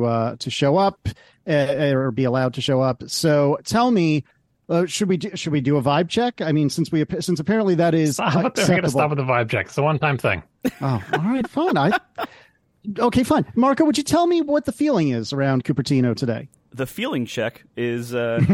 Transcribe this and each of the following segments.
to show up or be allowed to show up. So tell me, should we do a vibe check? I mean, since apparently that is I'm going to stop with the vibe check. It's a one-time thing. Oh, all right, fine. Okay, fine. Marco, would you tell me what the feeling is around Cupertino today? The feeling check is,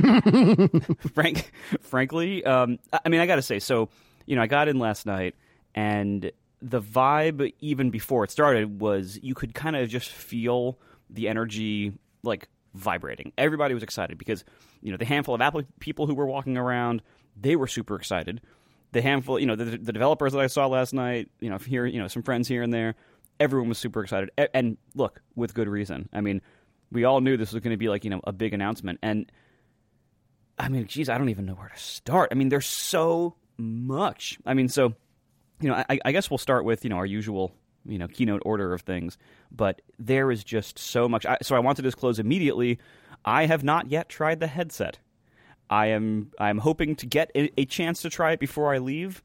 frankly, I mean, I got to say, so, I got in last night, and the vibe, even before it started, was you could kind of just feel the energy, like, vibrating. Everybody was excited because, the handful of Apple people who were walking around, they were super excited. The handful, the developers that I saw last night, here, some friends here and there, everyone was super excited. And look, with good reason. I mean, we all knew this was going to be like, a big announcement. And I mean, geez, I don't even know where to start. I mean, there's so much. I mean, so, I guess we'll start with, our usual, keynote order of things. But there is just so much. So I want to disclose immediately, I have not yet tried the headset. I'm hoping to get a chance to try it before I leave.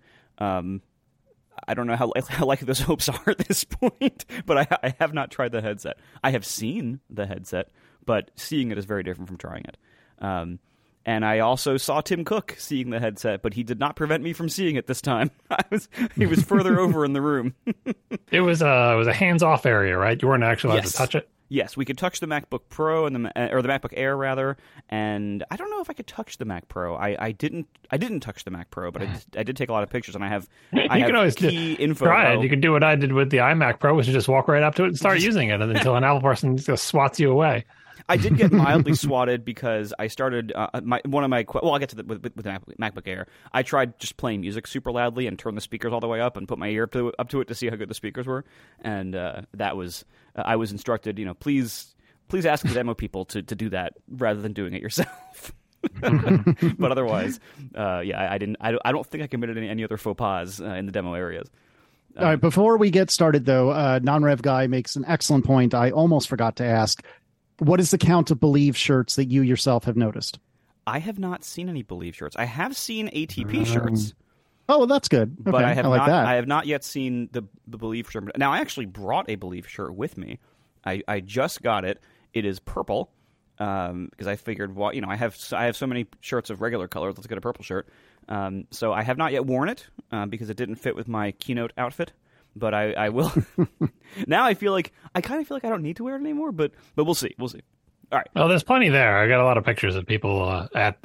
I don't know how likely those hopes are at this point, but I have not tried the headset. I have seen the headset, but seeing it is very different from trying it. And I also saw Tim Cook seeing the headset, but he did not prevent me from seeing it this time. He was further over in the room. It was a hands-off area, right? You weren't actually allowed to touch it? Yes, we could touch the MacBook Pro or the MacBook Air rather, and I don't know if I could touch the Mac Pro. I didn't touch the Mac Pro, but I did take a lot of pictures, and I have can always key info. Try it. You can do what I did with the iMac Pro, which is just walk right up to it and start using it, until an Apple person just swats you away. I did get mildly swatted because I started I'll get to with the MacBook Air. I tried just playing music super loudly and turned the speakers all the way up and put my ear up to it to see how good the speakers were, and that was I was instructed, please ask the demo people to do that rather than doing it yourself. But otherwise, I don't think I committed any other faux pas in the demo areas. All right, before we get started though, Non-Rev Guy makes an excellent point. I almost forgot to ask. What is the count of Believe shirts that you yourself have noticed? I have not seen any Believe shirts. I have seen ATP shirts. Oh, well, that's good. Okay, but I have not yet seen the Believe shirt. Now, I actually brought a Believe shirt with me. I just got it. It is purple because I figured, well, I have so many shirts of regular colors. Let's get a purple shirt. So I have not yet worn it because it didn't fit with my keynote outfit. But I will. Now I kind of feel like I don't need to wear it anymore. But we'll see. All right. Well, there's plenty there. I got a lot of pictures of people at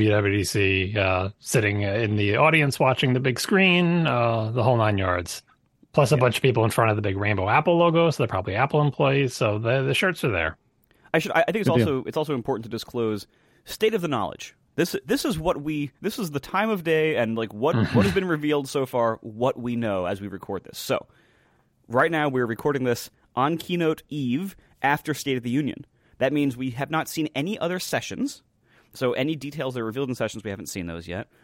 WWDC sitting in the audience watching the big screen, the whole nine yards. Plus a bunch of people in front of the big rainbow Apple logo, so they're probably Apple employees. So the shirts are there. I think it's also important to disclose state of the knowledge. This is the time of day and like what has been revealed so far, what we know as we record this. So right now we're recording this on Keynote Eve after State of the Union. That means we have not seen any other sessions. So any details that are revealed in sessions, we haven't seen those yet.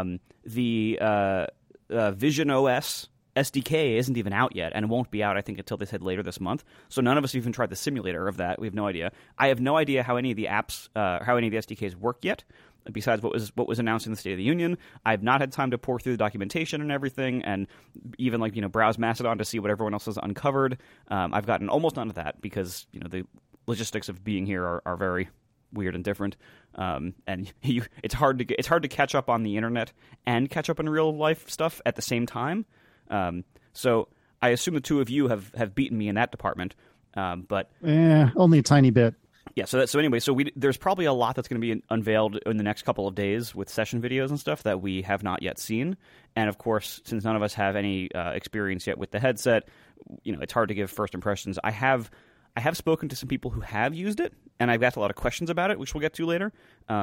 The Vision OS SDK isn't even out yet and won't be out, I think, until they said later this month. So none of us even tried the simulator of that. We have no idea. I have no idea how any of the apps, how any of the SDKs work yet. Besides what was announced in the State of the Union, I've not had time to pour through the documentation and everything, and even browse Mastodon to see what everyone else has uncovered. I've gotten almost none of that because the logistics of being here are very weird and different, and it's hard to catch up on the internet and catch up on real life stuff at the same time. So I assume the two of you have beaten me in that department, but only a tiny bit. Yeah, so anyway, there's probably a lot that's going to be unveiled in the next couple of days with session videos and stuff that we have not yet seen. And of course, since none of us have any experience yet with the headset, it's hard to give first impressions. I have spoken to some people who have used it, and I've got a lot of questions about it, which we'll get to later.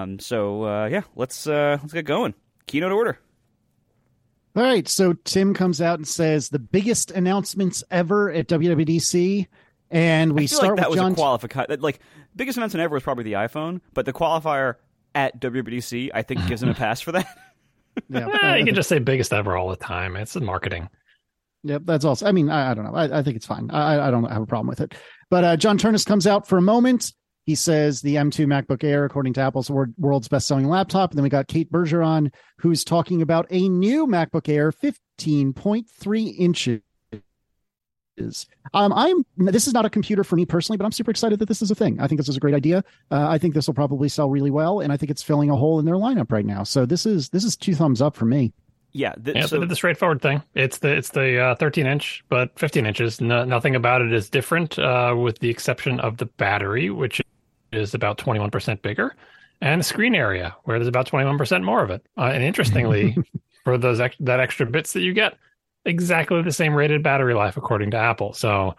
Let's get going. Keynote order. All right, so Tim comes out and says the biggest announcements ever at WWDC. And we start with John. That was a qualifier. Like, biggest announcement ever was probably the iPhone, but the qualifier at WWDC, I think, gives him a pass for that. Yeah, you can just say biggest ever all the time. It's marketing. Yep, that's also. I mean, I don't know. I think it's fine. I don't have a problem with it. But John Ternus comes out for a moment. He says the M2 MacBook Air, according to Apple's world's best-selling laptop. And then we got Kate Bergeron, who's talking about a new MacBook Air, 15.3 inches. This is not a computer for me personally, but I'm super excited that this is a thing. I think this is a great idea. I think this will probably sell really well, and I think it's filling a hole in their lineup right now. So this is 2 thumbs up for me. Yeah, so the straightforward thing. It's the 13-inch, but 15 inches. Nothing about it is different, with the exception of the battery, which is about 21% bigger, and the screen area, where there's about 21% more of it. And interestingly, for that extra bits that you get, exactly the same rated battery life according to Apple. So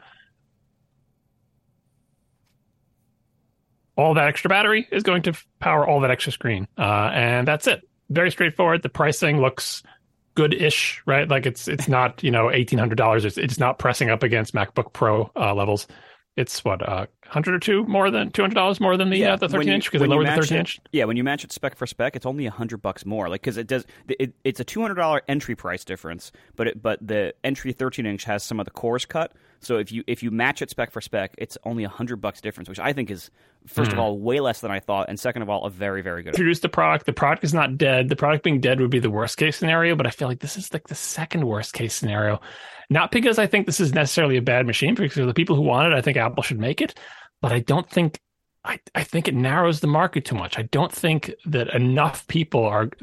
all that extra battery is going to power all that extra screen, and that's it. Very straightforward. The pricing looks good-ish, right? Like it's not $1,800. It's not pressing up against MacBook Pro levels. It's what, $100 or $200 more than the 13-inch, because they lowered the 13-inch. Yeah, when you match it spec for spec, it's only $100 more. Like, because it's a $200 entry price difference, but the entry 13-inch has some of the cores cut. So if you match it spec for spec, it's only $100 difference, which I think is, first of all, way less than I thought, and second of all, a very, very good. Introduce the product. The product is not dead. The product being dead would be the worst case scenario, but I feel like this is like the second worst case scenario. Not because I think this is necessarily a bad machine, because for the people who want it, I think Apple should make it. But I don't think, I think it narrows the market too much. I don't think that enough people are going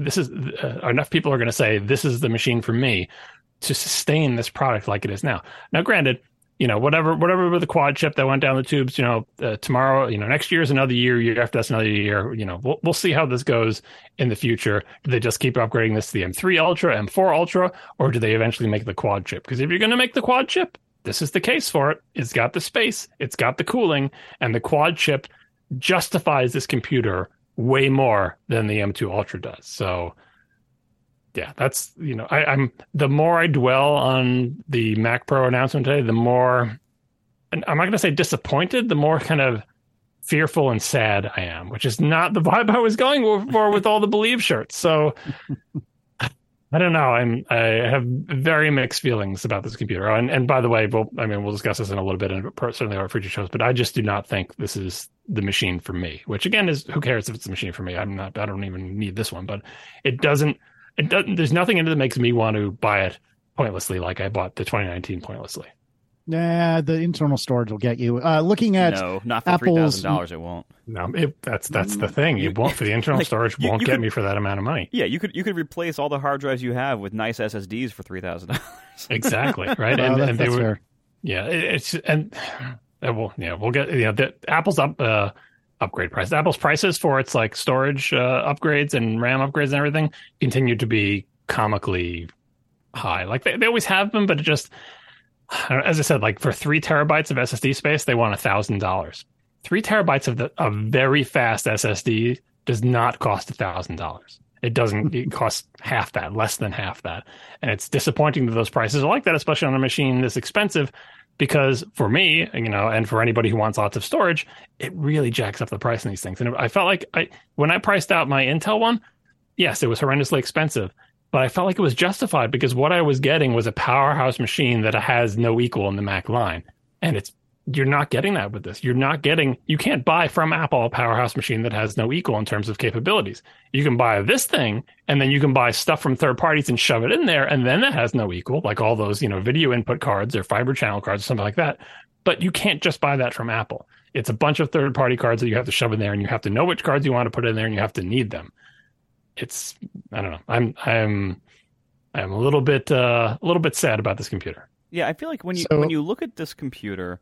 to say, this is the machine for me, to sustain this product like it is now. Now, granted, whatever with the quad chip that went down the tubes, tomorrow, next year is another year after that's another year. We'll see how this goes in the future. Do they just keep upgrading this to the M3 Ultra, M4 Ultra, or do they eventually make the quad chip? Because if you're going to make the quad chip, this is the case for it. It's got the space, it's got the cooling, and the quad chip justifies this computer way more than the M2 Ultra does. So yeah, that's, I'm the more I dwell on the Mac Pro announcement today, the more, and I'm not going to say disappointed, the more kind of fearful and sad I am, which is not the vibe I was going for with all the Believe shirts. So I don't know. I have very mixed feelings about this computer. And by the way, we'll discuss this in a little bit, and certainly our future shows, but I just do not think this is the machine for me, which again is, who cares if it's a machine for me? I don't even need this one, but it doesn't, there's nothing in it that makes me want to buy it pointlessly, like I bought the 2019 pointlessly. Nah, the internal storage will get you. Looking at no, not for Apple's $3,000, it won't. No, that's the thing. It won't, for the internal storage won't get me for that amount of money. Yeah, you could replace all the hard drives you have with nice SSDs for $3,000. Exactly, right? Well, and they were, fair. Yeah, we'll get the Apple's upgrade price. Apple's prices for its like storage upgrades and RAM upgrades and everything continue to be comically high. Like they always have been, but it just, as I said, like for 3 terabytes of SSD space, they want $1,000. 3 terabytes of very fast SSD does not cost $1,000. It doesn't. It costs half that, less than half that, and it's disappointing that those prices are like that, especially on a machine this expensive. Because for me, and for anybody who wants lots of storage, it really jacks up the price in these things. And I felt like when I priced out my Intel one, yes, it was horrendously expensive, but I felt like it was justified because what I was getting was a powerhouse machine that has no equal in the Mac line. And you're not getting that with this. You can't buy from Apple a powerhouse machine that has no equal in terms of capabilities. You can buy this thing, and then you can buy stuff from third parties and shove it in there, and then that has no equal, like all those, video input cards or fiber channel cards or something like that. But you can't just buy that from Apple. It's a bunch of third party cards that you have to shove in there, and you have to know which cards you want to put in there, and you have to need them. I don't know. I'm a little bit sad about this computer. Yeah, I feel like when you look at this computer,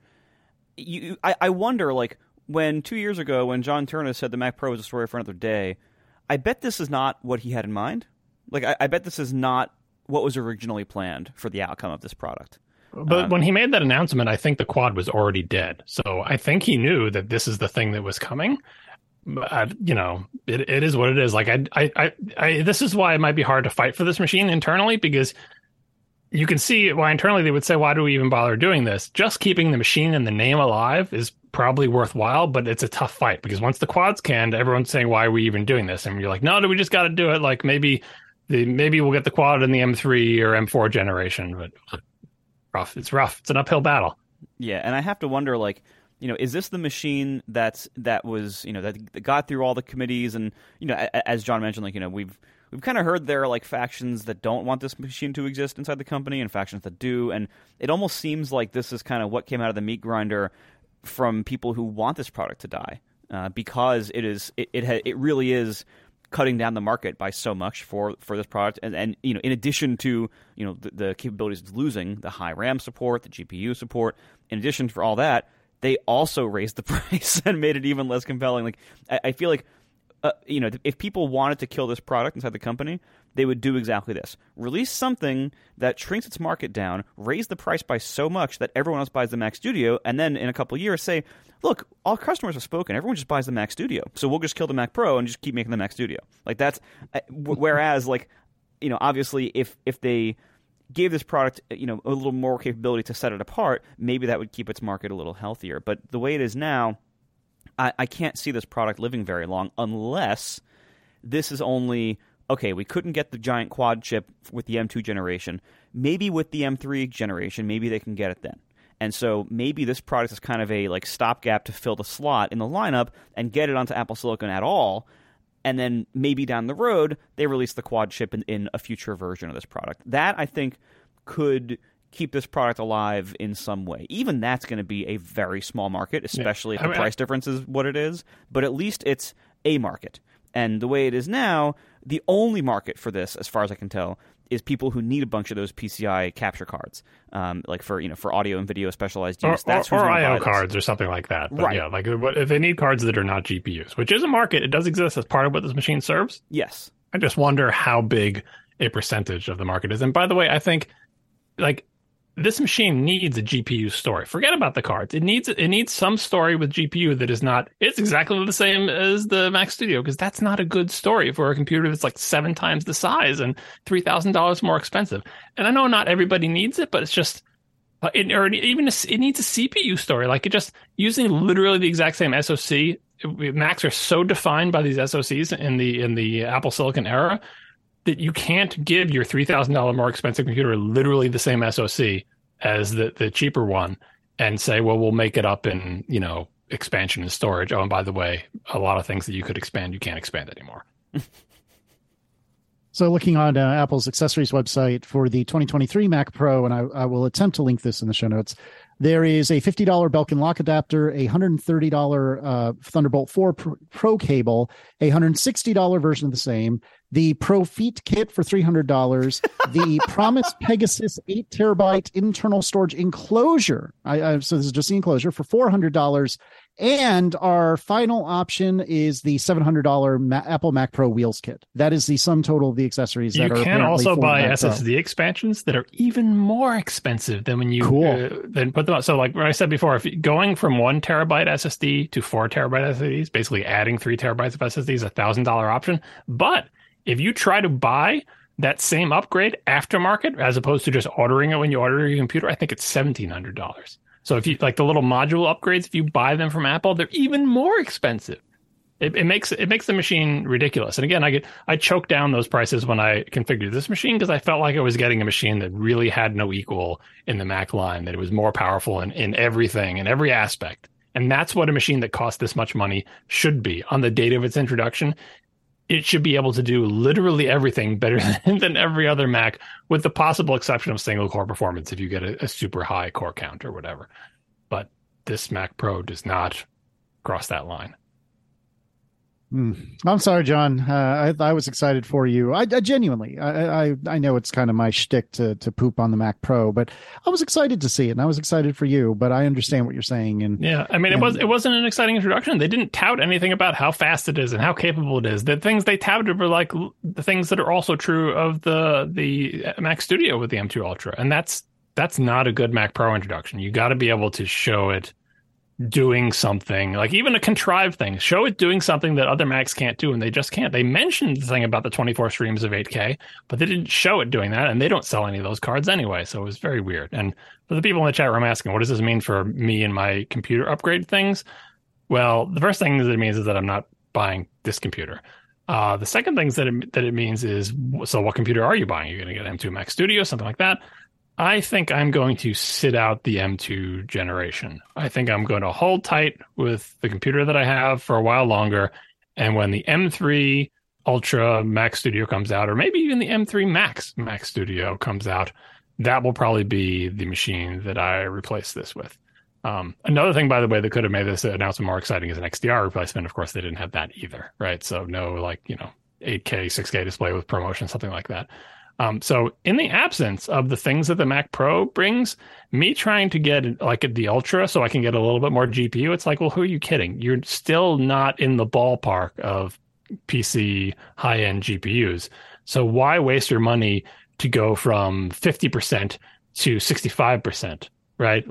I wonder, like, when 2 years ago, when John Ternus said the Mac Pro was a story for another day, I bet this is not what he had in mind. Like, I bet this is not what was originally planned for the outcome of this product. But when he made that announcement, I think the quad was already dead. So I think he knew that this is the thing that was coming. It is what it is. Like, this is why it might be hard to fight for this machine internally, because you can see why internally they would say, why do we even bother doing this? Just keeping the machine and the name alive is probably worthwhile, but it's a tough fight because once the quad's canned, everyone's saying, why are we even doing this? And you're like, no, we just got to do it. Like maybe we'll get the quad in the M3 or M4 generation, but it's rough. It's an uphill battle. Yeah. And I have to wonder, like, is this the machine that was, that got through all the committees and, as John mentioned, like, we've we've kind of heard there are like factions that don't want this machine to exist inside the company and factions that do, and it almost seems like this is kind of what came out of the meat grinder from people who want this product to die, because it really is cutting down the market by so much for this product, and in addition to the capabilities it's losing, the high RAM support, the GPU support, in addition for all that, they also raised the price and made it even less compelling. Like I feel like if people wanted to kill this product inside the company, they would do exactly this: release something that shrinks its market down, raise the price by so much that everyone else buys the Mac Studio, and then in a couple of years say, look, all customers have spoken. Everyone just buys the Mac Studio, so we'll just kill the Mac Pro and just keep making the Mac Studio. Like that's whereas obviously if they gave this product a little more capability to set it apart, maybe that would keep its market a little healthier. But the way it is now, I can't see this product living very long unless this is only okay. We couldn't get the giant quad chip with the M2 generation. Maybe with the M3 generation, maybe they can get it then. And so maybe this product is kind of a stopgap to fill the slot in the lineup and get it onto Apple Silicon at all. And then maybe down the road, they release the quad chip in a future version of this product. That, I think, could keep this product alive in some way. Even that's going to be a very small market, especially if the price difference is what it is. But at least it's a market. And the way it is now, the only market for this, as far as I can tell, is people who need a bunch of those PCI capture cards, for audio and video specialized use. That's or I/O cards or something like that. But right. Yeah, if they need cards that are not GPUs, which is a market, it does exist as part of what this machine serves. Yes. I just wonder how big a percentage of the market is. And by the way, I think this machine needs a GPU story. Forget about the cards. It needs some story with GPU that is not. It's exactly the same as the Mac Studio, because that's not a good story for a computer that's like 7 times the size and $3,000 more expensive. And I know not everybody needs it, but it's just it needs a CPU story. Like it just using literally the exact same SoC. Macs are so defined by these SoCs in the Apple Silicon era that you can't give your $3,000 more expensive computer literally the same SoC as the cheaper one and say, well, we'll make it up in, expansion and storage. Oh, and by the way, a lot of things that you could expand, you can't expand anymore. So looking on Apple's accessories website for the 2023 Mac Pro, and I will attempt to link this in the show notes, there is a $50 Belkin lock adapter, a $130 Thunderbolt 4 Pro cable, a $160 version of the same, the Pro Feet kit for $300, the Promise Pegasus 8 terabyte internal storage enclosure. So this is just the enclosure for $400. And our final option is the $700 Apple Mac Pro wheels kit. That is the sum total of the accessories. You that are can also buy SSD expansions that are even more expensive than when you then put them out. So like what I said before, if going from 1 terabyte SSD to 4 terabyte SSDs, basically adding 3 terabytes of SSD is a $1,000 option. But if you try to buy that same upgrade aftermarket, as opposed to just ordering it when you order your computer, I think it's $1,700. So if you like the little module upgrades, if you buy them from Apple, they're even more expensive. It makes the machine ridiculous. And again, I choked down those prices when I configured this machine because I felt like I was getting a machine that really had no equal in the Mac line, that it was more powerful in everything, in every aspect. And that's what a machine that costs this much money should be. On the date of its introduction, it should be able to do literally everything better than every other Mac, with the possible exception of single core performance if you get a super high core count or whatever. But this Mac Pro does not cross that line. I'm sorry, John. I was excited for you. I genuinely, I know it's kind of my shtick to poop on the Mac Pro, but I was excited to see it, and I was excited for you. But I understand what you're saying. And yeah, I mean, it wasn't an exciting introduction. They didn't tout anything about how fast it is and how capable it is. The things they touted were like the things that are also true of the Mac Studio with the M2 Ultra, and that's not a good Mac Pro introduction. You got to be able to show it doing something, like even a contrived thing. Show it doing something that other Macs can't do, and they just can't. They mentioned the thing about the 24 streams of 8K, but they didn't show it doing that, and they don't sell any of those cards anyway, so it was very weird. And for the people in the chat room asking, what does this mean for me and my computer upgrade things? Well, the first thing that it means is that I'm not buying this computer. The second thing that it means is, so what computer are you buying? You're going to get M2 Mac Studio, something like that? I think I'm going to sit out the M2 generation. I think I'm going to hold tight with the computer that I have for a while longer. And when the M3 Ultra Mac Studio comes out, or maybe even the M3 Max Mac Studio comes out, that will probably be the machine that I replace this with. Another thing, by the way, that could have made this announcement more exciting is an XDR replacement. Of course, they didn't have that either, right? So no, 8K, 6K display with ProMotion, something like that. So in the absence of the things that the Mac Pro brings, me trying to get the Ultra so I can get a little bit more GPU, it's like, well, who are you kidding? You're still not in the ballpark of PC high-end GPUs. So why waste your money to go from 50% to 65%? Right.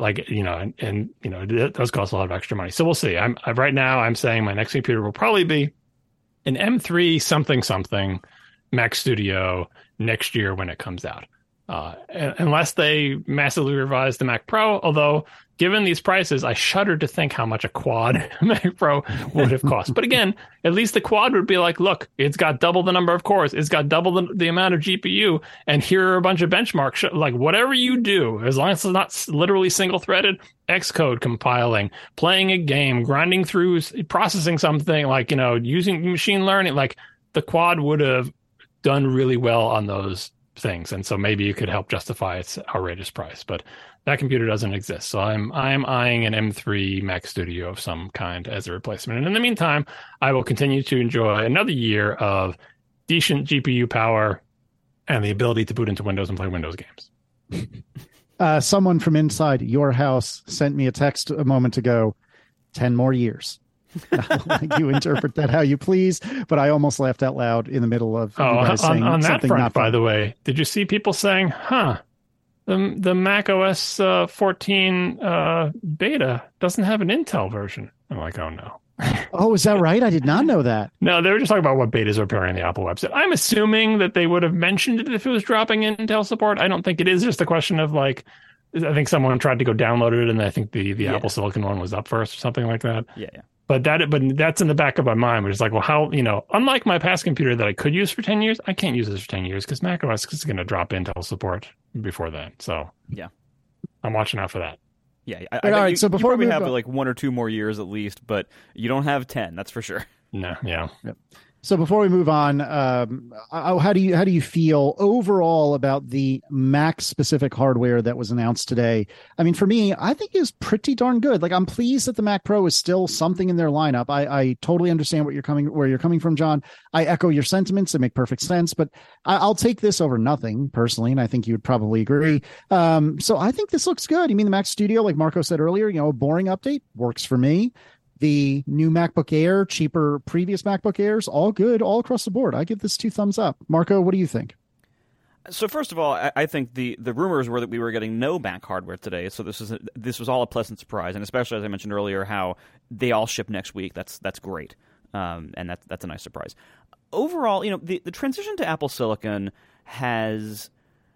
It does cost a lot of extra money. So we'll see. Right now I'm saying my next computer will probably be an M3 something Mac Studio next year when it comes out. Unless they massively revise the Mac Pro, although given these prices, I shudder to think how much a quad Mac Pro would have cost. But again, at least the quad would be like, look, it's got double the number of cores, it's got double the amount of GPU, and here are a bunch of benchmarks. Like whatever you do, as long as it's not literally single-threaded, Xcode compiling, playing a game, grinding through, processing something, using machine learning, the quad would have done really well on those things, and so maybe you could help justify its outrageous price, but that computer doesn't exist. So I'm eyeing an M3 Mac Studio of some kind as a replacement. And in the meantime, I will continue to enjoy another year of decent GPU power and the ability to boot into Windows and play Windows games. Someone from inside your house sent me a text a moment ago. 10 more years. You interpret that how you please, but I almost laughed out loud in the middle of you guys saying on that something front, not by fun. the way, did you see people saying, the Mac OS 14 beta doesn't have an Intel version? I'm like, oh no. Oh, is that right? I did not know that. No, they were just talking about what betas are appearing on the Apple website. I'm assuming that they would have mentioned it if it was dropping Intel support. I don't think it is just a question of I think someone tried to go download it, and I think the Apple Silicon one was up first or something like that. Yeah. But that's in the back of my mind, which is like, well, how, unlike my past computer that I could use for 10 years, I can't use this for 10 years because macOS is going to drop Intel support before then. So yeah, I'm watching out for that. Yeah. All right. So before we we have move on, 1 or 2 more years at least, but you don't have 10. That's for sure. No. Yeah. Yep. So before we move on, how do you feel overall about the Mac specific hardware that was announced today? I mean, for me, I think it's pretty darn good. I'm pleased that the Mac Pro is still something in their lineup. I totally understand where you're coming from, John. I echo your sentiments. They make perfect sense, but I'll take this over nothing personally, and I think you would probably agree. So I think this looks good. I mean, the Mac Studio, like Marco said earlier, a boring update works for me. The new MacBook Air, cheaper previous MacBook Airs, all good, all across the board. I give this 2 thumbs up. Marco, what do you think? So first of all, I think the rumors were that we were getting no Mac hardware today. So this was all a pleasant surprise, and especially as I mentioned earlier, how they all ship next week. That's great, and that's a nice surprise. Overall, the transition to Apple Silicon has.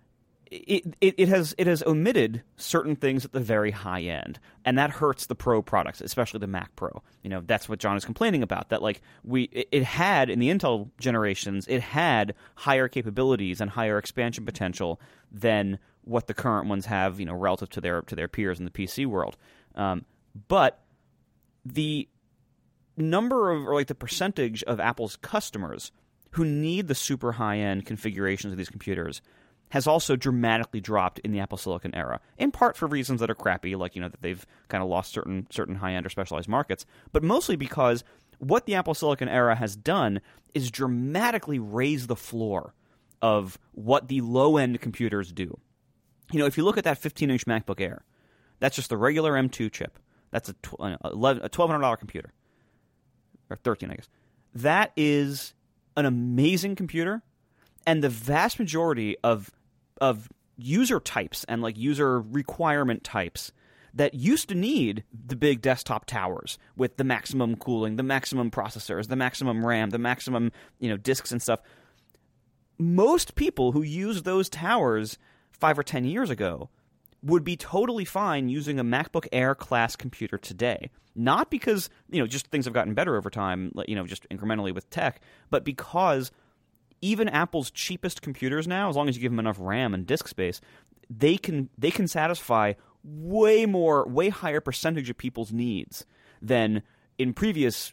It has omitted certain things at the very high end, and that hurts the Pro products, especially the Mac Pro. That's what John is complaining about. That it had in the Intel generations, it had higher capabilities and higher expansion potential than what the current ones have. Relative to their peers in the PC world. But the number of the percentage of Apple's customers who need the super high end configurations of these computers has also dramatically dropped in the Apple Silicon era, in part for reasons that are crappy, that they've kind of lost certain high-end or specialized markets, but mostly because what the Apple Silicon era has done is dramatically raise the floor of what the low-end computers do. If you look at that 15-inch MacBook Air, that's just the regular M2 chip. That's a $1,200 computer, or $1,300, I guess. That is an amazing computer, and the vast majority of user types and user requirement types that used to need the big desktop towers with the maximum cooling, the maximum processors, the maximum RAM, the maximum disks and stuff. Most people who used those towers 5 or 10 years ago would be totally fine using a MacBook Air class computer today. Not because just things have gotten better over time, just incrementally with tech, but because even Apple's cheapest computers now, as long as you give them enough RAM and disk space, they can satisfy way higher percentage of people's needs than in previous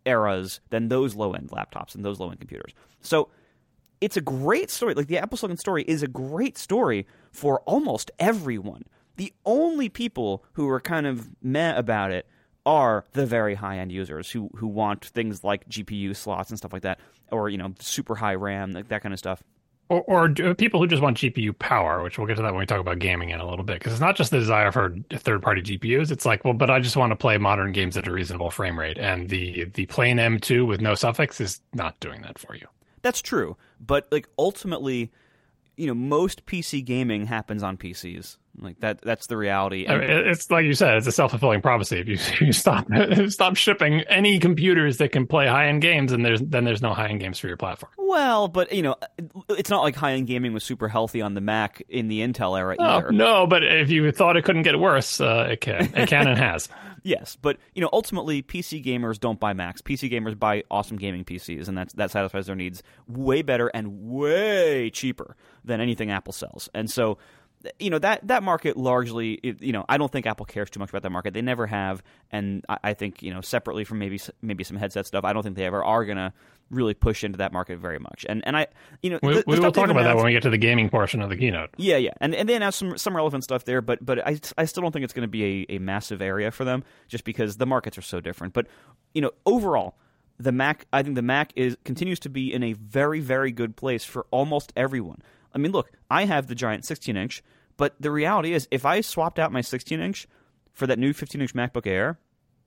eras than those low-end laptops and those low-end computers. So it's a great story. Like, the Apple Silicon story is a great story for almost everyone. The only people who are kind of meh about it are the very high-end users who want things like GPU slots and stuff like that, or, super high RAM, like that kind of stuff. Or people who just want GPU power, which we'll get to that when we talk about gaming in a little bit. Because it's not just the desire for third-party GPUs. It's like, well, but I just want to play modern games at a reasonable frame rate. And the plain M2 with no suffix is not doing that for you. That's true. But, like, ultimately, most PC gaming happens on PCs. Like, that's the reality. And it's like you said, it's a self-fulfilling prophecy. If you stop shipping any computers that can play high-end games, and there's no high-end games for your platform. Well, but it's not like high-end gaming was super healthy on the Mac in the Intel era either. No, but if you thought it couldn't get worse, it can. It can and has. Yes, but ultimately, PC gamers don't buy Macs. PC gamers buy awesome gaming PCs, and that satisfies their needs way better and way cheaper than anything Apple sells. And so, that market largely, I don't think Apple cares too much about that market. They never have, and I think separately from maybe some headset stuff, I don't think they ever are gonna really push into that market very much. And I, we will talk about that when we get to the gaming portion of the keynote. Yeah, and they announced some relevant stuff there, but I still don't think it's going to be a massive area for them, just because the markets are so different. But overall, I think the Mac continues to be in a very, very good place for almost everyone. I mean, look, I have the giant 16-inch, but the reality is, if I swapped out my 16-inch for that new 15-inch MacBook Air,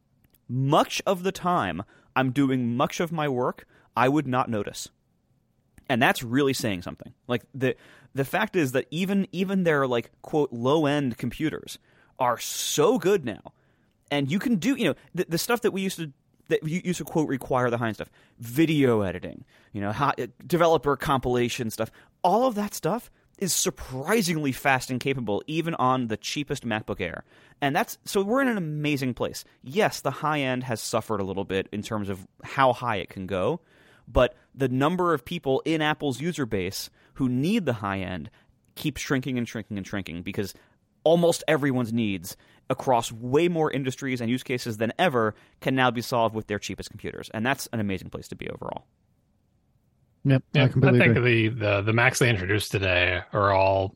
much of the time I'm doing much of my work I would not notice. And that's really saying something. Like, the fact is that even their, like, quote, low-end computers are so good now. And you can do, the stuff that you used to quote require the high-end stuff, video editing, developer compilation stuff, all of that stuff is surprisingly fast and capable, even on the cheapest MacBook Air. And so we're in an amazing place. Yes, the high end has suffered a little bit in terms of how high it can go, but the number of people in Apple's user base who need the high end keeps shrinking and shrinking and shrinking, because almost everyone's needs across way more industries and use cases than ever can now be solved with their cheapest computers. And that's an amazing place to be overall. Yep, yeah, I think agree. the Macs they introduced today are all,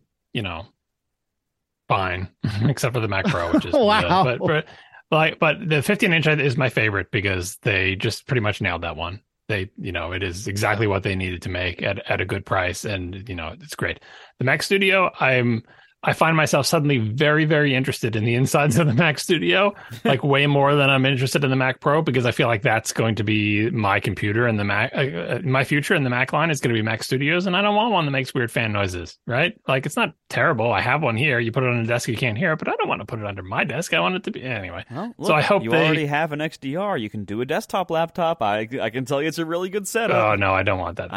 fine, except for the Mac Pro, which is wow. But the 15-inch is my favorite because they just pretty much nailed that one. They, it is exactly what they needed to make at a good price, and it's great. The Mac Studio, I find myself suddenly very, very interested in the insides of the Mac Studio, like way more than I'm interested in the Mac Pro, because I feel like that's going to be my computer, and the Mac, my future in the Mac line is going to be Mac Studios, and I don't want one that makes weird fan noises, right? Like, it's not terrible. I have one here. You put it on a desk, you can't hear it, but I don't want to put it under my desk. I want it to be anyway. Well, look, so I hope you already have an XDR. You can do a desktop laptop. I can tell you it's a really good setup. Oh no, I don't want that. I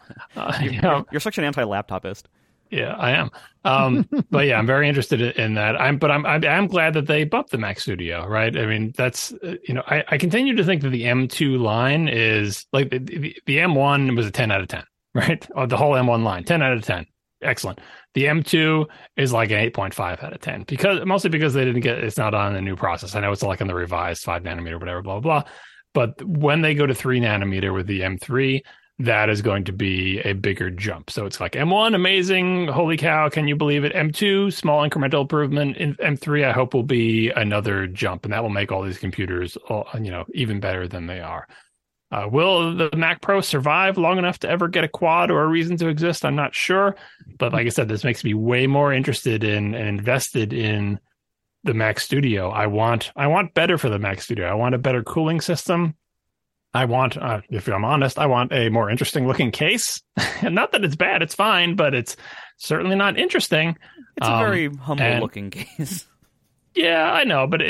know. You're such an anti-laptopist. Yeah, I am. But yeah, I'm very interested in that. I'm glad that they bumped the Mac Studio, right? I mean, that's, I continue to think that the M2 line is like the M1 was a 10 out of 10, right? Or the whole M1 line, 10 out of 10. Excellent. The M2 is like an 8.5 out of 10, mostly because it's not on the new process. I know it's like on the revised 5 nanometer, whatever, blah, blah, blah. But when they go to 3 nanometer with the M3, that is going to be a bigger jump. So it's like M1, amazing, holy cow, can you believe it? M2, small incremental improvement. In M3, I hope will be another jump, and that will make all these computers, even better than they are. Will the Mac Pro survive long enough to ever get a quad or a reason to exist? I'm not sure, but like I said, this makes me way more interested in and invested in the Mac Studio. I want better for the Mac Studio. I want a better cooling system. I want, if I'm honest, I want a more interesting looking case. And not that it's bad, it's fine, but it's certainly not interesting. It's a very humble looking case. Yeah, I know, but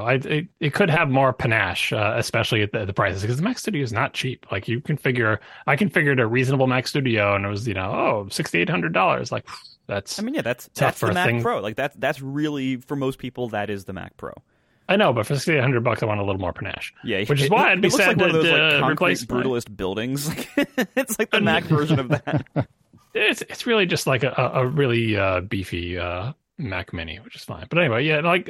it could have more panache, especially at the prices, because the Mac Studio is not cheap. Like, I configured a reasonable Mac Studio, and it was $6,800. Like, that's that's the Mac Pro. Like, that's really, for most people, that is the Mac Pro. I know, but for $6,800, I want a a little more panache. Yeah, which is why I'd be sad like to replace brutalist buildings. It's like the Mac version of that. It's really just like a really beefy Mac Mini, which is fine. But anyway, yeah, like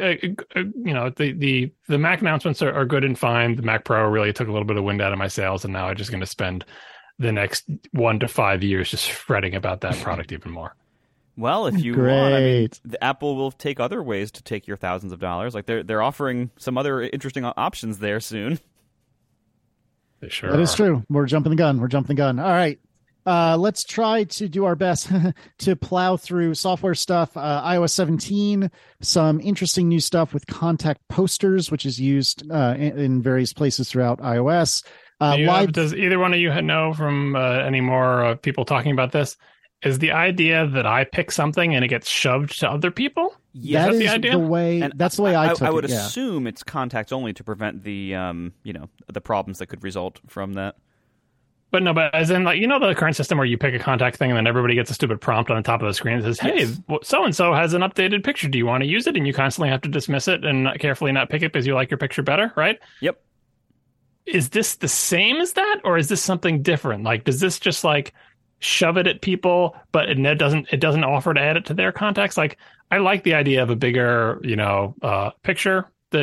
the Mac announcements are good and fine. The Mac Pro really took a little bit of wind out of my sails, and now I'm just going to spend the next 1 to 5 years just fretting about that product even more. Well, if you want, I mean, the Apple will take other ways to take your thousands of dollars. Like they're offering some other interesting options there soon. They sure that are. is true. We're jumping the gun. All right. Let's try to do our best to plow through software stuff. iOS 17, some interesting new stuff with contact posters, which is used in various places throughout iOS. Does either one of you know from any more people talking about this? Is the idea that I pick something and it gets shoved to other people? Yeah, that is the idea. That's the way I took it. I would assume it's contacts only to prevent the the problems that could result from that. But no, but as in, like, the current system where you pick a contact thing and then everybody gets a stupid prompt on the top of the screen that says, hey, so-and-so has an updated picture. Do you want to use it? And you constantly have to dismiss it and carefully not pick it because you like your picture better, right? Yep. Is this the same as that? Or is this something different? Like, does this just, like, shove it at people, but it doesn't offer to add it to their contacts? Like, I like the idea of a bigger, picture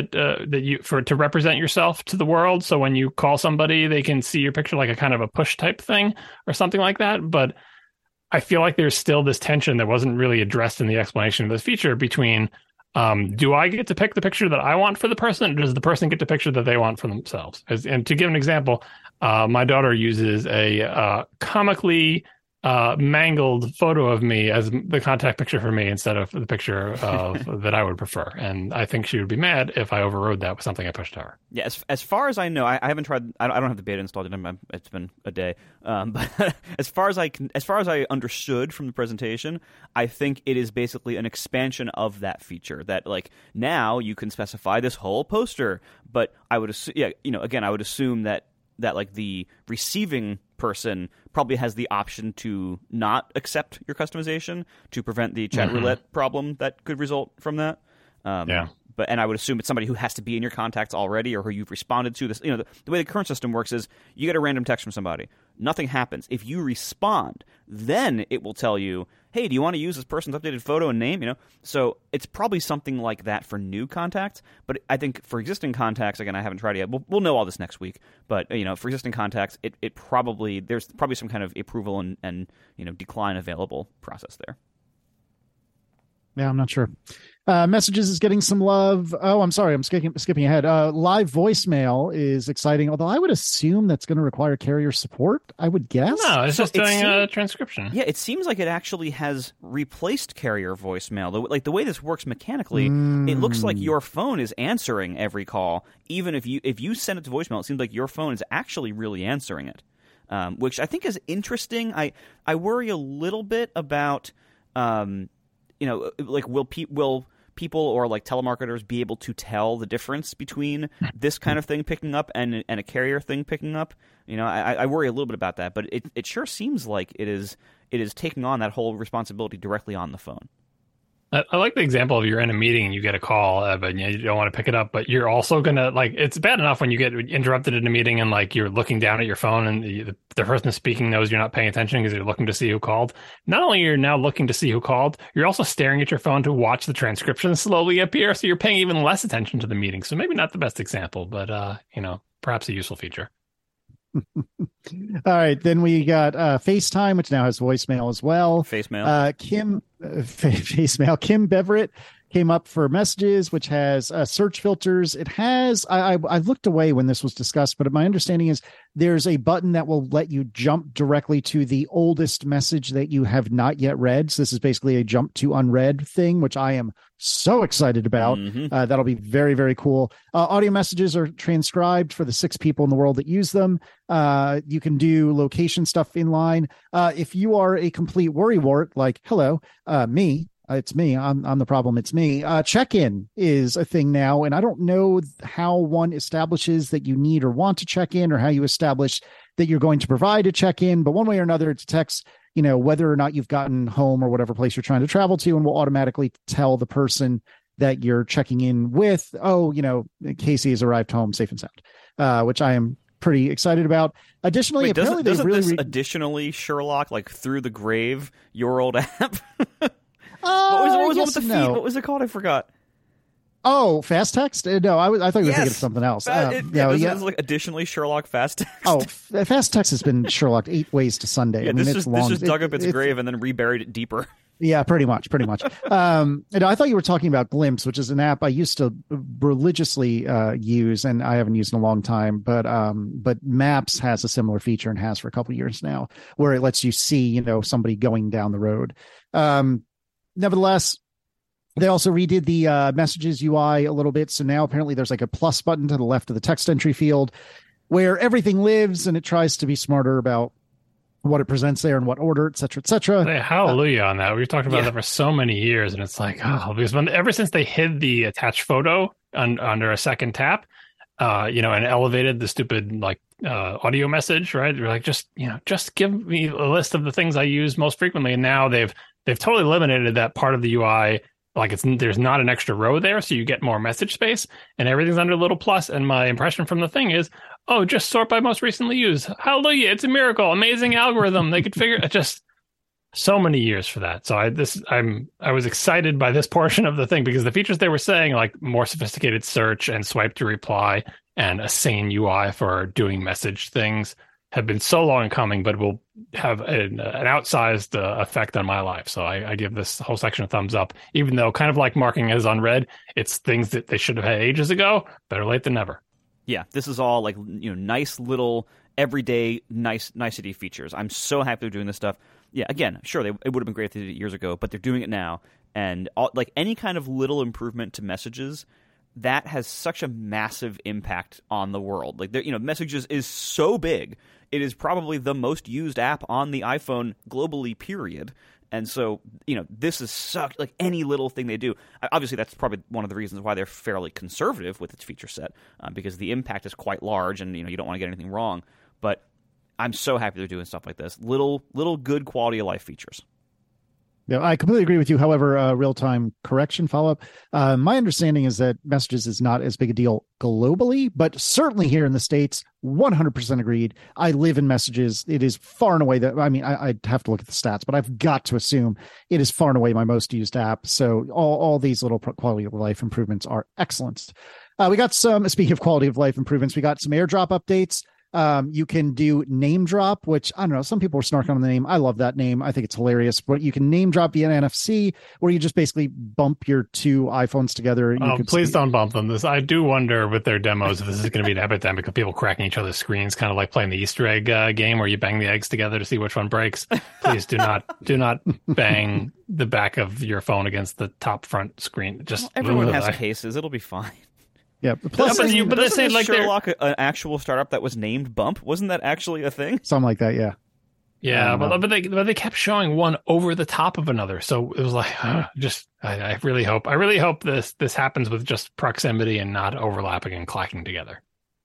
to represent yourself to the world. So when you call somebody, they can see your picture, like a kind of a push type thing or something like that. But I feel like there's still this tension that wasn't really addressed in the explanation of this feature between, do I get to pick the picture that I want for the person, or does the person get the picture that they want for themselves? And to give an example, my daughter uses a comically mangled photo of me as the contact picture for me instead of the picture that I would prefer. And I think she would be mad if I overrode that with something I pushed to her. Yeah, as far as I know, I haven't tried. I don't have the beta installed. It's been a day. But as far as I understood from the presentation, I think it is basically an expansion of that feature. That, like, now you can specify this whole poster. But I would assume, again, I would assume that like the receiving person probably has the option to not accept your customization to prevent the chat roulette problem that could result from that. And I would assume it's somebody who has to be in your contacts already or who you've responded to. This, the way the current system works is you get a random text from somebody. Nothing happens. If you respond, then it will tell you, hey, do you want to use this person's updated photo and name? So it's probably something like that for new contacts. But I think for existing contacts, again, I haven't tried it yet. We'll know all this next week. But for existing contacts, there's probably some kind of approval and decline available process there. Yeah, I'm not sure. Messages is getting some love. Oh, I'm sorry. I'm skipping ahead. Live voicemail is exciting, although I would assume that's going to require carrier support, I would guess. No, it's just doing a transcription. Yeah, it seems like it actually has replaced carrier voicemail. Like, the way this works mechanically, it looks like your phone is answering every call. Even if you send it to voicemail, it seems like your phone is actually really answering it, which I think is interesting. I worry a little bit about... like will people or like telemarketers be able to tell the difference between this kind of thing picking up and a carrier thing picking up? I worry a little bit about that, but it sure seems like it is taking on that whole responsibility directly on the phone. I like the example of you're in a meeting and you get a call, but you don't want to pick it up, but you're also going to, like, it's bad enough when you get interrupted in a meeting and, like, you're looking down at your phone and the person speaking knows you're not paying attention because you're looking to see who called. Not only are you now looking to see who called, you're also staring at your phone to watch the transcription slowly appear, so you're paying even less attention to the meeting. So maybe not the best example, but, perhaps a useful feature. All right, then we got FaceTime, which now has voicemail as well. Facemail. Facemail. Kim Beverett came up for messages, which has search filters. It has, I looked away when this was discussed, but my understanding is there's a button that will let you jump directly to the oldest message that you have not yet read. So this is basically a jump to unread thing, which I am so excited about. That'll be very, very cool. Audio messages are transcribed for the 6 people in the world that use them. You can do location stuff inline. If you are a complete worrywart, like, hello, me, it's me. I'm the problem. It's me. Check-in is a thing now, and I don't know how one establishes that you need or want to check in, or how you establish that you're going to provide a check-in. But one way or another, it detects, whether or not you've gotten home or whatever place you're trying to travel to, and will automatically tell the person that you're checking in with, Casey has arrived home safe and sound, which I am pretty excited about. Additionally, apparently doesn't this additionally Sherlock, like, through the grave, your old app? What was the one with yes the and feet? no. What was it called? I forgot. Oh, fast text? No, I thought you were thinking of something else. It's like additionally Sherlock fast text. Oh, fast text has been Sherlocked 8 ways to Sunday. Yeah, I mean, this just dug up its grave and then reburied it deeper. Yeah, pretty much. I thought you were talking about Glimpse, which is an app I used to religiously use, and I haven't used in a long time. But Maps has a similar feature and has for a couple of years now, where it lets you see, somebody going down the road. Nevertheless, they also redid the messages UI a little bit. So now apparently there's like a plus button to the left of the text entry field where everything lives, and it tries to be smarter about what it presents there and what order, et cetera, et cetera. Hey, hallelujah on that. We've talked about that for so many years, and it's like, because ever since they hid the attached photo under a second tap, and elevated the stupid audio message, right? They're like, just give me a list of the things I use most frequently. And now they've totally eliminated that part of the UI. Like there's not an extra row there, so you get more message space, and everything's under a little plus. And my impression from the thing is, just sort by most recently used. Hallelujah! It's a miracle, amazing algorithm. They could figure it. Just so many years for that. So I was excited by this portion of the thing because the features they were saying, like more sophisticated search and swipe to reply and a sane UI for doing message things, have been so long coming, but will have an outsized effect on my life. So I give this whole section a thumbs up, even though kind of like marking as unread, it's things that they should have had ages ago. Better late than never. Yeah, this is all like nice little everyday nicety features. I'm so happy they're doing this stuff. Yeah, again, sure, it would have been great if they did it years ago, but they're doing it now. And like any kind of little improvement to messages, that has such a massive impact on the world. Like, Messages is so big. It is probably the most used app on the iPhone globally, period. And so, this is such, like, any little thing they do. Obviously, that's probably one of the reasons why they're fairly conservative with its feature set, because the impact is quite large and, you don't want to get anything wrong. But I'm so happy they're doing stuff like this. Little good quality of life features. Yeah, I completely agree with you. However, real-time correction follow-up. My understanding is that Messages is not as big a deal globally, but certainly here in the States, 100% agreed. I live in Messages. It is far and away I'd have to look at the stats, but I've got to assume it is far and away my most used app. So all these little quality of life improvements are excellent. We got speaking of quality of life improvements, we got some AirDrop updates. You can do name drop, which I don't know. Some people are snarking on the name. I love that name. I think it's hilarious. But you can name drop via NFC, where you just basically bump your two iPhones together. Please don't bump them. I do wonder with their demos if this is going to be an epidemic of people cracking each other's screens, kind of like playing the Easter egg game where you bang the eggs together to see which one breaks. Please do not bang the back of your phone against the top front screen. Just everyone has cases. It'll be fine. Yeah, plus, but they say like Sherlock, an actual startup that was named Bump, wasn't that actually a thing? Something like that, yeah. Yeah, but they kept showing one over the top of another, so it was like, I really hope this happens with just proximity and not overlapping and clacking together.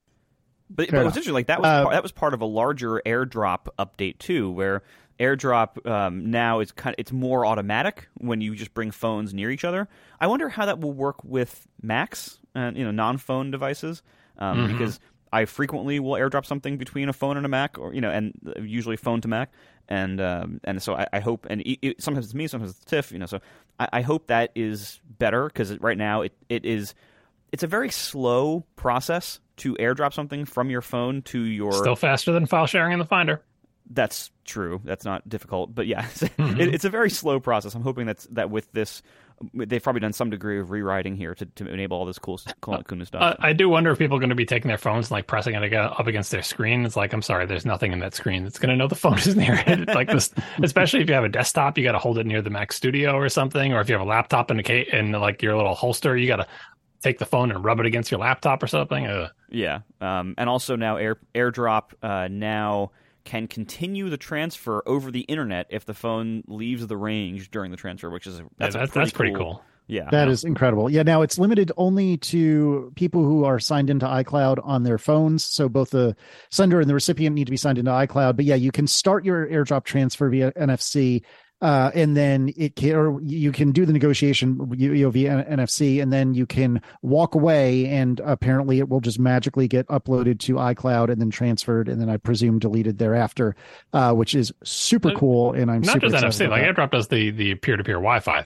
But what's interesting, like that was part of a larger AirDrop update too, where AirDrop now it's more automatic when you just bring phones near each other. I wonder how that will work with Macs and non-phone devices, because I frequently will AirDrop something between a phone and a Mac, or and usually phone to Mac, and so I hope, and sometimes it's me, sometimes it's Tiff, so I hope that is better, because right now it's a very slow process to AirDrop something from your phone to your. Still faster than file sharing in the Finder. That's true. That's not difficult, but yeah, it's a very slow process. I'm hoping that with this, they've probably done some degree of rewriting here to enable all this cool new stuff. I do wonder if people are going to be taking their phones and like pressing it up against their screen. It's like, I'm sorry, there's nothing in that screen that's going to know the phone is near it. Like this, especially if you have a desktop, you got to hold it near the Mac Studio or something, or if you have a laptop in like your little holster, you got to take the phone and rub it against your laptop or something. Yeah, and also now AirDrop now can continue the transfer over the internet if the phone leaves the range during the transfer, which is that's pretty cool. Yeah, that is incredible. Yeah, now it's limited only to people who are signed into iCloud on their phones. So both the sender and the recipient need to be signed into iCloud. But yeah, you can start your AirDrop transfer via NFC. And then you can do the negotiation via NFC, and then you can walk away, and apparently it will just magically get uploaded to iCloud and then transferred, and then I presume deleted thereafter, which is super cool. And I'm not super just excited NFC, like AirDrop does the peer-to-peer Wi-Fi thing.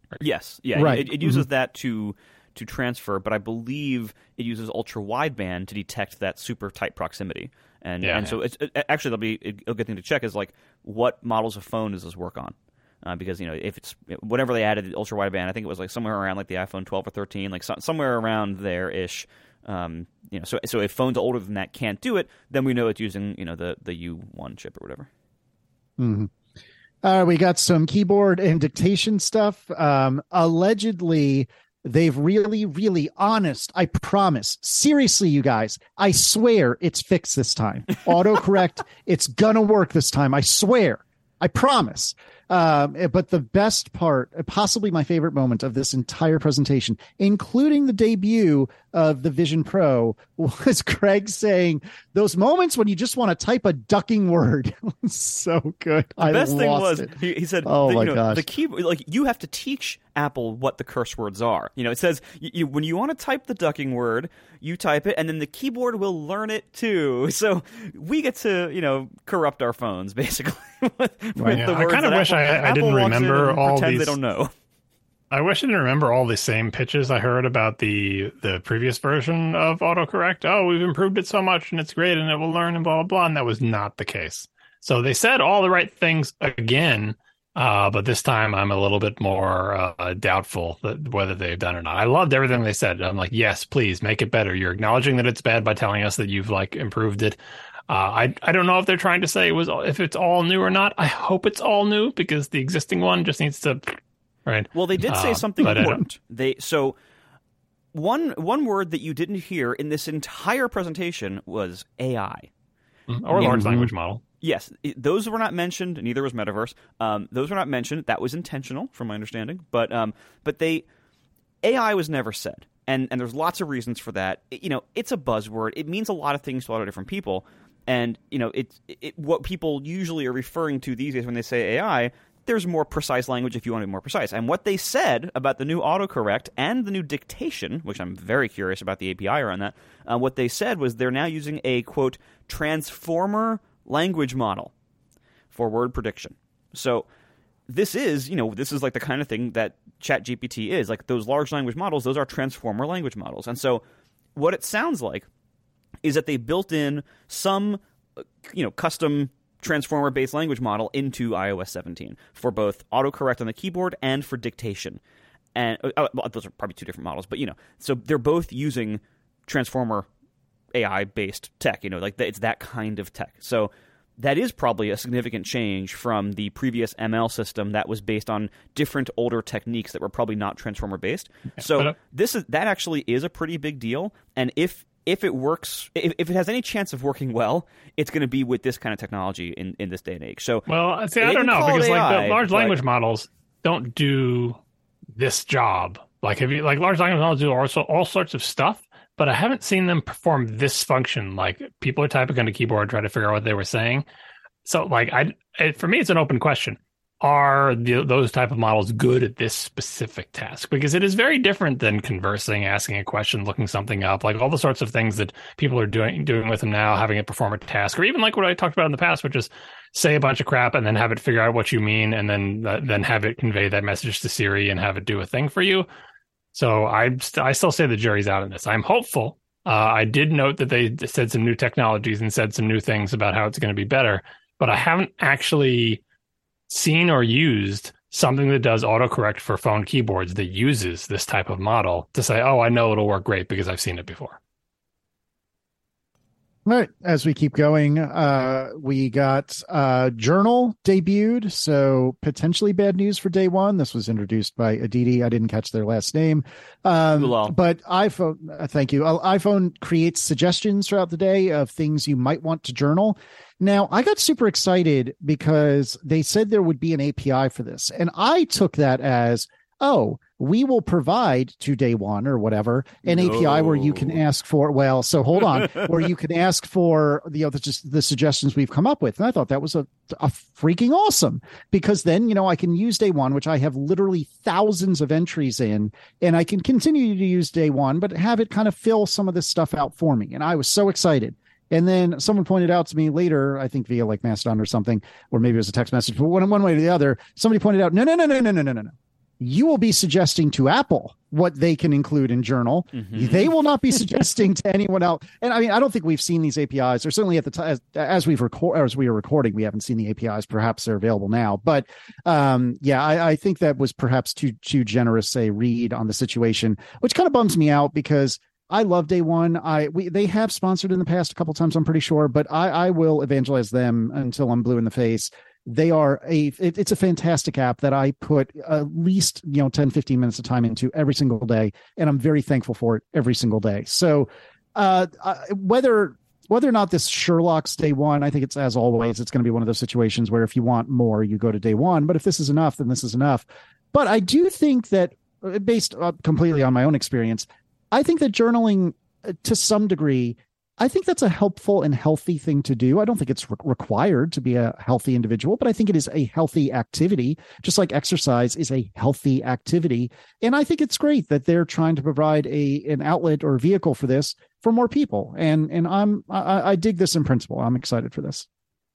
Yes, yeah, right. It uses that to transfer, but I believe it uses ultra wideband to detect that super tight proximity. And so it's actually that'll be a good thing to check is like what models of phone does this work on? Because if it's whatever they added the ultra wideband, I think it was like somewhere around like the iPhone 12 or 13, like somewhere around there ish. So if phones older than that can't do it, then we know it's using the U1 chip or whatever. Mm-hmm. We got some keyboard and dictation stuff. Allegedly, they've really honest. I promise. Seriously, you guys, I swear it's fixed this time. Autocorrect. It's gonna work this time. I swear. I promise. But the best part, possibly my favorite moment of this entire presentation, including the debut of the Vision Pro, was Craig saying those moments when you just want to type a ducking word. So good. The best thing was he said, "Oh my gosh, the key, like you have to teach Apple what the curse words are. It says when you want to type the ducking word, you type it, and then the keyboard will learn it too. So we get to corrupt our phones basically with the words. I kind of wish I didn't remember all these. They don't know. I wish I didn't remember all the same pitches I heard about the previous version of autocorrect. Oh, we've improved it so much and it's great and it will learn and blah, blah, blah. And that was not the case. So they said all the right things again, but this time I'm a little bit more doubtful that whether they've done it or not. I loved everything they said. I'm like, yes, please make it better. You're acknowledging that it's bad by telling us that you've improved it. I don't know if they're trying to say if it's all new or not. I hope it's all new because the existing one just needs to... Right. Well, they did say something important. One word that you didn't hear in this entire presentation was AI. Or large language model. Yes. Those were not mentioned. Neither was Metaverse. Those were not mentioned. That was intentional, from my understanding. But AI was never said. And there's lots of reasons for that. It's a buzzword. It means a lot of things to a lot of different people. And, what people usually are referring to these days when they say AI, there's more precise language if you want to be more precise. And what they said about the new autocorrect and the new dictation, which I'm very curious about the API around that, what they said was they're now using a, quote, transformer language model for word prediction. So this is like the kind of thing that ChatGPT is. Like those large language models, those are transformer language models. And so what it sounds like is that they built in some, custom transformer-based language model into iOS 17 for both autocorrect on the keyboard and for dictation. And those are probably two different models, but so they're both using transformer AI-based tech. It's that kind of tech. So that is probably a significant change from the previous ML system that was based on different older techniques that were probably not transformer-based. So that actually is a pretty big deal. And if it works, if it has any chance of working well, it's going to be with this kind of technology in this day and age. So, I don't know because the large language models don't do this job. Large language models do also all sorts of stuff, but I haven't seen them perform this function. Like people are typing on a keyboard trying to figure out what they were saying. So, for me, it's an open question. Are those type of models good at this specific task? Because it is very different than conversing, asking a question, looking something up, like all the sorts of things that people are doing with them now, having it perform a task, or even like what I talked about in the past, which is say a bunch of crap and then have it figure out what you mean, and then have it convey that message to Siri and have it do a thing for you. So I still say the jury's out on this. I'm hopeful. I did note that they said some new technologies and said some new things about how it's going to be better, but I haven't actually seen or used something that does autocorrect for phone keyboards that uses this type of model to say, oh, I know it'll work great because I've seen it before. All right. As we keep going, we got Journal debuted, so potentially bad news for day one. This was introduced by Aditi. I didn't catch their last name. But iPhone, thank you. iPhone creates suggestions throughout the day of things you might want to journal. Now, I got super excited because they said there would be an API for this. And I took that as, we will provide to day one or whatever an API where you can ask for, hold on, where you can ask for the suggestions we've come up with. And I thought that was a freaking awesome, because then, I can use day one, which I have literally thousands of entries in, and I can continue to use day one, but have it kind of fill some of this stuff out for me. And I was so excited. And then someone pointed out to me later, I think via Mastodon or something, or maybe it was a text message, but one way or the other, somebody pointed out, no. you will be suggesting to Apple what they can include in Journal. They will not be suggesting to anyone else. And I mean, I don't think we've seen these APIs, or certainly at the time as we are recording, we haven't seen the APIs. Perhaps they're available now, but I think that was perhaps too generous a read on the situation, which kind of bums me out because I love Day One. They have sponsored in the past a couple times, I'm pretty sure, but I will evangelize them until I'm blue in the face. They are it's a fantastic app that I put at least 10, 15 minutes of time into every single day, and I'm very thankful for it every single day. So whether or not this Sherlock's Day One, I think it's, as always, it's going to be one of those situations where if you want more, you go to Day One. But if this is enough, then this is enough. But I do think that, based completely on my own experience, I think that journaling, to some degree, I think that's a helpful and healthy thing to do. I don't think it's required to be a healthy individual, but I think it is a healthy activity, just like exercise is a healthy activity. And I think it's great that they're trying to provide an outlet or vehicle for this for more people. And I dig this in principle. I'm excited for this.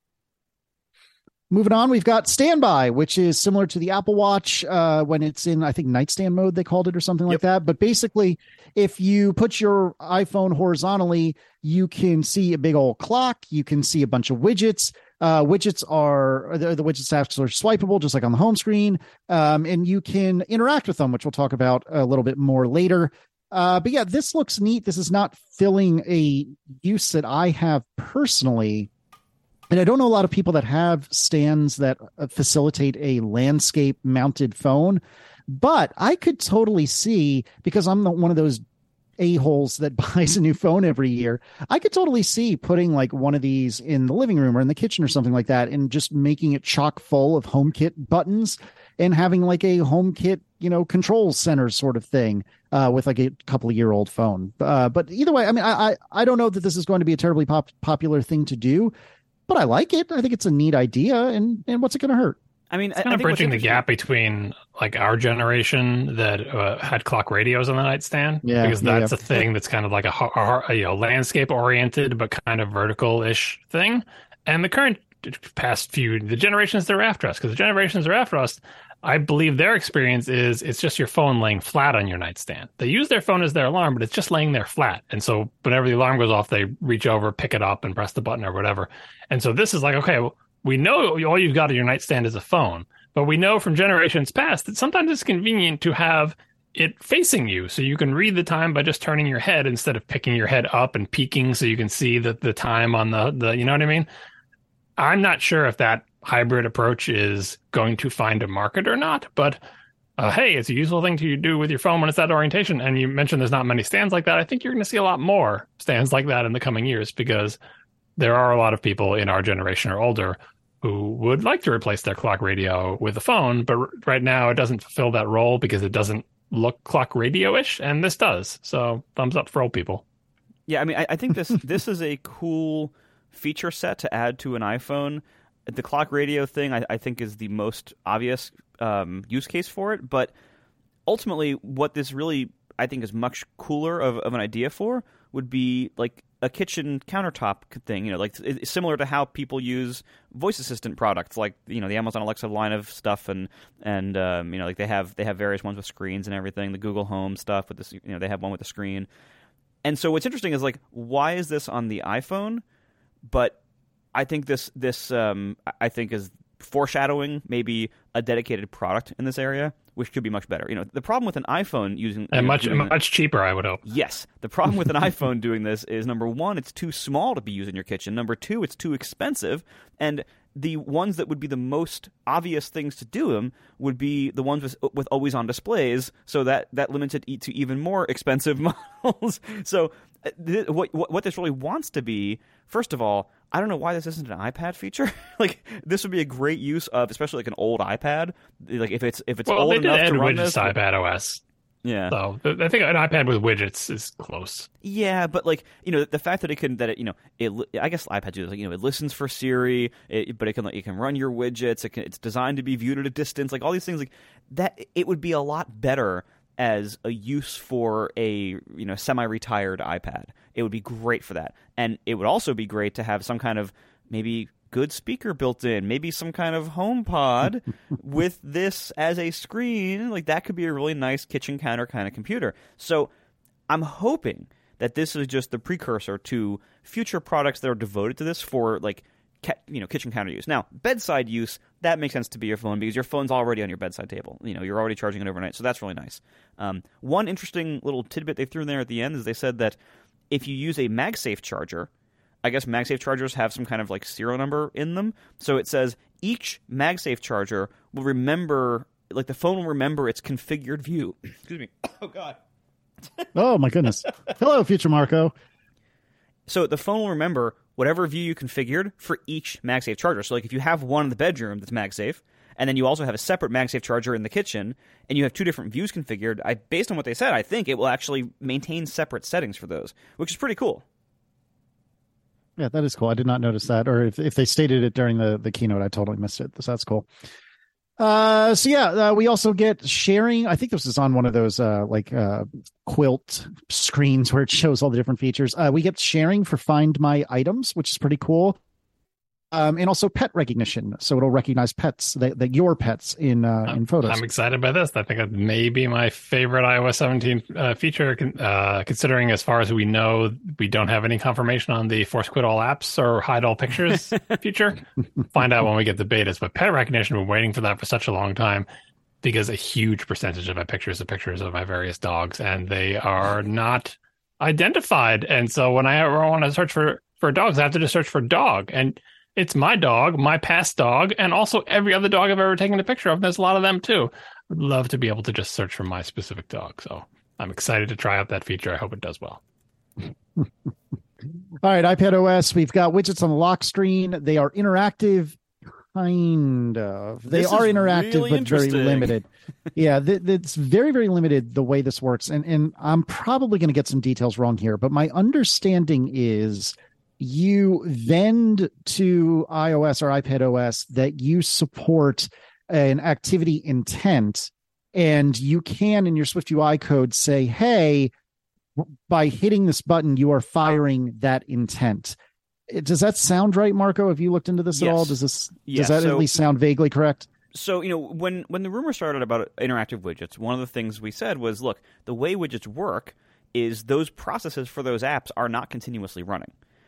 Moving on, we've got Standby, which is similar to the Apple Watch when it's in, I think, nightstand mode, they called it, or something like that. But basically, if you put your iPhone horizontally, you can see a big old clock. You can see a bunch of widgets. Widgets are the widgets actually are swipeable, just like on the home screen. And you can interact with them, which we'll talk about a little bit more later. But yeah, this looks neat. This is not filling a use that I have personally. And I don't know a lot of people that have stands that facilitate a landscape mounted phone, but I could totally see, because I'm one of those a-holes that buys a new phone every year, I could totally see putting like one of these in the living room or in the kitchen or something like that, and just making it chock full of HomeKit buttons and having like a HomeKit, control center sort of thing with like a couple of year old phone. But either way, I mean, I don't know that this is going to be a terribly popular thing to do, but I like it. I think it's a neat idea, and what's it going to hurt? I mean, it's kind of bridging the gap between like our generation that had clock radios on the nightstand, because that's a thing that's kind of like a landscape oriented but kind of vertical-ish thing, and the current the generations that are after us, because the generations that are after us, I believe their experience is it's just your phone laying flat on your nightstand. They use their phone as their alarm, but it's just laying there flat. And so whenever the alarm goes off, they reach over, pick it up, and press the button or whatever. And so this is like, okay, well, we know all you've got on your nightstand is a phone, but we know from generations past that sometimes it's convenient to have it facing you, so you can read the time by just turning your head instead of picking your head up and peeking so you can see the time on the you know what I mean? I'm not sure if that hybrid approach is going to find a market or not, but hey, it's a useful thing to do with your phone when it's that orientation. And you mentioned there's not many stands like that. I think you're going to see a lot more stands like that in the coming years, because there are a lot of people in our generation or older who would like to replace their clock radio with a phone, but right now it doesn't fulfill that role because it doesn't look clock radio-ish, and this does. So thumbs up for old people. Yeah, I mean, I think this is a cool feature set to add to an iPhone. The clock radio thing, I think, is the most obvious use case for it. But ultimately, what this really, I think, is much cooler of an idea for would be like a kitchen countertop thing. Like it's similar to how people use voice assistant products, like the Amazon Alexa line of stuff, and like they have various ones with screens and everything. The Google Home stuff with this, they have one with a screen. And so what's interesting is like, why is this on the iPhone? But I think this I think is foreshadowing maybe a dedicated product in this area, which could be much better. The problem with an iPhone using and much cheaper, I would hope. Yes, the problem with an iPhone doing this is, number one, it's too small to be used in your kitchen. Number two, it's too expensive, and the ones that would be the most obvious things to do them would be the ones with always on displays. So that limits it to even more expensive models. So what this really wants to be, first of all, I don't know why this isn't an iPad feature. Like, this would be a great use of, especially like an old iPad. Like if it's old enough to run this. iPad OS. Yeah. So I think an iPad with widgets is close. Yeah, but like, the fact that I guess iPad do this, it listens for Siri, but it can run your widgets. It's designed to be viewed at a distance. Like all these things like that, it would be a lot better as a use for a semi-retired iPad. It would be great for that, and it would also be great to have some kind of maybe good speaker built in, maybe some kind of home pod with this as a screen. Like, that could be a really nice kitchen counter kind of computer. So I'm hoping that this is just the precursor to future products that are devoted to this for, like, kitchen counter use. Now, bedside use, that makes sense to be your phone because your phone's already on your bedside table. You're already charging it overnight, so that's really nice. One interesting little tidbit they threw in there at the end is they said that if you use a MagSafe charger, I guess MagSafe chargers have some kind of like serial number in them. So it says each MagSafe charger will remember, like the phone will remember its configured view. Excuse me. Oh, God. Oh, my goodness. Hello, future Marco. So the phone will remember whatever view you configured for each MagSafe charger. So like if you have one in the bedroom that's MagSafe, and then you also have a separate MagSafe charger in the kitchen, and you have two different views configured, based on what they said, I think it will actually maintain separate settings for those, which is pretty cool. Yeah, that is cool. I did not notice that. Or if they stated it during the keynote, I totally missed it. So that's cool. We also get sharing. I think this is on one of those quilt screens where it shows all the different features. We get sharing for Find My Items, which is pretty cool. And also pet recognition, so it'll recognize pets, that your pets in photos. I'm excited by this. I think it may be my favorite iOS 17 feature, considering as far as we know, we don't have any confirmation on the force quit all apps or hide all pictures feature. Find out when we get the betas. But pet recognition, we're waiting for that for such a long time because a huge percentage of my pictures are pictures of my various dogs, and they are not identified. And so when I want to search for dogs, I have to just search for dog. And it's my dog, my past dog, and also every other dog I've ever taken a picture of. And there's a lot of them, too. I'd love to be able to just search for my specific dog. So I'm excited to try out that feature. I hope it does well. All right, iPad OS. We've got widgets on the lock screen. They are interactive, kind of. They are interactive, really but very limited. Yeah, it's very, very limited the way this works. And I'm probably going to get some details wrong here, but my understanding is you vend to iOS or iPad OS that you support an activity intent, and you can in your SwiftUI code say, hey, by hitting this button, you are firing that intent. Does that sound right, Marco? Have you looked into this at all? Does that at least sound vaguely correct? So, when the rumor started about interactive widgets, one of the things we said was, look, the way widgets work is those processes for those apps are not continuously running.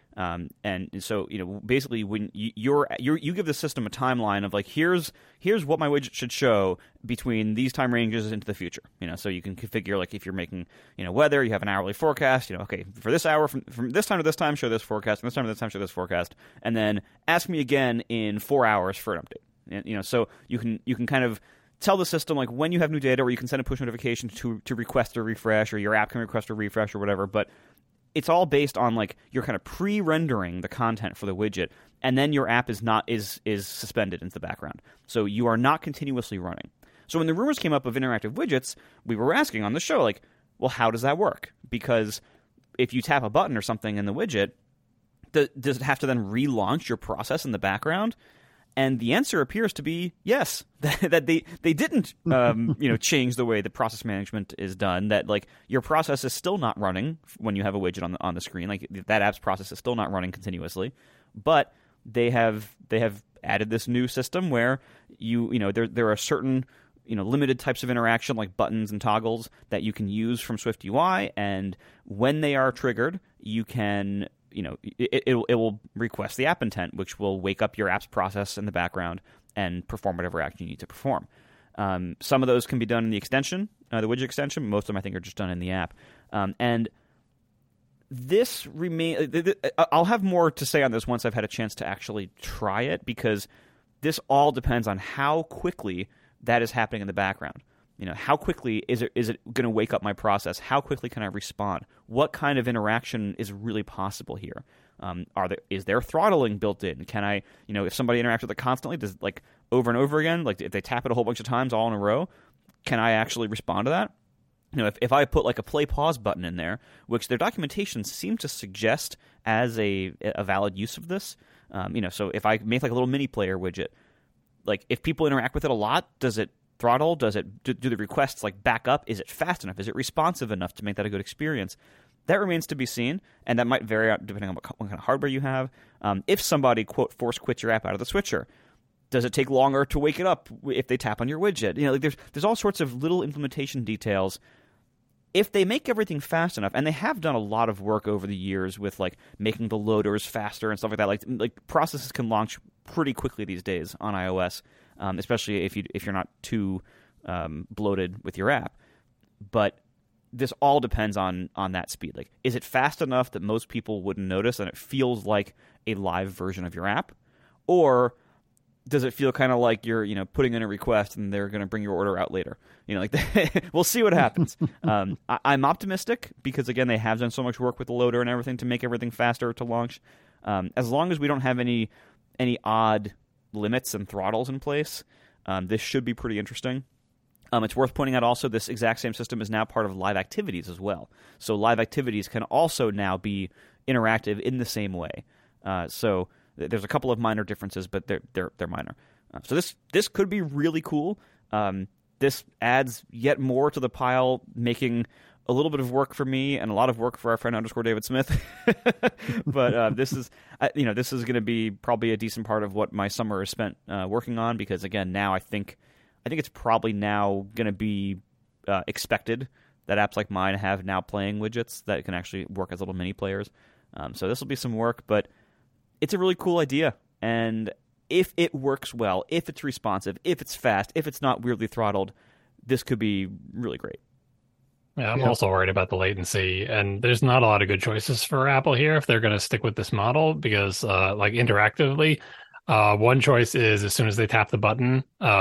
And so, basically when you give the system a timeline of like, here's what my widget should show between these time ranges into the future, so you can configure, like, if you're making, weather, you have an hourly forecast, okay, for this hour, from this time to this time, show this forecast, from this time to this time, show this forecast, and then ask me again in 4 hours for an update. And, so you can kind of tell the system, like, when you have new data, or you can send a push notification to request a refresh, or your app can request a refresh or whatever, but it's all based on, like, you're kind of pre-rendering the content for the widget, and then your app is suspended into the background. So you are not continuously running. So when the rumors came up of interactive widgets, we were asking on the show, like, well, how does that work? Because if you tap a button or something in the widget, does it have to then relaunch your process in the background? And the answer appears to be yes, that they didn't change the way the process management is done. That, like, your process is still not running when you have a widget on the screen. Like, that app's process is still not running continuously, but they have added this new system where there are certain limited types of interaction, like buttons and toggles, that you can use from SwiftUI, and when they are triggered, you can. It will request the app intent, which will wake up your app's process in the background and perform whatever action you need to perform. Some of those can be done in the extension, the widget extension. Most of them, I think, are just done in the app. And this I'll have more to say on this once I've had a chance to actually try it, because this all depends on how quickly that is happening in the background. How quickly is it going to wake up my process? How quickly can I respond? What kind of interaction is really possible here? Is there throttling built in? Can I, if somebody interacts with it constantly, does, like, over and over again, like if they tap it a whole bunch of times all in a row, can I actually respond to that? If I put, like, a play pause button in there, which their documentation seemed to suggest as a valid use of this, so if I make, like, a little mini player widget, like, if people interact with it a lot, does it throttle? Does it do the requests, like, back up? Is it fast enough? Is it responsive enough to make that a good experience? That remains to be seen, and that might vary out depending on what kind of hardware you have. If somebody, quote, force quits your app out of the switcher, does it take longer to wake it up if they tap on your widget? Like there's all sorts of little implementation details. If they make everything fast enough, and they have done a lot of work over the years with like making the loaders faster and stuff like that. Like processes can launch pretty quickly these days on iOS, especially if you're not too bloated with your app. But this all depends on that speed. Like, is it fast enough that most people wouldn't notice and it feels like a live version of your app, or does it feel kind of like you're, putting in a request and they're going to bring your order out later? We'll see what happens. I'm optimistic because, again, they have done so much work with the loader and everything to make everything faster to launch. As long as we don't have any odd limits and throttles in place, this should be pretty interesting. It's worth pointing out also this exact same system is now part of Live Activities as well. So Live Activities can also now be interactive in the same way. So there's a couple of minor differences, but they're minor. So this could be really cool. This adds yet more to the pile, making a little bit of work for me and a lot of work for our friend _David Smith. But this is going to be probably a decent part of what my summer is spent working on, because again, now I think it's probably now going to be expected that apps like mine have now playing widgets that can actually work as little mini players. So this will be some work, but it's a really cool idea. And if it works well, if it's responsive, if it's fast, if it's not weirdly throttled, this could be really great. Yeah, I'm also worried about the latency, and there's not a lot of good choices for Apple here if they're going to stick with this model, because like interactively, one choice is as soon as they tap the button,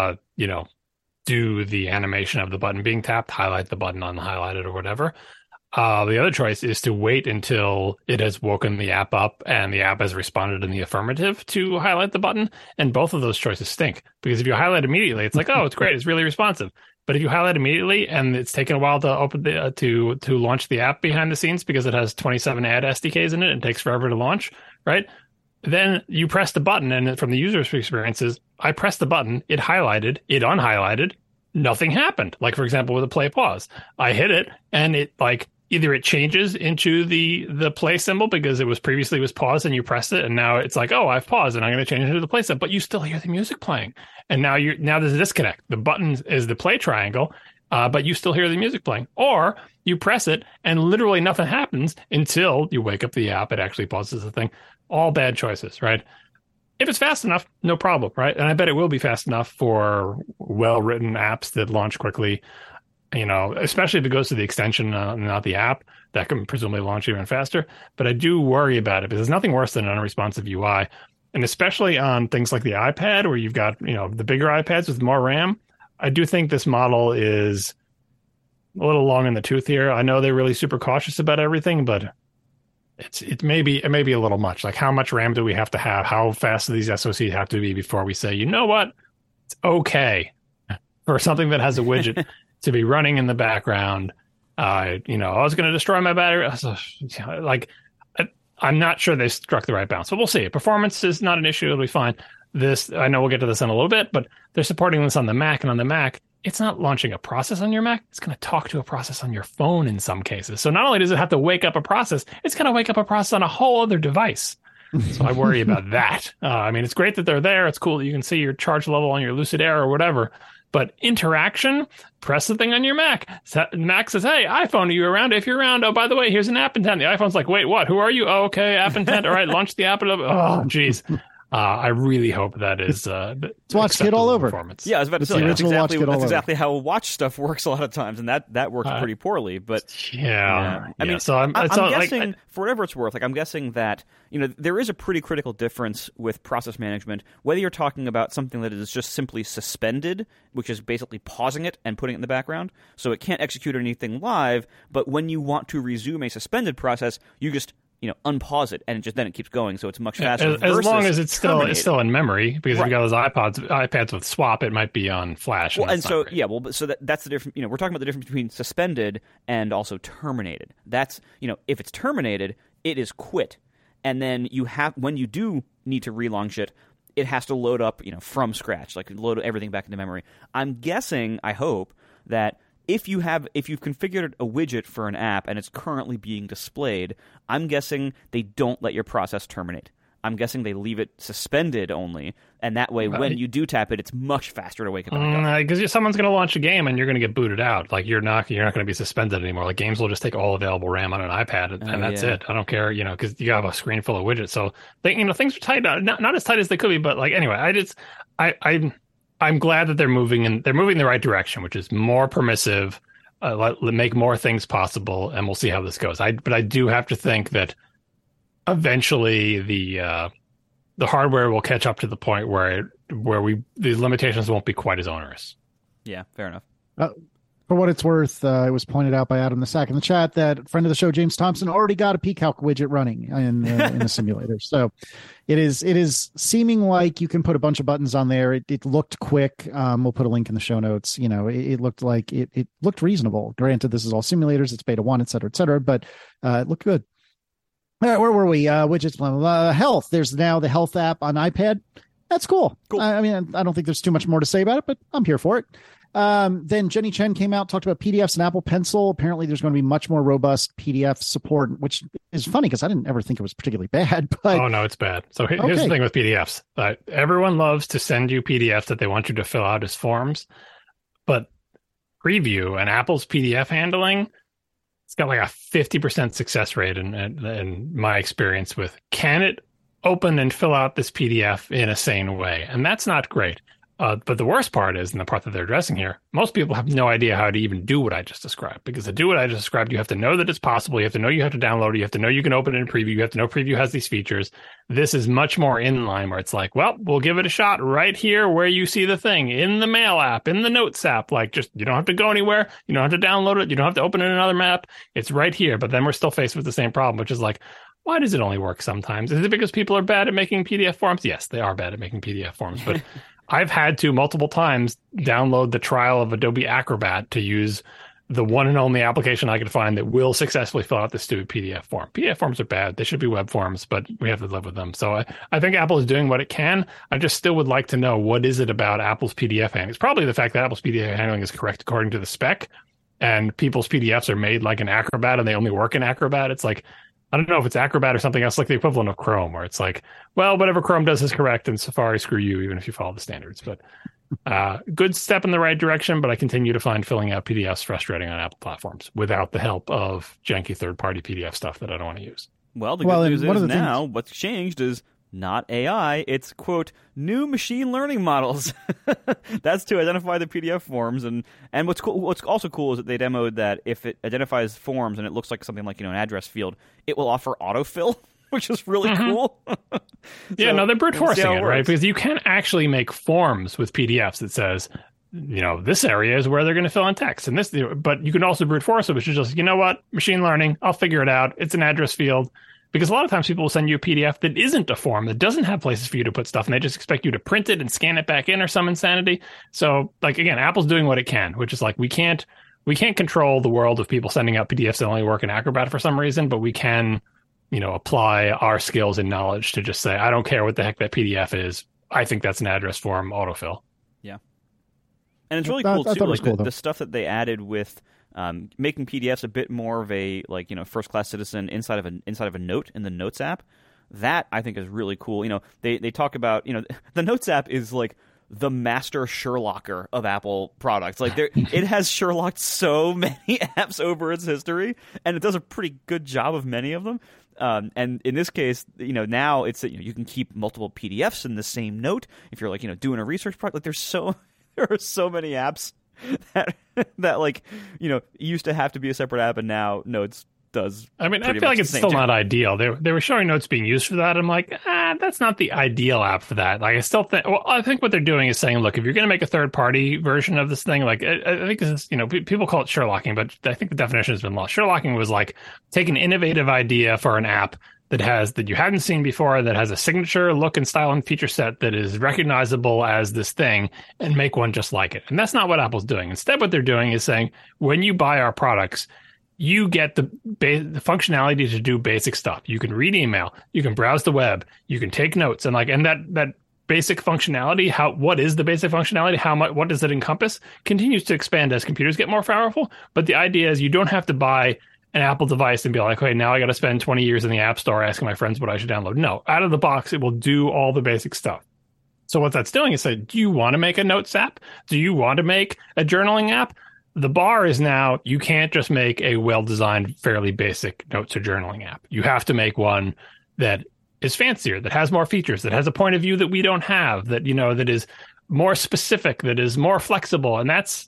do the animation of the button being tapped, highlight the button on the highlighted or whatever. The other choice is to wait until it has woken the app up and the app has responded in the affirmative to highlight the button. And both of those choices stink, because if you highlight immediately, it's like, oh, it's great, it's really responsive. But if you highlight immediately and it's taken a while to open to launch the app behind the scenes because it has 27 ad SDKs in it and takes forever to launch, right? Then you press the button, and from the user's experiences, I pressed the button, it highlighted, it unhighlighted, nothing happened. Like, for example, with a play pause, I hit it and it either it changes into the play symbol because it was previously paused and you pressed it, and now it's like, oh, I've paused and I'm going to change it to the play symbol, but you still hear the music playing. And now there's a disconnect. The button is the play triangle, but you still hear the music playing. Or you press it and literally nothing happens until you wake up the app. It actually pauses the thing. All bad choices, right? If it's fast enough, no problem, right? And I bet it will be fast enough for well-written apps that launch quickly. Especially if it goes to the extension, not the app, that can presumably launch even faster. But I do worry about it because there's nothing worse than an unresponsive UI. And especially on things like the iPad, where you've got, the bigger iPads with more RAM, I do think this model is a little long in the tooth here. I know they're really super cautious about everything, but it may be a little much. Like, how much RAM do we have to have? How fast do these SoCs have to be before we say, you know what, it's okay for something that has a widget to be running in the background? I was going to destroy my battery. I'm not sure they struck the right balance, but we'll see. Performance is not an issue. It'll be fine. I know we'll get to this in a little bit, but they're supporting this on the Mac, and on the Mac, it's not launching a process on your Mac. It's going to talk to a process on your phone in some cases. So not only does it have to wake up a process, it's going to wake up a process on a whole other device. So I worry about that. It's great that they're there. It's cool that you can see your charge level on your Lucid Air or whatever. But interaction, press the thing on your Mac. Mac says, hey, iPhone, are you around? If you're around, oh, by the way, here's an app intent. The iPhone's like, wait, what? Who are you? Oh, okay, app intent. All right, launch the app. Oh, geez. I really hope that is it's Watch Kit all over. Performance. Yeah, I was about to say that's exactly how watch stuff works a lot of times, and that works pretty poorly. But so I'm guessing, for whatever it's worth, I'm guessing that there is a pretty critical difference with process management, whether you're talking about something that is just simply suspended, which is basically pausing it and putting it in the background, so it can't execute anything live. But when you want to resume a suspended process, you just unpause it, and then it keeps going, so it's much faster. As long as it's still in memory, because if you got those iPads with swap, it might be on flash. Well, that's the difference. We're talking about the difference between suspended and also terminated. That's if it's terminated, it is quit, and then when you do need to relaunch it, it has to load up from scratch, like load everything back into memory. I'm guessing, I hope, that if you've configured a widget for an app and it's currently being displayed, I'm guessing they don't let your process terminate. I'm guessing they leave it suspended only, and that way, when you do tap it, it's much faster to wake up. Because someone's going to launch a game and you're going to get booted out. Like you're not going to be suspended anymore. Like games will just take all available RAM on an iPad, and that's it. I don't care, because you have a screen full of widgets. So things are tight, not as tight as they could be, but like anyway, I'm glad that they're moving in the right direction, which is more permissive, make more things possible, and we'll see how this goes. But I do have to think that eventually the hardware will catch up to the point where these limitations won't be quite as onerous. Yeah, fair enough. For what it's worth, it was pointed out by Adam the Sack in the chat that friend of the show James Thompson already got a pCalc widget running in the simulator. So it is seeming like you can put a bunch of buttons on there. It looked quick. We'll put a link in the show notes. It looked like it looked reasonable. Granted, this is all simulators. It's beta 1, et cetera, but it looked good. All right, where were we? Widgets, blah, blah, blah. Health. There's now the health app on iPad. That's cool. I mean, I don't think there's too much more to say about it, but I'm here for it. Then Jenny Chen came out, talked about PDFs and Apple Pencil. Apparently there's going to be much more robust PDF support, which is funny because I didn't ever think it was particularly bad. But oh, no, it's bad. So here's the thing with PDFs. Everyone loves to send you PDFs that they want you to fill out as forms, but Preview and Apple's PDF handling, it's got like a 50% success rate in my experience with, can it open and fill out this PDF in a sane way? And that's not great. But the worst part is, and the part that they're addressing here, most people have no idea how to even do what I just described. Because to do what I just described, you have to know that it's possible. You have to know you have to download it. You have to know you can open it in Preview. You have to know Preview has these features. This is much more in line where it's like, well, we'll give it a shot right here where you see the thing, in the Mail app, in the Notes app. Like, just, you don't have to go anywhere. You don't have to download it. You don't have to open it in another map. It's right here. But then we're still faced with the same problem, which is like, why does it only work sometimes? Is it because people are bad at making PDF forms? Yes, they are bad at making PDF forms, but I've had to multiple times download the trial of Adobe Acrobat to use the one and only application I could find that will successfully fill out the stupid PDF form. PDF forms are bad. They should be web forms, but we have to live with them. So I think Apple is doing what it can. I just still would like to know, what is it about Apple's PDF handling? It's probably the fact that Apple's PDF handling is correct according to the spec, and people's PDFs are made like an Acrobat and they only work in Acrobat. It's like, I don't know if it's Acrobat or something else, like the equivalent of Chrome, where it's like, well, whatever Chrome does is correct, and Safari, screw you, even if you follow the standards. But good step in the right direction, but I continue to find filling out PDFs frustrating on Apple platforms without the help of janky third-party PDF stuff that I don't want to use. Well, the good news is now what's changed is not AI, it's, quote, new machine learning models. That's to identify the PDF forms. And what's cool, what's also cool is that they demoed that if it identifies forms and it looks like something like, an address field, it will offer autofill, which is really cool. So, they're brute forcing it, right? Because you can actually make forms with PDFs that says, this area is where they're going to fill in text, and this, but you can also brute force it, which is just, machine learning, I'll figure it out. It's an address field. Because a lot of times people will send you a PDF that isn't a form, that doesn't have places for you to put stuff, and they just expect you to print it and scan it back in or some insanity. So, again, Apple's doing what it can, which is like, we can't control the world of people sending out PDFs that only work in Acrobat for some reason, but we can, apply our skills and knowledge to just say, I don't care what the heck that PDF is. I think that's an address form autofill. Yeah. And it's really cool, too, like the stuff that they added with making PDFs a bit more of a first class citizen inside of a note in the Notes app. That I think is really cool. They talk about the Notes app is like the master Sherlocker of Apple products. Like it has Sherlocked so many apps over its history, and it does a pretty good job of many of them. And in this case, now it's you can keep multiple PDFs in the same note if you're doing a research project. Like there are so many apps that used to have to be a separate app, and now Notes does. I mean, I feel like it's still not ideal. They were showing Notes being used for that. I'm like, that's not the ideal app for that. Like, I still think. Well, I think what they're doing is saying, look, if you're going to make a third-party version of this thing, like I think this is, people call it Sherlocking, but I think the definition has been lost. Sherlocking was like take an innovative idea for an app that you hadn't seen before, that has a signature look and style and feature set that is recognizable as this thing, and make one just like it. And that's not what Apple's doing. Instead, what they're doing is saying, when you buy our products, you get the functionality to do basic stuff. You can read email, you can browse the web, you can take notes, and that basic functionality, what is the basic functionality, how much, what does it encompass, continues to expand as computers get more powerful. But the idea is you don't have to buy an Apple device and be like, okay, now I got to spend 20 years in the App Store asking my friends what I should download. No, out of the box, it will do all the basic stuff. So what that's doing is saying, do you want to make a Notes app? Do you want to make a journaling app? The bar is now you can't just make a well-designed, fairly basic Notes or journaling app. You have to make one that is fancier, that has more features, that has a point of view that we don't have, that, that is more specific, that is more flexible. And that's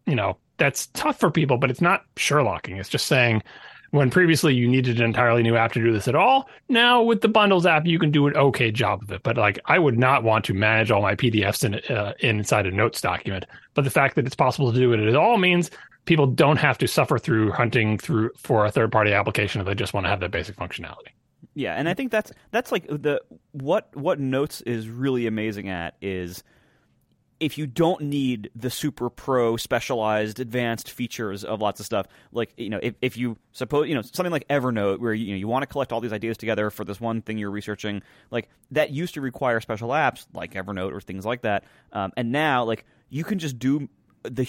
tough for people, but it's not Sherlocking. It's just saying when previously you needed an entirely new app to do this at all, now with the Bundles app, you can do an okay job of it. But like, I would not want to manage all my PDFs inside a Notes document. But the fact that it's possible to do it at all means people don't have to suffer through hunting for a third-party application if they just want to have that basic functionality. Yeah, and I think that's like what Notes is really amazing at is if you don't need the super pro specialized advanced features of lots of stuff, like if you suppose something like Evernote where you want to collect all these ideas together for this one thing you're researching, like that used to require special apps like Evernote or things like that, and now like you can just do the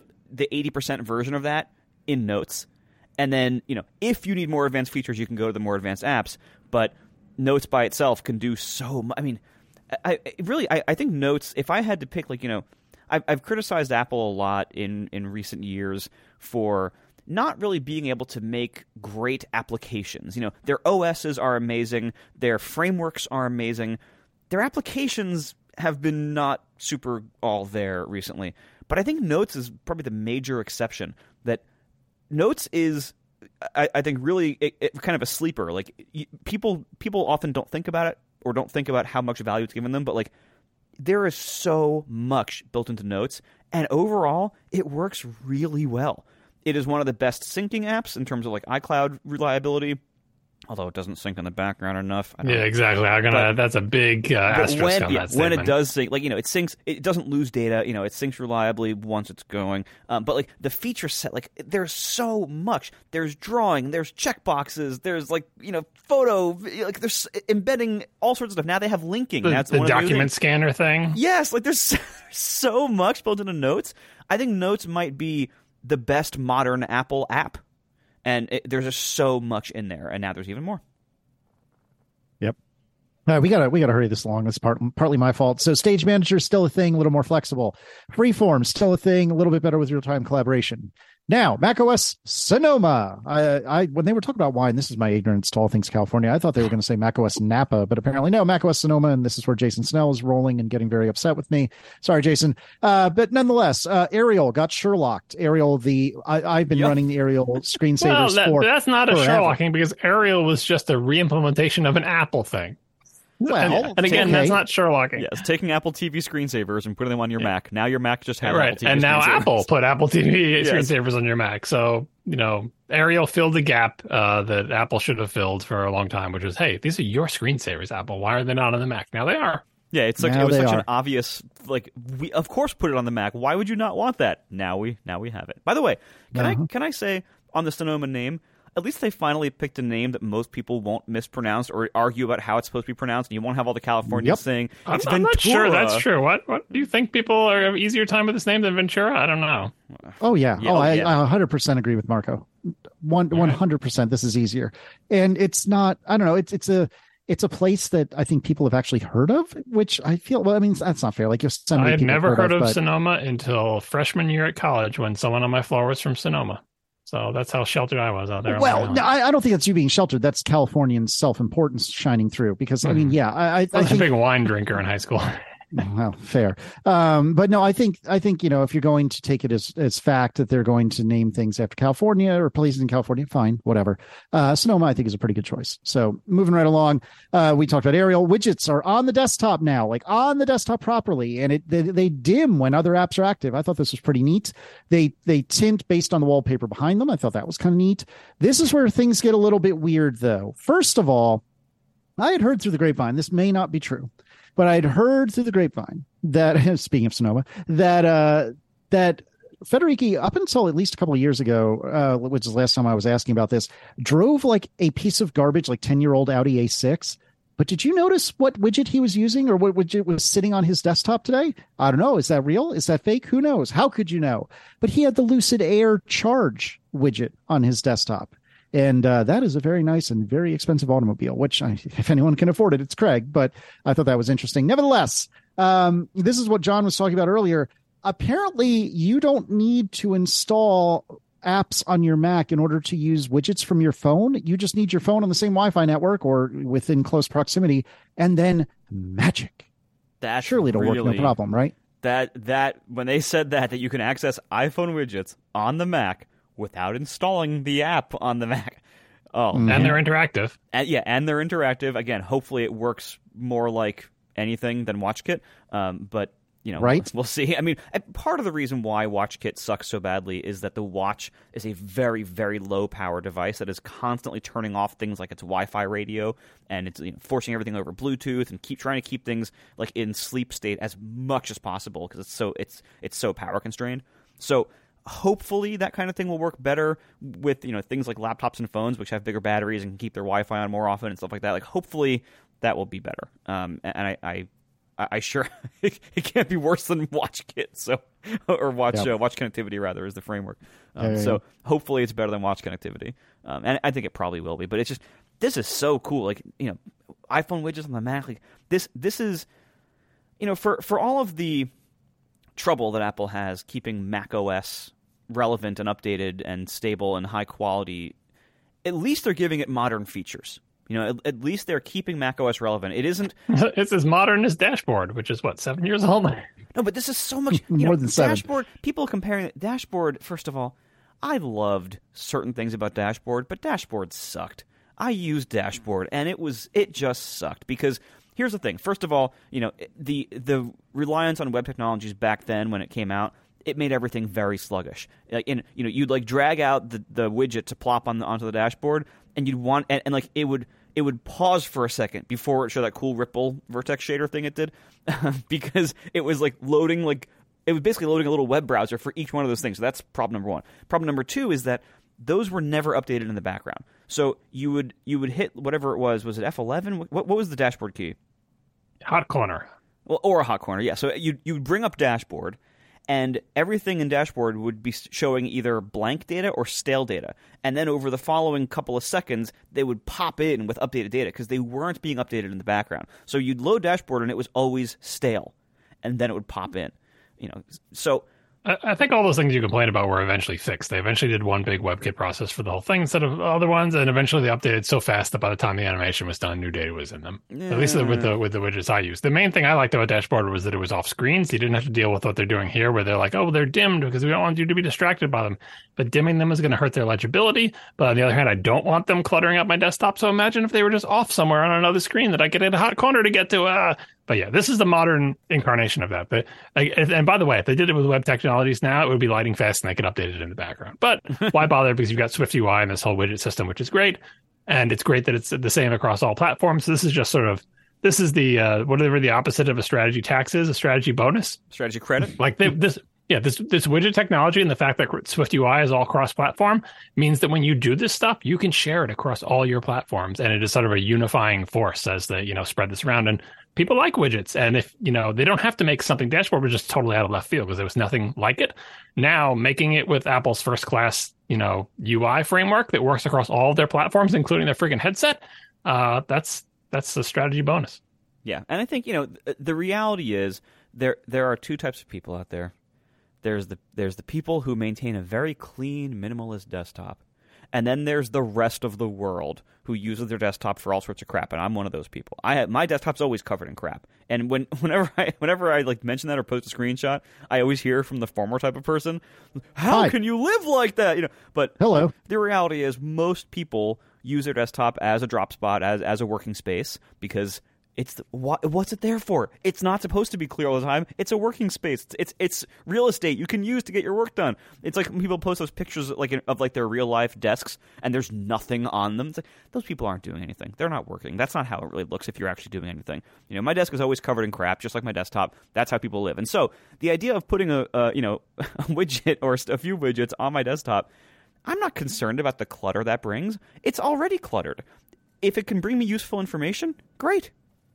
80% version of that in Notes. And then, if you need more advanced features, you can go to the more advanced apps. But Notes by itself can do so much. I mean, I think Notes, if I had to pick, I've criticized Apple a lot in recent years for not really being able to make great applications. Their OSs are amazing. Their frameworks are amazing. Their applications have been not super all there recently. But I think Notes is probably the major exception. That Notes is, I think, really kind of a sleeper. Like people often don't think about it or don't think about how much value it's given them. But like there is so much built into Notes, and overall, it works really well. It is one of the best syncing apps in terms of like iCloud reliability. Although it doesn't sync in the background enough. Yeah, exactly. That's a big asterisk on that statement. When it does sync, it syncs. It doesn't lose data. It syncs reliably once it's going. But like the feature set, there's so much. There's drawing. There's checkboxes. There's photo. There's embedding all sorts of stuff. Now they have linking. The document scanner thing. Yes, there's so much built into Notes. I think Notes might be the best modern Apple app. And there's just so much in there, and now there's even more. Yep. We gotta hurry this along. That's partly my fault. So Stage Manager is still a thing, a little more flexible. Freeform still a thing, a little bit better with real-time collaboration. Now, macOS Sonoma. I when they were talking about wine, this is my ignorance to all things California. I thought they were going to say macOS Napa, but apparently no, macOS Sonoma, and this is where Jason Snell is rolling and getting very upset with me. Sorry, Jason. But nonetheless, Arial got Sherlocked. Arial, I've been running the Arial screensavers that's not a forever. Sherlocking because Arial was just a re-implementation of an Apple thing. Well, and again, that's not Sherlocking. Yes, taking Apple TV screensavers and putting them on your Mac. Now your Mac just has right. Apple TV and now Apple put Apple TV screensavers on your Mac. So, Arial filled the gap that Apple should have filled for a long time, which was, hey, these are your screensavers, Apple. Why are they not on the Mac? Now they are. Yeah, it was such an obvious, we of course put it on the Mac. Why would you not want that? Now we have it. By the way, can I say on the Sonoma name, at least they finally picked a name that most people won't mispronounce or argue about how it's supposed to be pronounced, and you won't have all the Californians saying, I'm not sure that's true. What do you think people have easier time with this name than Ventura? I don't know. Oh, yeah. I 100% agree with Marco. 100%. This is easier. And it's not, I don't know, it's a place that I think people have actually heard of, which I feel, that's not fair. Like I had never heard of Sonoma until freshman year at college when someone on my floor was from Sonoma. So that's how sheltered I was out there. Well, no, I don't think that's you being sheltered. That's Californian self-importance shining through. Because I was a big wine drinker in high school. Well, fair. But no, I think, if you're going to take it as fact that they're going to name things after California or places in California, fine, whatever. Sonoma, I think, is a pretty good choice. So moving right along, we talked about Arial. Widgets are on the desktop now, on the desktop properly, and they dim when other apps are active. I thought this was pretty neat. They tint based on the wallpaper behind them. I thought that was kind of neat. This is where things get a little bit weird, though. First of all, I had heard through the grapevine, this may not be true, but I'd heard through the grapevine that, speaking of Sonoma, that Federici, up until at least a couple of years ago, which is the last time I was asking about this, drove a piece of garbage, 10-year-old Audi A6 But did you notice what widget he was using or what widget was sitting on his desktop today? I don't know. Is that real? Is that fake? Who knows? How could you know? But he had the Lucid Air Charge widget on his desktop. And that is a very nice and very expensive automobile, which if anyone can afford it, it's Craig. But I thought that was interesting. Nevertheless, this is what John was talking about earlier. Apparently, you don't need to install apps on your Mac in order to use widgets from your phone. You just need your phone on the same Wi-Fi network or within close proximity, and then magic. That's surely it'll work, no problem, right? That when they said that you can access iPhone widgets on the Mac without installing the app on the Mac. Oh, and they're interactive. And they're interactive. Again, hopefully it works more like anything than WatchKit. But right? We'll see. I mean, part of the reason why WatchKit sucks so badly is that the watch is a very, very low power device that is constantly turning off things like its Wi-Fi radio, and it's forcing everything over Bluetooth and trying to keep things like in sleep state as much as possible because it's so power constrained. So hopefully that kind of thing will work better with things like laptops and phones, which have bigger batteries and can keep their Wi-Fi on more often and stuff like that. Like hopefully that will be better. And I sure it can't be worse than WatchKit, or watch connectivity rather is the framework. So hopefully it's better than watch connectivity, and I think it probably will be. But it's just this is so cool, like iPhone widgets on the Mac. Like this is for all of the trouble that Apple has keeping Mac OS relevant and updated and stable and high quality. At least they're giving it modern features. At least they're keeping macOS relevant. It isn't. It's as modern as Dashboard, which is 7 years old. No, but this is so much more than 7. Dashboard. People comparing it. Dashboard. First of all, I loved certain things about Dashboard, but Dashboard sucked. I used Dashboard, and it just sucked because here's the thing. First of all, the reliance on web technologies back then when it came out, it made everything very sluggish. You'd drag out the widget to plop onto the dashboard, and you'd want and it would pause for a second before it showed that cool ripple vertex shader thing it did, because it was loading it was basically loading a little web browser for each one of those things. So that's problem number one. Problem number two is that those were never updated in the background. So you would hit whatever it was it F11? What was the dashboard key? Hot corner. Well, or a hot corner, yeah. So you bring up dashboard, and everything in dashboard would be showing either blank data or stale data. And then over the following couple of seconds, they would pop in with updated data because they weren't being updated in the background. So you'd load dashboard and it was always stale, and then it would pop in. So I think all those things you complained about were eventually fixed. They eventually did one big WebKit process for the whole thing instead of other ones, and eventually they updated so fast that by the time the animation was done, new data was in them. At least with the widgets I used. The main thing I liked about Dashboard was that it was off screen, so you didn't have to deal with what they're doing here, where they're like, oh, they're dimmed because we don't want you to be distracted by them. But dimming them is going to hurt their legibility. But on the other hand, I don't want them cluttering up my desktop. So imagine if they were just off somewhere on another screen that I could hit a hot corner to get to. But yeah, this is the modern incarnation of that. But and by the way, if they did it with web technologies now, it would be lighting fast and they could update it in the background. But why bother? Because you've got Swift UI and this whole widget system, which is great. And it's great that it's the same across all platforms. So this is just this is the whatever the opposite of a strategy tax is, a strategy bonus. Strategy credit? This widget technology and the fact that Swift UI is all cross-platform means that when you do this stuff, you can share it across all your platforms. And it is sort of a unifying force as they, spread this around. And people like widgets. And if, they don't have to make something Dashboard was just totally out of left field because there was nothing like it. Now, making it with Apple's first-class, UI framework that works across all of their platforms, including their freaking headset, that's a strategy bonus. Yeah. And I think, the reality is there are two types of people out there. There's the people who maintain a very clean, minimalist desktop. And then there's the rest of the world who uses their desktop for all sorts of crap, and I'm one of those people. My desktop's always covered in crap. And whenever I mention that or post a screenshot, I always hear from the former type of person, "How can you live like that?" But hello. The reality is most people use their desktop as a drop spot, as a working space, because what's it there for? It's not supposed to be clear all the time. It's a working space. It's real estate you can use to get your work done. It's like when people post those pictures of their real life desks and there's nothing on them. It's like, those people aren't doing anything. They're not working. That's not how it really looks if you're actually doing anything. My desk is always covered in crap, just like my desktop. That's how people live. And so the idea of putting a widget or a few widgets on my desktop, I'm not concerned about the clutter that brings. It's already cluttered. if it can bring me useful information, great.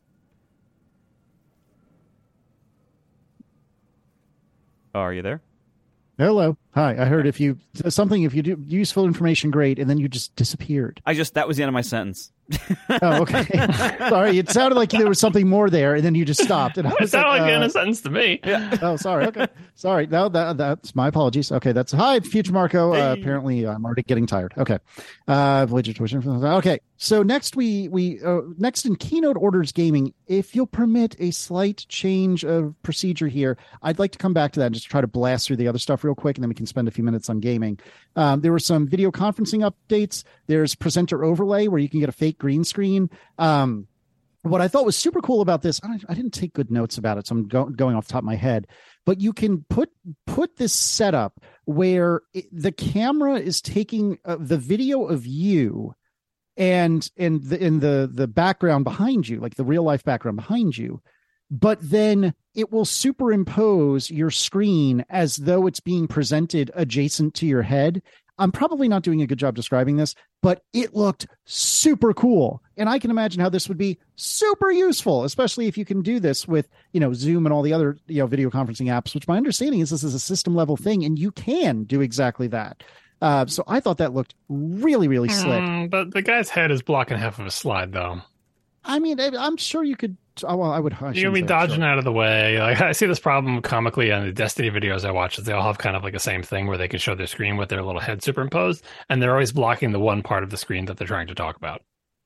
Oh, are you there? Hello. Hi. I heard if you do useful information, great, and then you just disappeared. That was the end of my sentence. Oh, okay. Sorry. It sounded like there was something more there, and then you just stopped. And I It was sounded like the end of like, a sentence to me. Yeah. oh, sorry. Okay. Sorry. No, that's my apologies. Okay. That's hi, Future Marco. Hey. Apparently, I'm already getting tired. Okay. Okay. So next next in Keynote Orders Gaming, if you'll permit a slight change of procedure here, I'd like to come back to that and just try to blast through the other stuff real quick, and then we can spend a few minutes on gaming. There were some video conferencing updates. There's presenter overlay where you can get a fake green screen. What I thought was super cool about this, I didn't take good notes about it, so I'm going off the top of my head, but you can put this setup where the camera is taking the video of you and in the background behind you, like the real life background behind you, but then it will superimpose your screen as though it's being presented adjacent to your head. I'm probably not doing a good job describing this, but it looked super cool. And I can imagine how this would be super useful, especially if you can do this with, Zoom and all the other, video conferencing apps, which my understanding is this is a system level thing, and you can do exactly that. So I thought that looked really, really slick. But the guy's head is blocking half of a slide, though. I mean, I'm sure you could. Oh, well, I would. You'll be dodging out of the way. Like, I see this problem comically on the Destiny videos I watch. Is they all have kind of like the same thing where they can show their screen with their little head superimposed, and they're always blocking the one part of the screen that they're trying to talk about.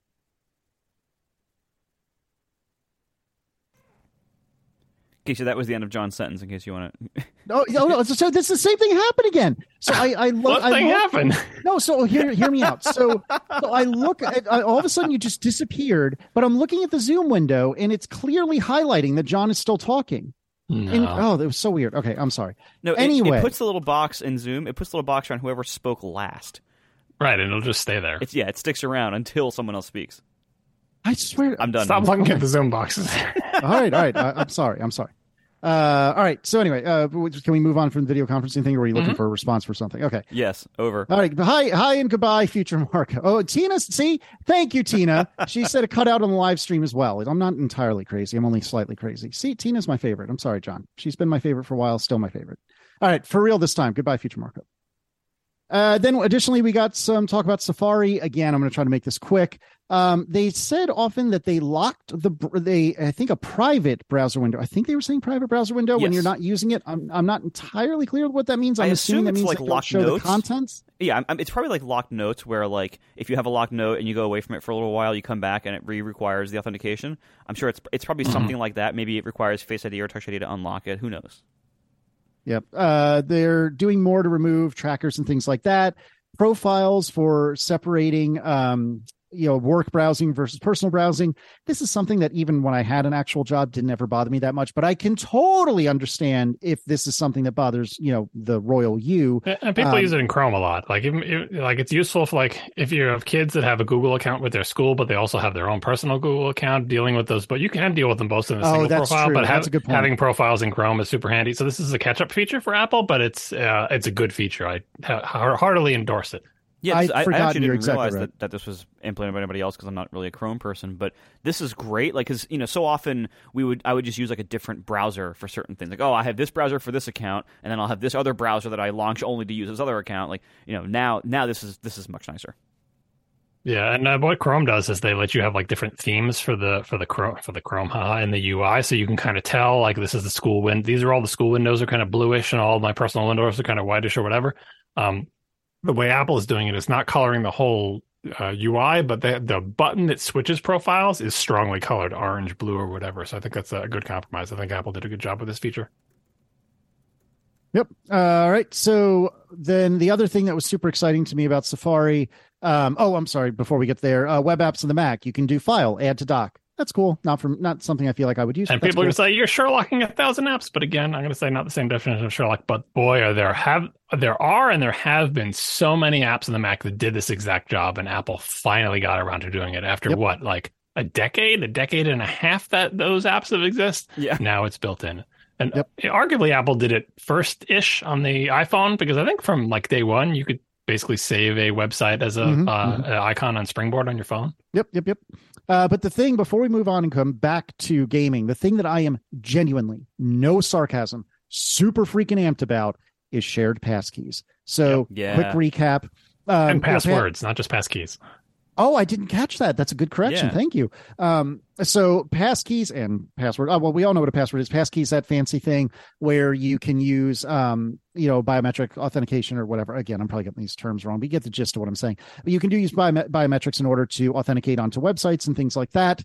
Okay, so that was the end of John's sentence. In case you want to. No. So this the same thing happened again. So What thing happened? No, so hear me out. So I look at all of a sudden you just disappeared, but I'm looking at the Zoom window and it's clearly highlighting that John is still talking. No. That was so weird. Okay, I'm sorry. No, anyway, it puts the little box in Zoom. It puts the little box around whoever spoke last. Right, and it'll just stay there. It sticks around until someone else speaks. I swear. I'm done. Stop looking at the Zoom boxes. All right. I'm sorry. All right. So anyway, can we move on from the video conferencing thing, or are you looking for a response for something? Okay. Yes. Over. All right. Hi, and goodbye, Future Marco. Oh, Tina. See, thank you, Tina. She said a cutout on the live stream as well. I'm not entirely crazy. I'm only slightly crazy. See, Tina's my favorite. I'm sorry, John. She's been my favorite for a while. Still my favorite. All right. For real this time. Goodbye, Future Marco. Then additionally, we got some talk about Safari. Again, I'm going to try to make this quick. They said often that they locked I think a private browser window. I think they were saying private browser window when you're not using it. I'm not entirely clear what that means. I'm assuming that means like locked show notes. The contents. Yeah, it's probably like locked notes where like if you have a locked note and you go away from it for a little while, you come back and it requires the authentication. I'm sure it's probably something like that. Maybe it requires Face ID or Touch ID to unlock it. Who knows? Yep. They're doing more to remove trackers and things like that. Profiles for separating, work browsing versus personal browsing. This is something that even when I had an actual job didn't ever bother me that much, but I can totally understand if this is something that bothers, the royal you. And people use it in Chrome a lot. Like, it's useful if you have kids that have a Google account with their school, but they also have their own personal Google account dealing with those. But you can deal with them both in a single profile. True. But that's a good point. Having profiles in Chrome is super handy. So this is a catch-up feature for Apple, but it's a good feature. I heartily endorse it. Yeah, I actually didn't realize right. that this was implemented by anybody else because I'm not really a Chrome person. But this is great, like, because so often I would just use like a different browser for certain things. Like, I have this browser for this account, and then I'll have this other browser that I launch only to use this other account. Like, now this is much nicer. Yeah, and what Chrome does is they let you have like different themes for the Chrome in the UI, so you can kind of tell like this is the school These are all the school windows are kind of bluish, and all of my personal windows are kind of whitish or whatever. The way Apple is doing it is not coloring the whole UI, but the button that switches profiles is strongly colored orange, blue, or whatever. So I think that's a good compromise. I think Apple did a good job with this feature. Yep. All right. So then the other thing that was super exciting to me about Safari. I'm sorry. Before we get there, web apps on the Mac, you can do file, add to dock. That's cool. Not something I feel like I would use. And people are going to say you're Sherlocking 1,000 apps, but again, I'm going to say not the same definition of Sherlock. But boy, there have been so many apps in the Mac that did this exact job, and Apple finally got around to doing it after like a decade and a half that those apps have exist. Yeah, now it's built in. And arguably Apple did it first-ish on the iPhone, because I think from like day one, you could basically save a website as an icon on Springboard on your phone. Yep. But the thing, before we move on and come back to gaming, the thing that I am genuinely, no sarcasm, super freaking amped about is shared passkeys. So quick recap. And passwords, not just passkeys. Oh, I didn't catch that. That's a good correction. Yeah. Thank you. So passkeys and password. Oh, well, we all know what a password is. Passkeys, that fancy thing where you can use, biometric authentication or whatever. Again, I'm probably getting these terms wrong, but you get the gist of what I'm saying. But you can use biometrics in order to authenticate onto websites and things like that.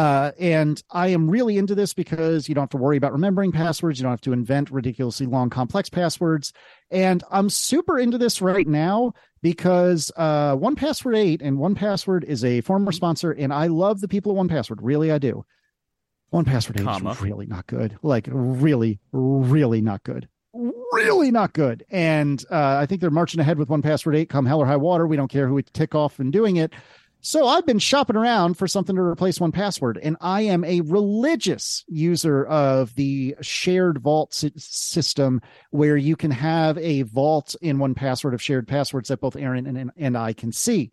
And I am really into this because you don't have to worry about remembering passwords. You don't have to invent ridiculously long, complex passwords. And I'm super into this right now because 1Password 8 and 1Password is a former sponsor, and I love the people at 1Password. Really, I do. 1Password 8 is really not good. Like, really, really not good. Really not good. And I think they're marching ahead with 1Password 8 come hell or high water. We don't care who we tick off in doing it. So I've been shopping around for something to replace 1Password, and I am a religious user of the shared vault system where you can have a vault in 1Password of shared passwords that both Aaron and I can see.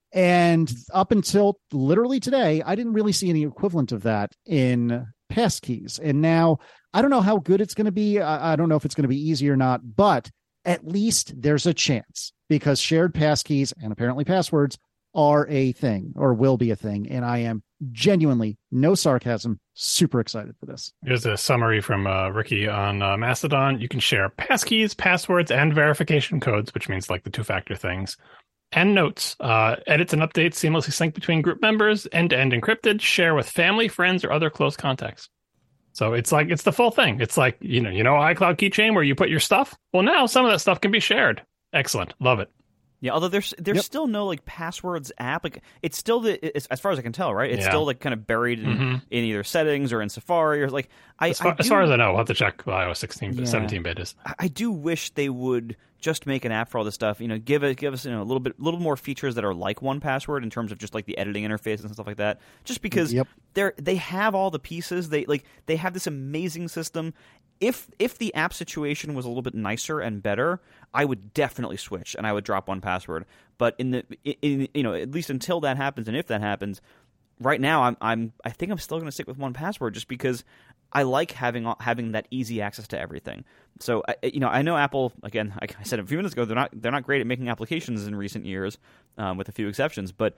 And up until literally today, I didn't really see any equivalent of that in passkeys. And now I don't know how good it's going to be. I don't know if it's going to be easy or not, but at least there's a chance because shared passkeys and apparently passwords are a thing or will be a thing. And I am genuinely, no sarcasm, super excited for this. Here's a summary from Ricky on Mastodon. You can share passkeys, passwords, and verification codes, which means like the two-factor things, and notes. Edits and updates seamlessly sync between group members, end-to-end encrypted, share with family, friends, or other close contacts. So it's the full thing. It's like, iCloud Keychain where you put your stuff. Well, now some of that stuff can be shared. Excellent. Love it. Yeah, although there's still no like passwords app. Like it's still as far as I can tell, right? It's still like kind of buried in either settings or in Safari or like as far as I know, we'll have to check iOS 16, 17 betas. I do wish they would just make an app for all this stuff. Give us a little more features that are like 1Password in terms of just like the editing interface and stuff like that. Just because they have all the pieces. They have this amazing system. If the app situation was a little bit nicer and better, I would definitely switch and I would drop 1Password. But at least until that happens, and if that happens, right now I think I'm still going to stick with 1Password just because I like having that easy access to everything. So I know Apple, again, like I said a few minutes ago, they're not great at making applications in recent years, with a few exceptions. But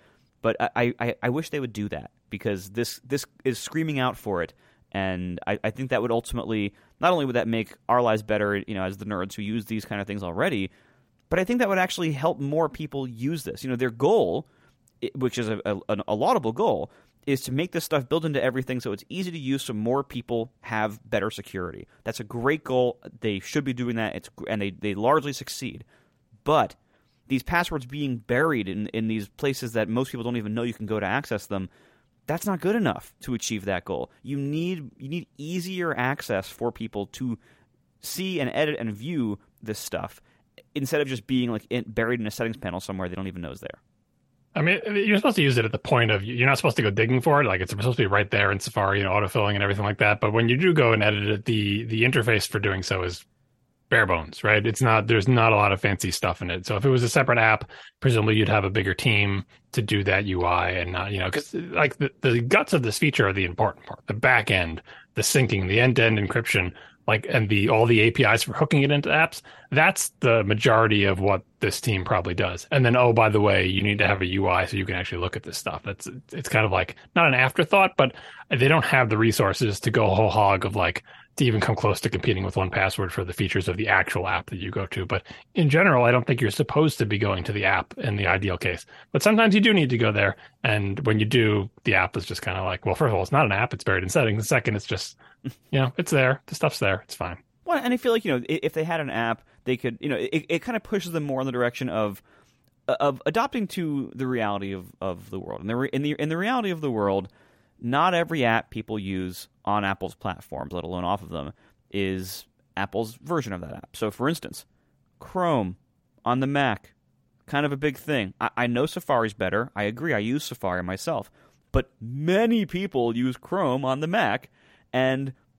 I wish they would do that because this is screaming out for it. And I think that would ultimately, not only would that make our lives better, as the nerds who use these kind of things already, but I think that would actually help more people use this. Their goal, which is a laudable goal, is to make this stuff built into everything so it's easy to use so more people have better security. That's a great goal. They should be doing that, and they largely succeed. But these passwords being buried in these places that most people don't even know you can go to access them, that's not good enough to achieve that goal. You need easier access for people to see and edit and view this stuff instead of just being like buried in a settings panel somewhere they don't even know is there. I mean, you're supposed to use it at the point of you're not supposed to go digging for it. Like it's supposed to be right there in Safari, autofilling and everything like that. But when you do go and edit it, the interface for doing so is bare bones, right? There's not a lot of fancy stuff in it. So if it was a separate app, presumably you'd have a bigger team to do that UI and not, because like the guts of this feature are the important part, the back end, the syncing, the end-to-end encryption, and all the APIs for hooking it into apps. That's the majority of what this team probably does. And then, oh, by the way, you need to have a UI so you can actually look at this stuff. It's kind of like not an afterthought, but they don't have the resources to go whole hog of to even come close to competing with 1Password for the features of the actual app that you go to. But in general, I don't think you're supposed to be going to the app in the ideal case. But sometimes you do need to go there. And when you do, the app is just kind of like, well, first of all, it's not an app. It's buried in settings. And second, it's just, it's there. The stuff's there. It's fine. Well, and I feel like, if they had an app, they could, it kind of pushes them more in the direction of adopting to the reality of the world. And in the reality of the world, not every app people use on Apple's platforms, let alone off of them, is Apple's version of that app. So, for instance, Chrome on the Mac, kind of a big thing. I know Safari's better. I agree. I use Safari myself. But many people use Chrome on the Mac, and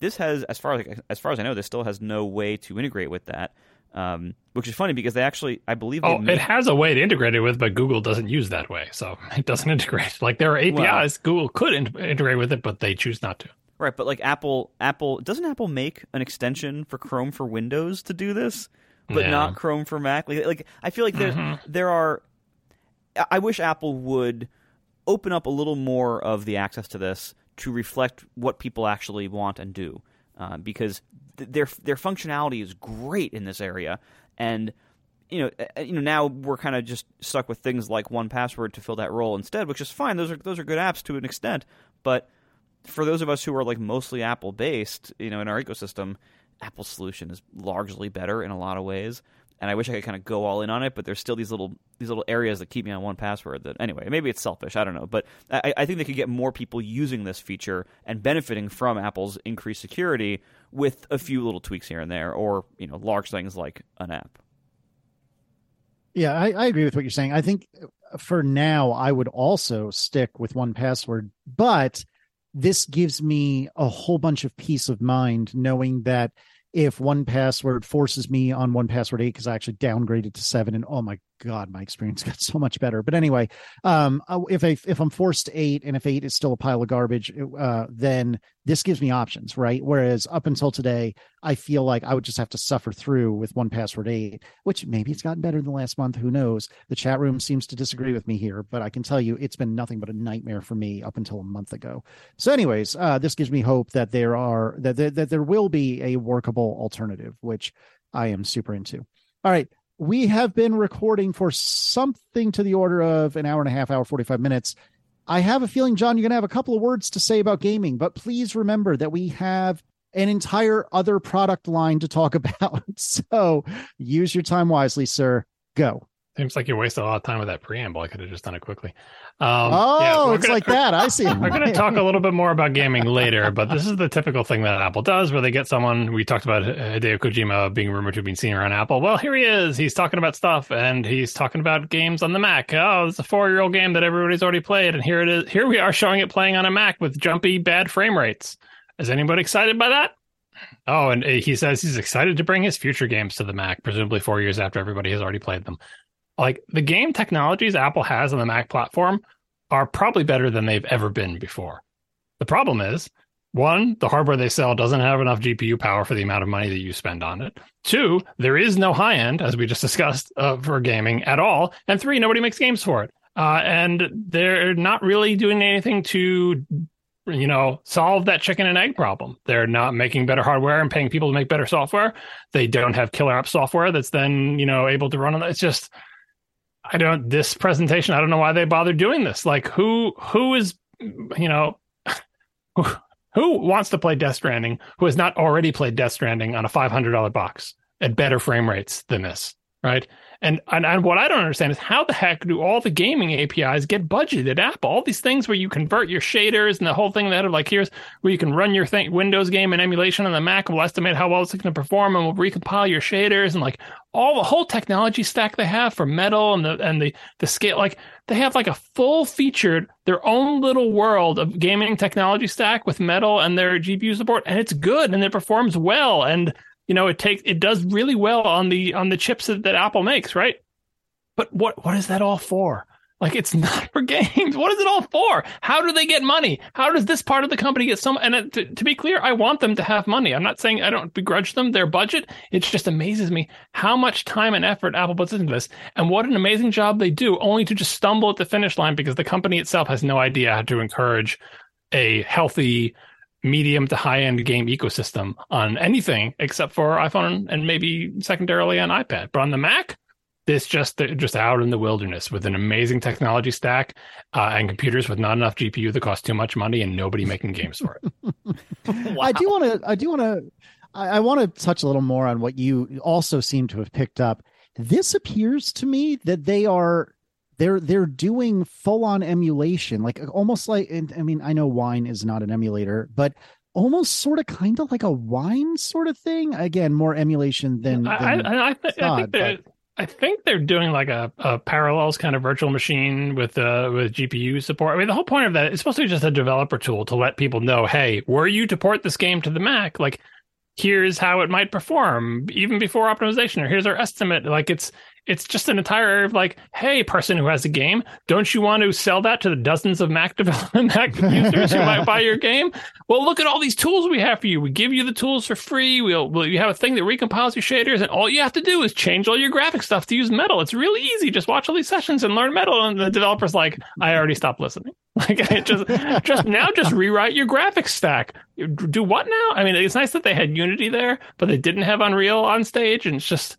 this has, as far as I know, this still has no way to integrate with that. Which is funny because they actually, I believe, it has a way to integrate it with, but Google doesn't use that way, so it doesn't integrate. Like there are APIs Google could integrate with it, but they choose not to. Right, but like Apple doesn't Apple make an extension for Chrome for Windows to do this, but not Chrome for Mac? Like I feel like there are. I wish Apple would open up a little more of the access to this to reflect what people actually want and do, because their functionality is great in this area, and now we're kind of just stuck with things like 1Password to fill that role instead, which is fine. Those are good apps to an extent, but for those of us who are like mostly Apple based, in our ecosystem, Apple's solution is largely better in a lot of ways. And I wish I could kind of go all in on it, but there's still these little areas that keep me on 1Password. That anyway, maybe it's selfish, I don't know, but I think they could get more people using this feature and benefiting from Apple's increased security with a few little tweaks here and there, or large things like an app. Yeah, I agree with what you're saying. I think for now, I would also stick with 1Password, but this gives me a whole bunch of peace of mind knowing that if 1Password forces me on 1Password 8, because I actually downgraded to 7, and oh my God, my experience got so much better. But anyway, if I'm forced to 8, and if 8 is still a pile of garbage, then this gives me options, right? Whereas up until today, I feel like I would just have to suffer through with 1Password 8, which maybe it's gotten better in the last month. Who knows? The chat room seems to disagree with me here, but I can tell you it's been nothing but a nightmare for me up until a month ago. So anyways, this gives me hope that there will be a workable alternative, which I am super into. All right. We have been recording for something to the order of an hour and a half, 45 minutes. I have a feeling, John, you're going to have a couple of words to say about gaming, but please remember that we have an entire other product line to talk about. So use your time wisely, sir. Go. Seems like you wasted a lot of time with that preamble. I could have just done it quickly. It's like that. I see. We're going to talk a little bit more about gaming later, but this is the typical thing that Apple does, where they get someone. We talked about Hideo Kojima being rumored to have been seen around Apple. Well, here he is. He's talking about stuff, and he's talking about games on the Mac. Oh, it's a 4-year-old game that everybody's already played, and here it is. Here we are showing it playing on a Mac with jumpy, bad frame rates. Is anybody excited by that? Oh, and he says he's excited to bring his future games to the Mac, presumably 4 years after everybody has already played them. Like, the game technologies Apple has on the Mac platform are probably better than they've ever been before. The problem is, 1, the hardware they sell doesn't have enough GPU power for the amount of money that you spend on it. 2, there is no high end, as we just discussed, for gaming at all. And 3, nobody makes games for it. And they're not really doing anything to, solve that chicken and egg problem. They're not making better hardware and paying people to make better software. They don't have killer app software that's then, able to run on it. It's just, this presentation, I don't know why they bothered doing this. Like, who is, who wants to play Death Stranding, who has not already played Death Stranding on a $500 box at better frame rates than this, right? And what I don't understand is how the heck do all the gaming APIs get budgeted at Apple? All these things where you convert your shaders and the whole thing that here's where you can run your Windows game and emulation on the Mac. We'll estimate how well it's going to perform, and we'll recompile your shaders, and like all the whole technology stack they have for Metal and the scale. Like, they have like a full featured their own little world of gaming technology stack with Metal and their GPU support, and it's good and it performs well, and it does really well on the chips that Apple makes, right? But what is that all for? Like, it's not for games. What is it all for? How do they get money? How does this part of the company get some? And to be clear, I want them to have money. I'm not saying I don't begrudge them their budget. It just amazes me how much time and effort Apple puts into this, and what an amazing job they do, only to just stumble at the finish line because the company itself has no idea how to encourage a healthy medium to high-end game ecosystem on anything except for iPhone and maybe secondarily on iPad. But on the Mac, they're just out in the wilderness with an amazing technology stack and computers with not enough GPU that cost too much money and nobody making games for it. Wow. I want to touch a little more on what you also seem to have picked up. This appears to me that they're doing full-on emulation, like almost like, I mean, I know Wine is not an emulator, but almost sort of kind of like a Wine sort of thing. Again, more emulation than I think I think they're doing like a parallels kind of virtual machine with GPU support. I mean, the whole point of that is supposed to be just a developer tool to let people know, hey, were you to port this game to the Mac? Like, here's how it might perform even before optimization, or here's our estimate. Like, it's just an entire area of like, hey, person who has a game, don't you want to sell that to the dozens of Mac development Mac users who might buy your game? Well, look at all these tools we have for you. We give you the tools for free. You have a thing that recompiles your shaders, and all you have to do is change all your graphic stuff to use Metal. It's really easy. Just watch all these sessions and learn Metal. And the developer's like, I already stopped listening. Like, just rewrite your graphics stack. Do what now? I mean, it's nice that they had Unity there, but they didn't have Unreal on stage, and it's just.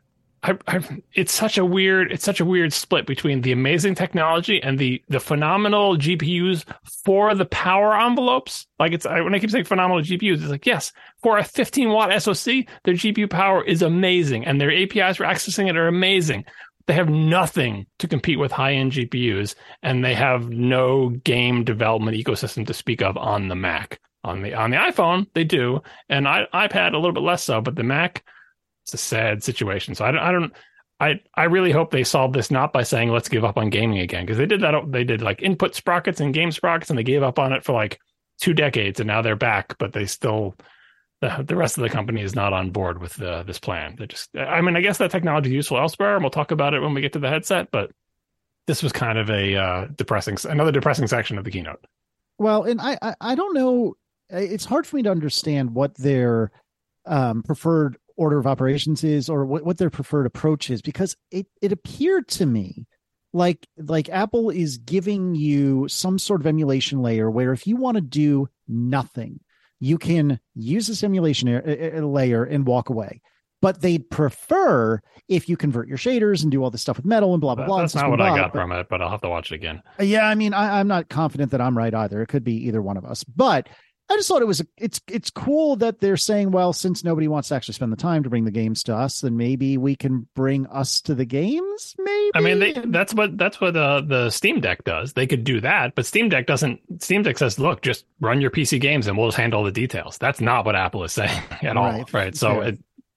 It's such a weird split between the amazing technology and the phenomenal GPUs for the power envelopes. Like, when I keep saying phenomenal GPUs, it's like, yes, for a 15-watt SoC, their GPU power is amazing, and their APIs for accessing it are amazing. They have nothing to compete with high-end GPUs, and they have no game development ecosystem to speak of on the Mac. On the iPhone, they do, and iPad a little bit less so, but the Mac. It's a sad situation. So I really hope they solve this not by saying let's give up on gaming again, because they did that. They did like input sprockets and game sprockets, and they gave up on it for like 2 decades, and now they're back. But they still, the rest of the company is not on board with this plan. They just, I mean, I guess that technology is useful elsewhere, and we'll talk about it when we get to the headset. But this was kind of another depressing section of the keynote. Well, and I don't know. It's hard for me to understand what their preferred order of operations is, or what their preferred approach is, because it appeared to me like Apple is giving you some sort of emulation layer where if you want to do nothing, you can use this emulation layer and walk away. But they'd prefer if you convert your shaders and do all this stuff with Metal and blah, blah, blah. That's not what I got from it, but I'll have to watch it again. Yeah, I mean, I'm not confident that I'm right either. It could be either one of us. But I just thought it's cool that they're saying, well, since nobody wants to actually spend the time to bring the games to us, then maybe we can bring us to the games. Maybe. I mean, that's what the Steam Deck does. They could do that, but Steam Deck doesn't. Steam Deck says, look, just run your PC games and we'll just handle the details. That's not what Apple is saying at all, right? So I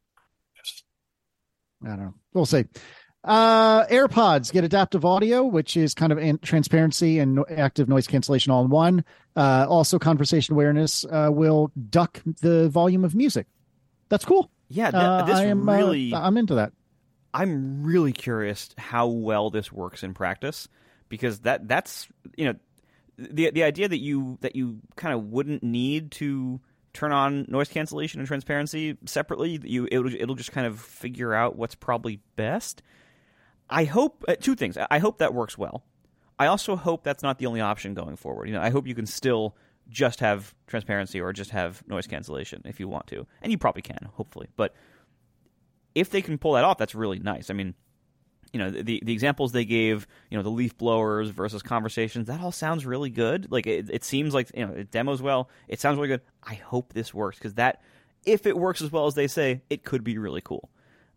don't know. We'll see. AirPods get adaptive audio, which is kind of transparency and active noise cancellation all in one. Also, conversation awareness will duck the volume of music. That's cool. Yeah, I'm into that. I'm really curious how well this works in practice, because that's the idea that you kind of wouldn't need to turn on noise cancellation and transparency separately. It'll just kind of figure out what's probably best. I hope 2 things. I hope that works well. I also hope that's not the only option going forward. I hope you can still just have transparency or just have noise cancellation if you want to. And you probably can, hopefully. But if they can pull that off, that's really nice. I mean, the examples they gave, the leaf blowers versus conversations, that all sounds really good. Like, it seems like, it demos well. It sounds really good. I hope this works, because if it works as well as they say, it could be really cool.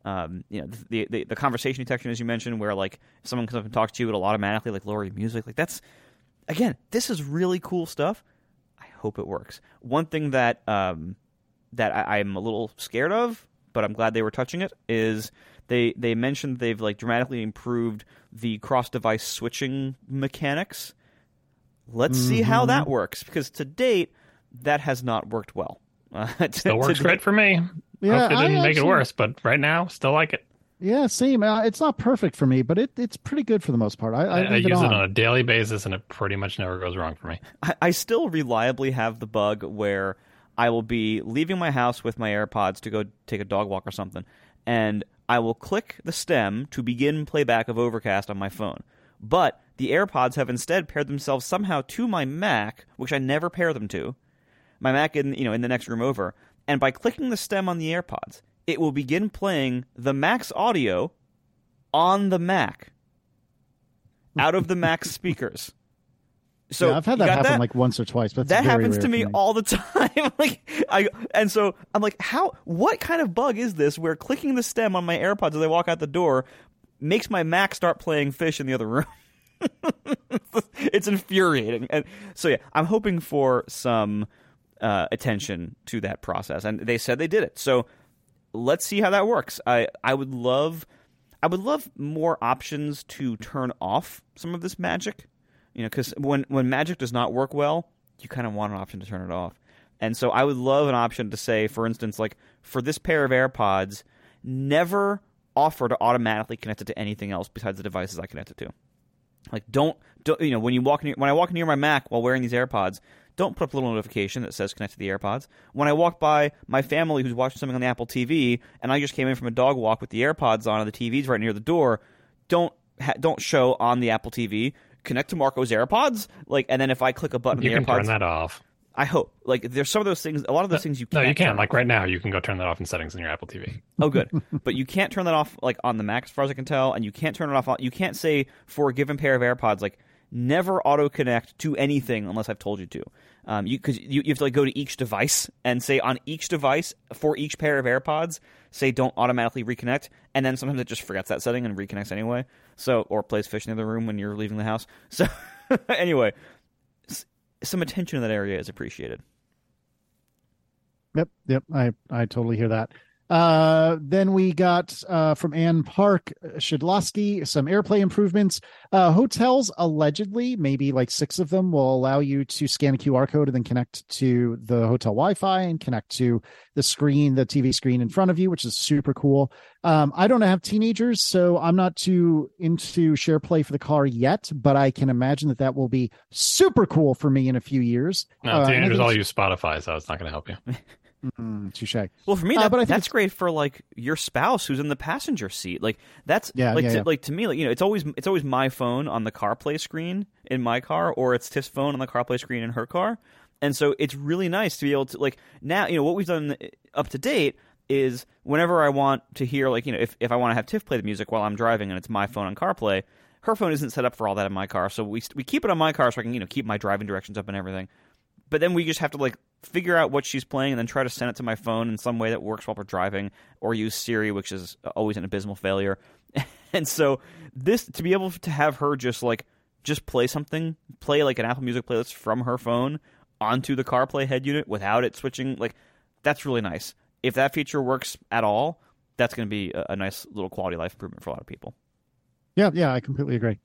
The conversation detection, as you mentioned, where like if someone comes up and talks to you, it'll automatically like lower your music. Like, that's, again, this is really cool stuff. I hope it works. One thing that I'm a little scared of, but I'm glad they were touching it, is they mentioned they've like dramatically improved the cross-device switching mechanics. Let's see how that works, because to date that has not worked well. Still works great for me. Yeah, hope they didn't make it worse, but right now, still like it. Yeah, same. It's not perfect for me, but it's pretty good for the most part. I use it on a daily basis, and it pretty much never goes wrong for me. I still reliably have the bug where I will be leaving my house with my AirPods to go take a dog walk or something, and I will click the stem to begin playback of Overcast on my phone. But the AirPods have instead paired themselves somehow to my Mac, which I never pair them to. My Mac in the next room over. And by clicking the stem on the AirPods, it will begin playing the Mac's audio on the Mac, out of the Mac's speakers. So yeah, I've had that happen like once or twice, but that happens to me all the time. And so I'm like, what kind of bug is this where clicking the stem on my AirPods as I walk out the door makes my Mac start playing Fish in the other room? It's infuriating. And so yeah, I'm hoping for some attention to that process, and they said they did it. So let's see how that works. I would love. I would love more options to turn off some of this magic. Because when magic does not work well, you kind of want an option to turn it off. And so I would love an option to say, for instance, like for this pair of AirPods, never offer to automatically connect it to anything else besides the devices I connect it to. Like don't when I walk near my Mac while wearing these AirPods, don't put up a little notification that says connect to the AirPods. When I walk by my family who's watching something on the Apple TV and I just came in from a dog walk with the AirPods on and the TV's right near the door, don't show on the Apple TV connect to Marco's AirPods. Like, and then if I click a button, you on the can AirPods, turn that off. I hope. Like, there's some of those things. A lot of those things you can't. No, you can. turn Like off. right now, you can go turn that off in settings in your Apple TV. Oh, good. But you can't turn that off like on the Mac, as far as I can tell, and you can't turn it off. You can't say for a given pair of AirPods, like never auto connect to anything unless I've told you to. Because you have to like go to each device and say on each device for each pair of AirPods, say don't automatically reconnect, and then sometimes it just forgets that setting and reconnects anyway. So or plays fish in the other room when you're leaving the house. So anyway, some attention in that area is appreciated. Yep. I totally hear that. Then we got from Ann Park Shidlowski some AirPlay improvements. Hotels allegedly, maybe like 6 of them, will allow you to scan a QR code and then connect to the hotel Wi-Fi and connect to the TV screen in front of you, which is super cool. I don't have teenagers, so I'm not too into SharePlay for the car yet, but I can imagine that will be super cool for me in a few years. No, teenagers all use Spotify, so it's not going to help you. Touche. Well, for me, that's great for like your spouse who's in the passenger seat. Like that's like to me, like it's always my phone on the CarPlay screen in my car, or it's Tiff's phone on the CarPlay screen in her car. And so it's really nice to be able to like now what we've done up to date is whenever I want to hear like if I want to have Tiff play the music while I'm driving and it's my phone on CarPlay, her phone isn't set up for all that in my car, so we keep it on my car so I can keep my driving directions up and everything. But then we just have to like figure out what she's playing and then try to send it to my phone in some way that works while we're driving, or use Siri, which is always an abysmal failure. And so this to be able to have her just play like an Apple Music playlist from her phone onto the CarPlay head unit without it switching, like that's really nice. If that feature works at all, that's going to be a nice little quality of life improvement for a lot of people. Yeah, I completely agree.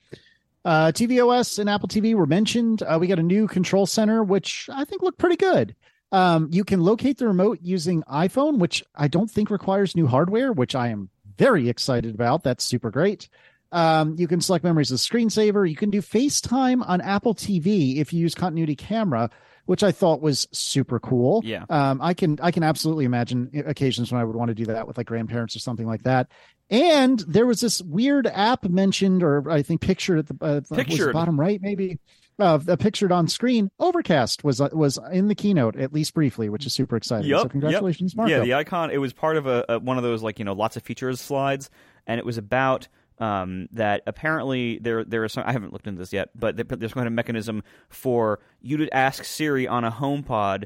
tvOS and Apple TV were mentioned. We got a new control center, which I think looked pretty good. You can locate the remote using iPhone, which I don't think requires new hardware, which I am very excited about. That's super great. You can select memories as a screensaver. You can do FaceTime on Apple TV if you use continuity camera, which I thought was super cool. Yeah. I can absolutely imagine occasions when I would want to do that with like grandparents or something like that. And there was this weird app mentioned, or I think pictured at the bottom right, maybe pictured on screen. Overcast was in the keynote, at least briefly, which is super exciting. So congratulations, Marco. Yeah, the icon, it was part of one of those lots of features slides, and it was about that apparently there is some, I haven't looked into this yet, but there's some kind of mechanism for you to ask Siri on a HomePod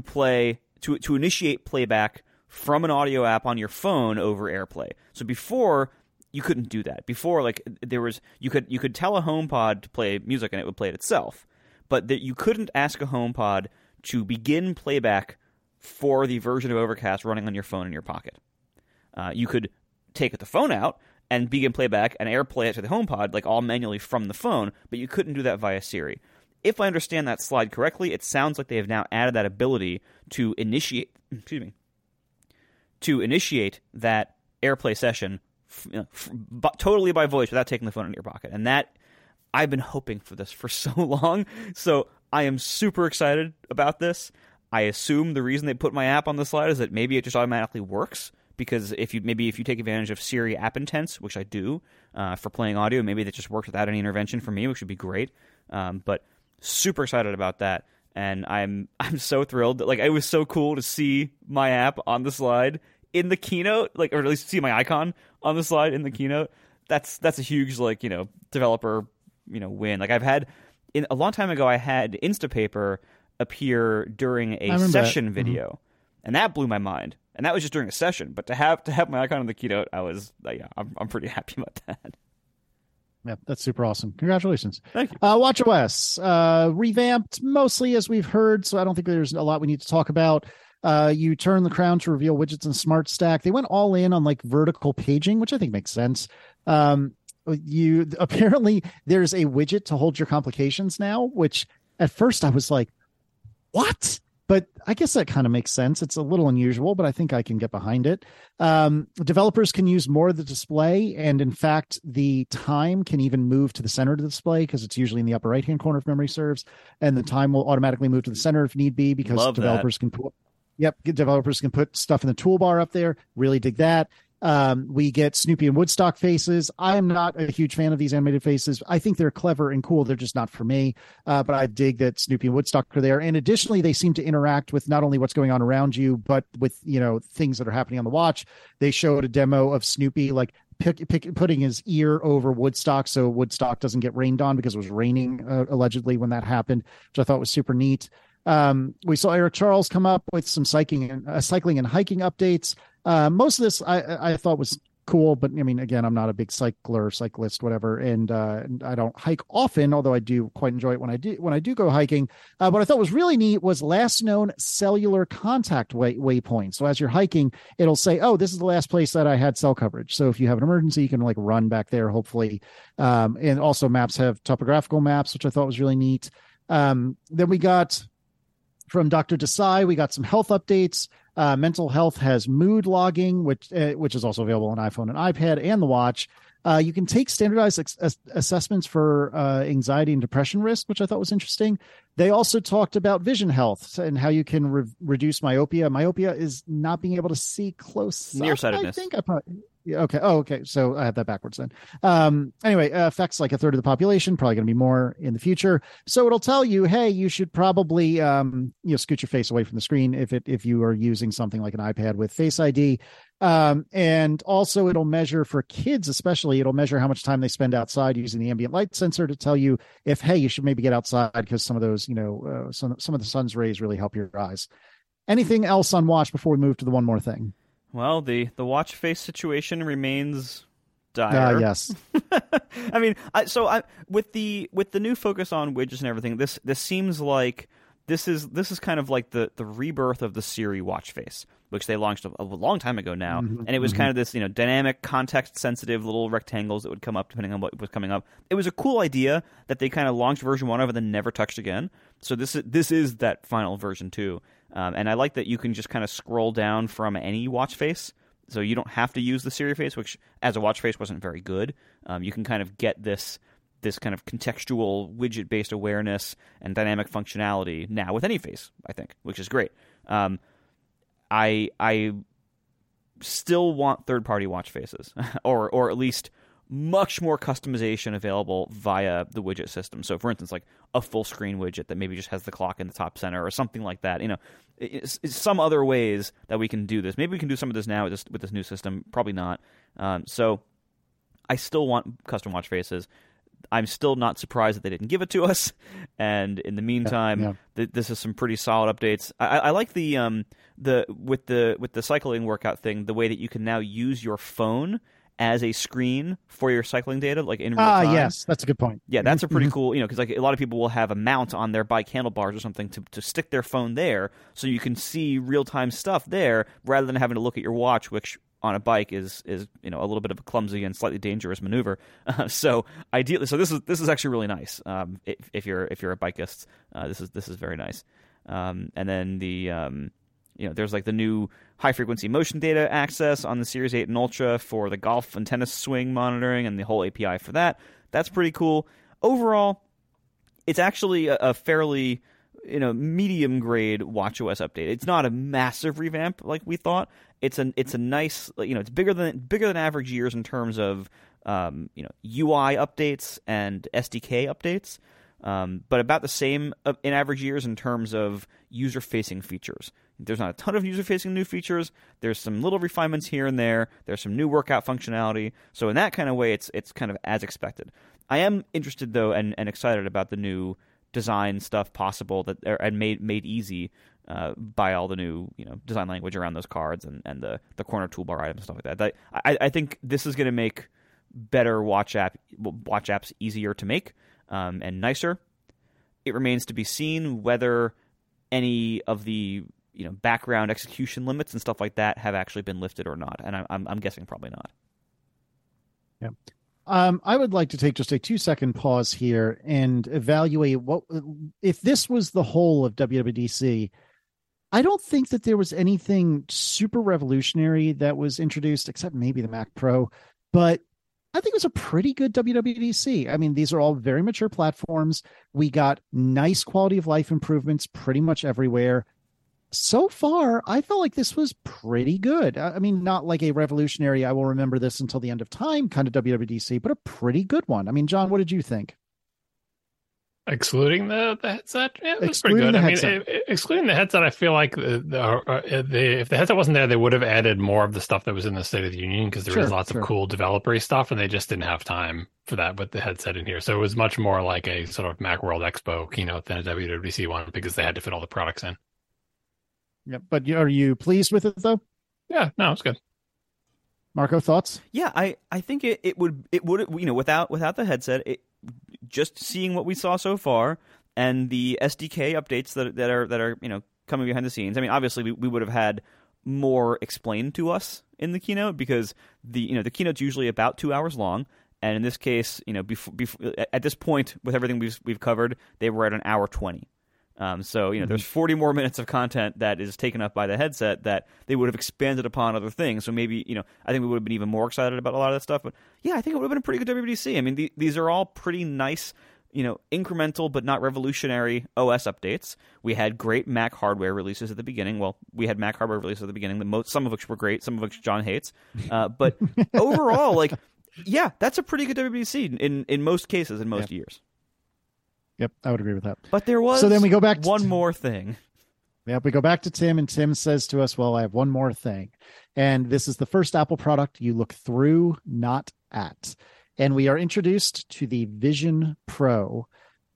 to initiate playback from an audio app on your phone over AirPlay. So before you couldn't do that. Before you could tell a HomePod to play music and it would play it itself, but that you couldn't ask a HomePod to begin playback for the version of Overcast running on your phone in your pocket. You could take the phone out and begin playback and AirPlay it to the HomePod, like all manually from the phone, but you couldn't do that via Siri. If I understand that slide correctly, it sounds like they have now added that ability to initiate that AirPlay session totally by voice without taking the phone out of your pocket. And that, I've been hoping for this for so long, so I am super excited about this. I assume the reason they put my app on the slide is that maybe it just automatically works, because if you take advantage of Siri App Intents, which I do, for playing audio, maybe that just works without any intervention from me, which would be great. But super excited about that, and I'm so thrilled. Like, it was so cool to see my app on the slide in the keynote, or at least see my icon on the slide in the keynote. That's a huge developer win. Like, I've had a long time ago, I had Instapaper appear during a session video, and that blew my mind. And that was just during a session, but to have my icon in the keynote, I'm pretty happy about that. Yeah, that's super awesome. Congratulations. Thank you. WatchOS revamped mostly, as we've heard, so I don't think there's a lot we need to talk about. You turn the crown to reveal widgets and Smart Stack. They went all in on like vertical paging, which I think makes sense. You apparently there's a widget to hold your complications now, which at first I was like, what? But I guess that kind of makes sense. It's a little unusual, but I think I can get behind it. Developers can use more of the display. And in fact, the time can even move to the center of the display because it's usually in the upper right-hand corner if memory serves. And the time will automatically move to the center if need be because developers can put, developers can put stuff in the toolbar up there. Really dig that. We get Snoopy and Woodstock faces. I am not a huge fan of these animated faces. I think they're clever and cool. They're just not for me. But I dig that Snoopy and Woodstock are there. And additionally, they seem to interact with not only what's going on around you, but with, things that are happening on the watch. They showed a demo of Snoopy, like putting his ear over Woodstock so Woodstock doesn't get rained on because it was raining allegedly when that happened, which I thought was super neat. We saw Eric Charles come up with some cycling and hiking updates. Most of this I thought was cool, but I mean, again, I'm not a big cyclist, whatever, and I don't hike often, although I do quite enjoy it when I do go hiking. What I thought was really neat was last known cellular contact waypoint. So as you're hiking, it'll say, "Oh, this is the last place that I had cell coverage." So if you have an emergency, you can like run back there, hopefully. And also, maps have topographical maps, which I thought was really neat. Then we got from Dr. Desai, we got some health updates. Mental Health has mood logging, which is also available on iPhone and iPad and the watch. You can take standardized assessments for anxiety and depression risk, which I thought was interesting. They also talked about vision health and how you can reduce myopia. Myopia is not being able to see close. Nearsightedness. I think I probably. Okay. Oh, okay. So I have that backwards then. Anyway, affects like a third of the population, probably going to be more in the future. So it'll tell you, hey, you should probably, scoot your face away from the screen if you are using something like an iPad with Face ID. And also it'll measure for kids, especially it'll measure how much time they spend outside using the ambient light sensor to tell you if, hey, you should maybe get outside because some of those, some of the sun's rays really help your eyes. Anything else on watch before we move to the one more thing? Well, the watch face situation remains dire. Yes. I mean, with the new focus on widgets and everything, this seems like this is kind of like the rebirth of the Siri watch face, which they launched a long time ago now, and it was kind of this dynamic, context sensitive little rectangles that would come up depending on what was coming up. It was a cool idea that they kind of launched version 1 of and then never touched again. So this is that final version 2. And I like that you can just kind of scroll down from any watch face, so you don't have to use the Siri face, which as a watch face wasn't very good. You can kind of get this kind of contextual widget-based awareness and dynamic functionality now with any face, I think, which is great. I still want third-party watch faces, or at least much more customization available via the widget system. So, for instance, like a full-screen widget that maybe just has the clock in the top center or something like that. It's some other ways that we can do this. Maybe we can do some of this now with this new system. Probably not. So I still want custom watch faces. I'm still not surprised that they didn't give it to us. And in the meantime, this is some pretty solid updates. I like the with the cycling workout thing, the way that you can now use your phone as a screen for your cycling data, like in real time. Yes, that's a good point. Yeah, that's a pretty cool, because like a lot of people will have a mount on their bike handlebars or something to stick their phone there, so you can see real time stuff there rather than having to look at your watch, which on a bike is a little bit of a clumsy and slightly dangerous maneuver. So ideally, this is actually really nice. If you're a bikeist, this is very nice. And then there's like the new high-frequency motion data access on the Series 8 and Ultra for the golf and tennis swing monitoring and the whole API for that. That's pretty cool. Overall, it's actually a fairly medium-grade watchOS update. It's not a massive revamp like we thought. It's a nice, it's bigger than average years in terms of UI updates and SDK updates. But about the same in average years in terms of user-facing features. There's not a ton of user-facing new features. There's some little refinements here and there. There's some new workout functionality. So in that kind of way, it's kind of as expected. I am interested, though, and excited about the new design stuff possible and made easy by all the new design language around those cards and the corner toolbar items and stuff like that. I think this is going to make better watch apps easier to make and nicer. It remains to be seen whether any of the background execution limits and stuff like that have actually been lifted or not. And I'm guessing probably not. Yeah. I would like to take just a 2-second pause here and evaluate what if this was the whole of WWDC. I don't think that there was anything super revolutionary that was introduced, except maybe the Mac Pro, but I think it was a pretty good WWDC. I mean, these are all very mature platforms. We got nice quality of life improvements pretty much everywhere. So far, I felt like this was pretty good. I mean, not like a revolutionary, I will remember this until the end of time kind of WWDC, but a pretty good one. I mean, John, what did you think? Excluding the headset, yeah, it was pretty Excluding good. the I headset. mean, excluding the headset, I feel like if the headset wasn't there, they would have added more of the stuff that was in the State of the Union because there was lots of cool developer stuff, and they just didn't have time for that with the headset in here. So it was much more like a sort of Macworld Expo keynote than a WWDC one because they had to fit all the products in. Yeah, but are you pleased with it though? Yeah, no, it's good. Marco, thoughts? Yeah, I think it would without the headset, just seeing what we saw so far and the SDK updates that are coming behind the scenes. I mean, obviously we would have had more explained to us in the keynote because the keynote's usually about 2 hours long, and in this case, before at this point with everything we've covered, they were at an hour 20. So there's 40 more minutes of content that is taken up by the headset that they would have expanded upon other things. So maybe I think we would have been even more excited about a lot of that stuff. But yeah, I think it would have been a pretty good WWDC. I mean, these are all pretty nice, incremental but not revolutionary OS updates. We had great Mac hardware releases at the beginning. Well, we had Mac hardware releases at the beginning. Some of which were great, some of which John hates. But overall, yeah, that's a pretty good WWDC in most cases in most years. Yep, I would agree with that. But there was so then we go back to one more thing. Yep, we go back to Tim, and Tim says to us, well, I have one more thing. And this is the first Apple product you look through, not at. And we are introduced to the Vision Pro.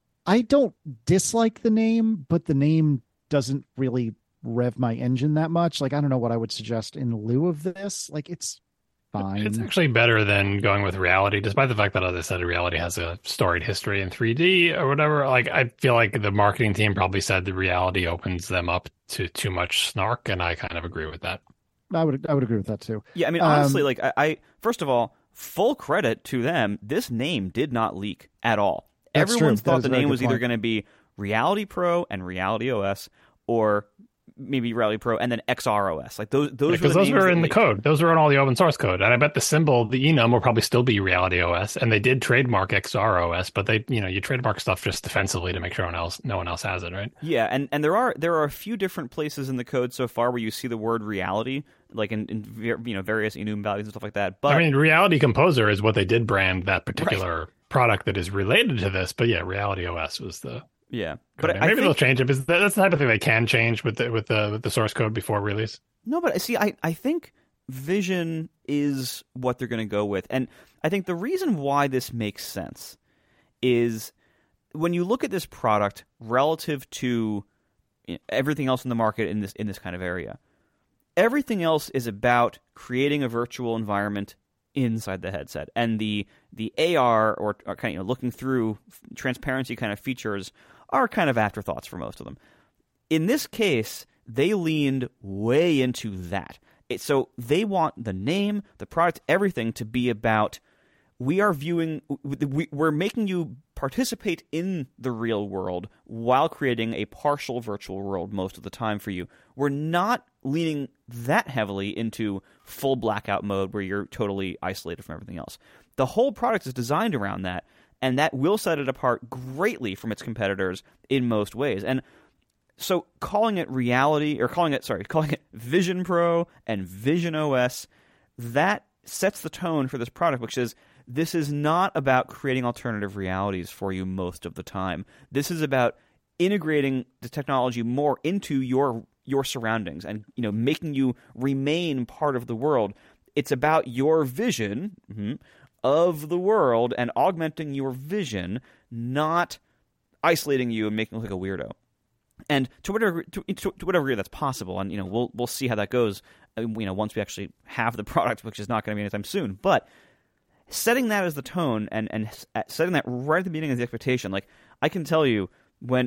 I don't dislike the name, but the name doesn't really rev my engine that much. I don't know what I would suggest in lieu of this. It's fine. It's actually better than going with Reality, despite the fact that, as I said, Reality has a storied history in 3D or whatever. I feel like the marketing team probably said the Reality opens them up to too much snark, and I kind of agree with that. I would agree with that too. Yeah, I mean, honestly, I first of all, full credit to them. This name did not leak at all. Everyone's thought the name was either going to be Reality Pro and Reality OS, or maybe Reality Pro and then XROS. Those were in the code. Those were in all the open source code. And I bet the symbol, the enum, will probably still be Reality OS. And they did trademark XROS, but they, you trademark stuff just defensively to make sure no one else has it, right? Yeah, and there are a few different places in the code so far where you see the word reality, like in various enum values and stuff like that. But I mean, Reality Composer is what they did brand that particular product that is related to this. But yeah, Reality OS was the. Yeah, but maybe they'll change it because that's the type of thing they can change with the source code before release. No, but see, I think Vision is what they're going to go with, and I think the reason why this makes sense is when you look at this product relative to everything else in the market in this kind of area. Everything else is about creating a virtual environment inside the headset, and the AR or kind of looking through transparency kind of features are kind of afterthoughts for most of them. In this case, they leaned way into that. So they want the name, the product, everything to be about we're making you participate in the real world while creating a partial virtual world most of the time for you. We're not leaning that heavily into full blackout mode where you're totally isolated from everything else. The whole product is designed around that, and that will set it apart greatly from its competitors in most ways. And so calling it Vision Pro and Vision OS, that sets the tone for this product, which is this is not about creating alternative realities for you most of the time. This is about integrating the technology more into your surroundings and making you remain part of the world. It's about your vision of the world and augmenting your vision, not isolating you and making you look like a weirdo. And to whatever degree that's possible, and we'll see how that goes. Once we actually have the product, which is not going to be anytime soon. But setting that as the tone and setting that right at the beginning as the expectation, I can tell you when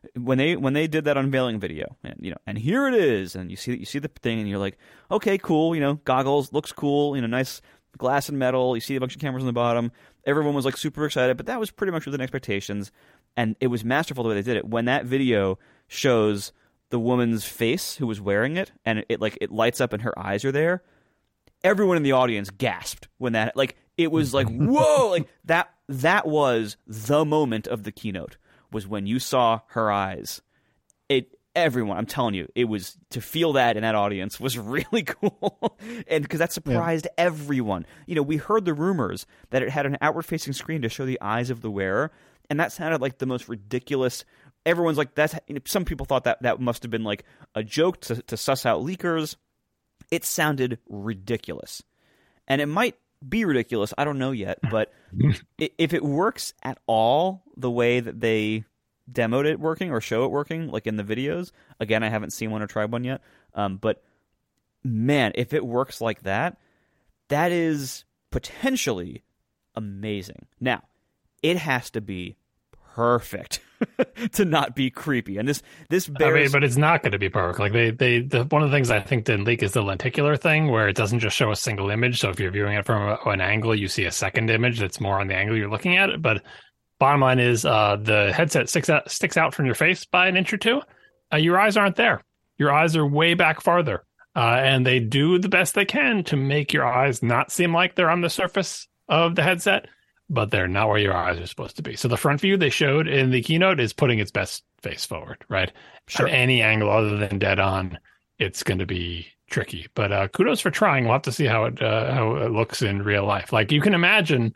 when they did that unveiling video, and and here it is, and you see the thing, and you're like, okay, cool, goggles, looks cool, nice glass and metal. You see a bunch of cameras on the bottom. Everyone was like super excited, but that was pretty much within expectations, and it was masterful the way they did it. When that video shows the woman's face who was wearing it, and it lights up and her eyes are there, everyone in the audience gasped when that, it was like, whoa, that was the moment of the keynote, was when you saw her eyes. Everyone, I'm telling you, it was, to feel that in that audience was really cool. And because that surprised everyone. We heard the rumors that it had an outward-facing screen to show the eyes of the wearer, and that sounded like the most ridiculous. Everyone's like, some people thought that must have been like a joke to suss out leakers. It sounded ridiculous. And it might be ridiculous, I don't know yet, but if it works at all the way that they demoed it working or show it working, like in the videos, again, I haven't seen one or tried one yet, but man, if it works like that, that is potentially amazing. Now, it has to be perfect to not be creepy, and this bears... but it's not going to be perfect. Like one of the things I think didn't leak is the lenticular thing, where it doesn't just show a single image. So if you're viewing it from an angle, you see a second image that's more on the angle you're looking at it. But bottom line is, the headset sticks out from your face by an inch or two. Your eyes aren't there. Your eyes are way back farther, and they do the best they can to make your eyes not seem like they're on the surface of the headset, but they're not where your eyes are supposed to be. So the front view they showed in the keynote is putting its best face forward, right? Sure. At any angle other than dead on, it's going to be tricky. But kudos for trying. We'll have to see how it looks in real life. Like, you can imagine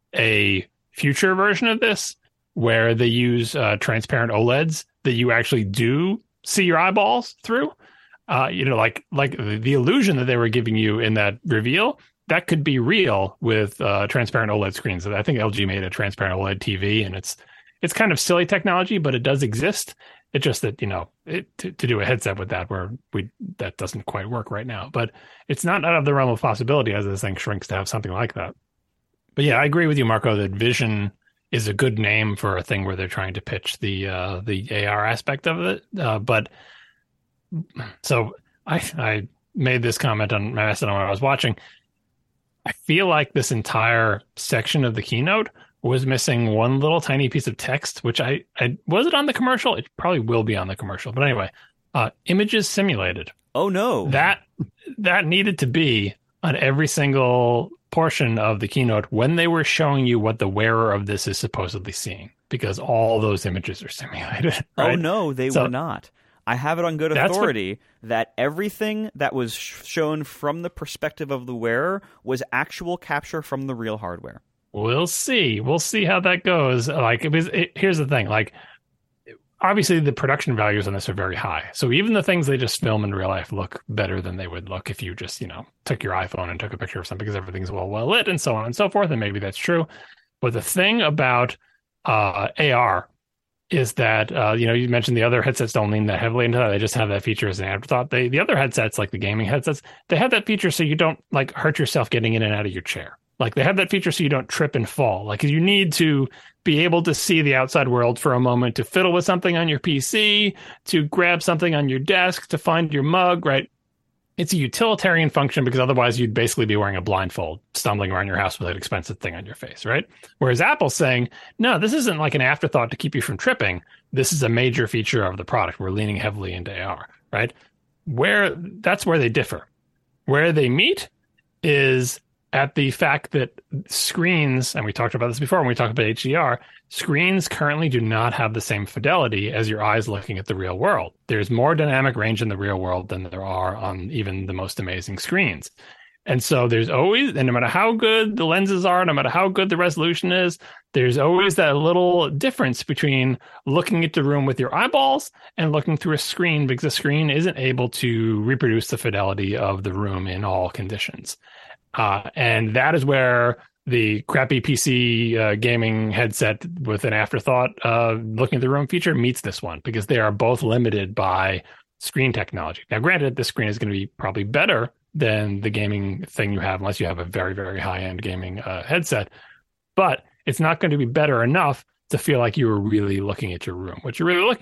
a future version of this where they use transparent OLEDs that you actually do see your eyeballs through. Like the illusion that they were giving you in that reveal, that could be real with transparent OLED screens. I think LG made a transparent OLED TV, and it's kind of silly technology, but it does exist. It's just that, to do a headset with that, that doesn't quite work right now. But it's not out of the realm of possibility as this thing shrinks to have something like that. But yeah, I agree with you, Marco, that Vision is a good name for a thing where they're trying to pitch the AR aspect of it. But so I made this comment on my Mastodon when I was watching. I feel like this entire section of the keynote was missing one little tiny piece of text, which I was it on the commercial? It probably will be on the commercial. But anyway, images simulated. Oh, no. That needed to be on every single portion of the keynote when they were showing you what the wearer of this is supposedly seeing, because all those images are simulated. Right? Oh, no, they were not. I have it on good authority that everything that was shown from the perspective of the wearer was actual capture from the real hardware. We'll see. We'll see how that goes. Here's the thing. Obviously, the production values on this are very high. So even the things they just film in real life look better than they would look if you just, took your iPhone and took a picture of something, because everything's well lit and so on and so forth. And maybe that's true. But the thing about AR is that, you mentioned the other headsets don't lean that heavily into that. They just have that feature as an afterthought. The other headsets, like the gaming headsets, they have that feature so you don't hurt yourself getting in and out of your chair. Like, they have that feature so you don't trip and fall. Like, you need to be able to see the outside world for a moment, to fiddle with something on your PC, to grab something on your desk, to find your mug, right? It's a utilitarian function, because otherwise you'd basically be wearing a blindfold, stumbling around your house with an expensive thing on your face, right? Whereas Apple's saying, no, this isn't like an afterthought to keep you from tripping. This is a major feature of the product. We're leaning heavily into AR, right? That's where they differ. Where they meet is at the fact that screens, and we talked about this before when we talked about HDR, screens currently do not have the same fidelity as your eyes looking at the real world. There's more dynamic range in the real world than there are on even the most amazing screens. And so there's always, and no matter how good the lenses are, no matter how good the resolution is, there's always that little difference between looking at the room with your eyeballs and looking through a screen, because the screen isn't able to reproduce the fidelity of the room in all conditions. And that is where the crappy PC gaming headset with an afterthought looking at the room feature meets this one, because they are both limited by screen technology. Now, granted, this screen is going to be probably better than the gaming thing you have, unless you have a very, very high-end gaming headset, but it's not going to be better enough to feel like you were really looking at your room. What you're really looking at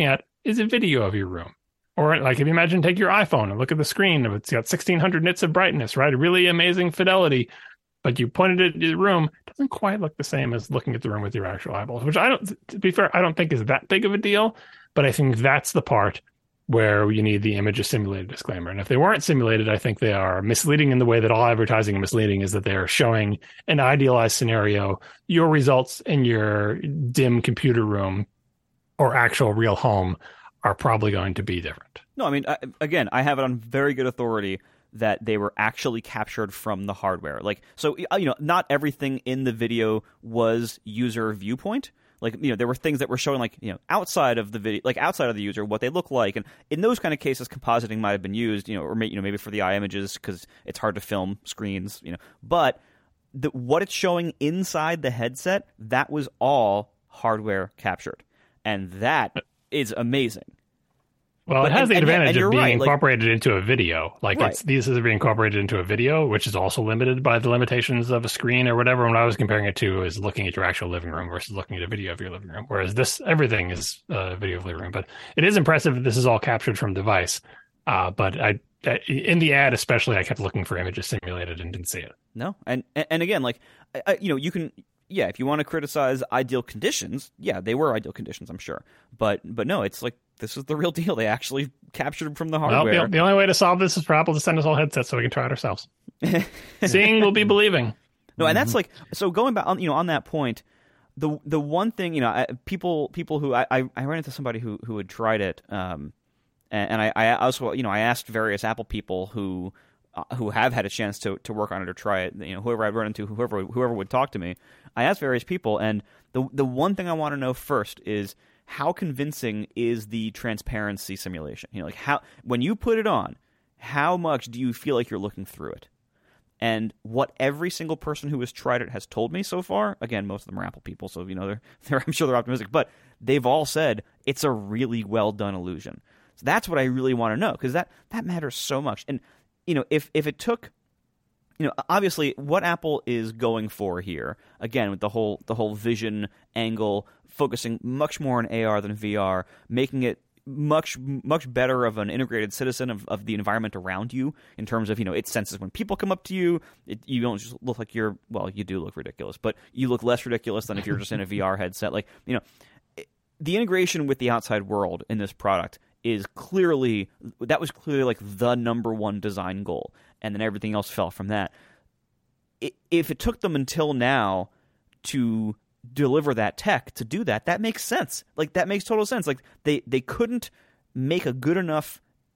is a video of your room. Or like if you imagine, take your iPhone and look at the screen. It's got 1600 nits of brightness, right? Really amazing fidelity. But you pointed it at the room, it doesn't quite look the same as looking at the room with your actual eyeballs, which to be fair, I don't think is that big of a deal. But I think that's the part where you need the image is simulated disclaimer. And if they weren't simulated, I think they are misleading in the way that all advertising is misleading, is that they're showing an idealized scenario. Your results in your dim computer room or actual real home are probably going to be different. No, I mean, again, I have it on very good authority that they were actually captured from the hardware. Like, so, not everything in the video was user viewpoint. Like, there were things that were showing, like, outside of the video, like outside of the user, what they look like. And in those kind of cases, compositing might have been used, or maybe for the eye images because it's hard to film screens, But what it's showing inside the headset, that was all hardware captured. And that is amazing. Well, it has the advantage of being incorporated into a video. Like, right. These are being incorporated into a video, which is also limited by the limitations of a screen or whatever. What I was comparing it to is looking at your actual living room versus looking at a video of your living room. Whereas everything is a video of living room. But it is impressive that this is all captured from device. But in the ad, especially, I kept looking for images simulated and didn't see it. No, and again, like, you can. Yeah, if you want to criticize ideal conditions, yeah, they were ideal conditions, I'm sure. But no, it's like, this is the real deal. They actually captured them from the hardware. Well, the only way to solve this is for Apple to send us all headsets so we can try it ourselves. Seeing will be believing. No, and that's like, so going back on, on that point, the one thing, people who I ran into somebody who had tried it, and I also, I asked various Apple people who have had a chance to work on it or try it, whoever I'd run into, whoever would talk to me. I asked various people, and the one thing I want to know first is, how convincing is the transparency simulation? Like, how, when you put it on, how much do you feel like you're looking through it? And what every single person who has tried it has told me so far, again, most of them are Apple people, so I'm sure they're optimistic, but they've all said it's a really well done illusion. So that's what I really want to know, because that matters so much. And if it took, obviously what Apple is going for here, again, with the whole vision angle, focusing much more on AR than VR, making it much better of an integrated citizen of the environment around you, in terms of, it senses when people come up to you, you don't just look like you do look ridiculous, but you look less ridiculous than if you're just in a VR headset. Like, the integration with the outside world in this product was clearly like the number one design goal, and then everything else fell from that. If it took them until now to deliver that tech to do that, that makes sense. Like, that makes total sense. Like, they couldn't make a good enough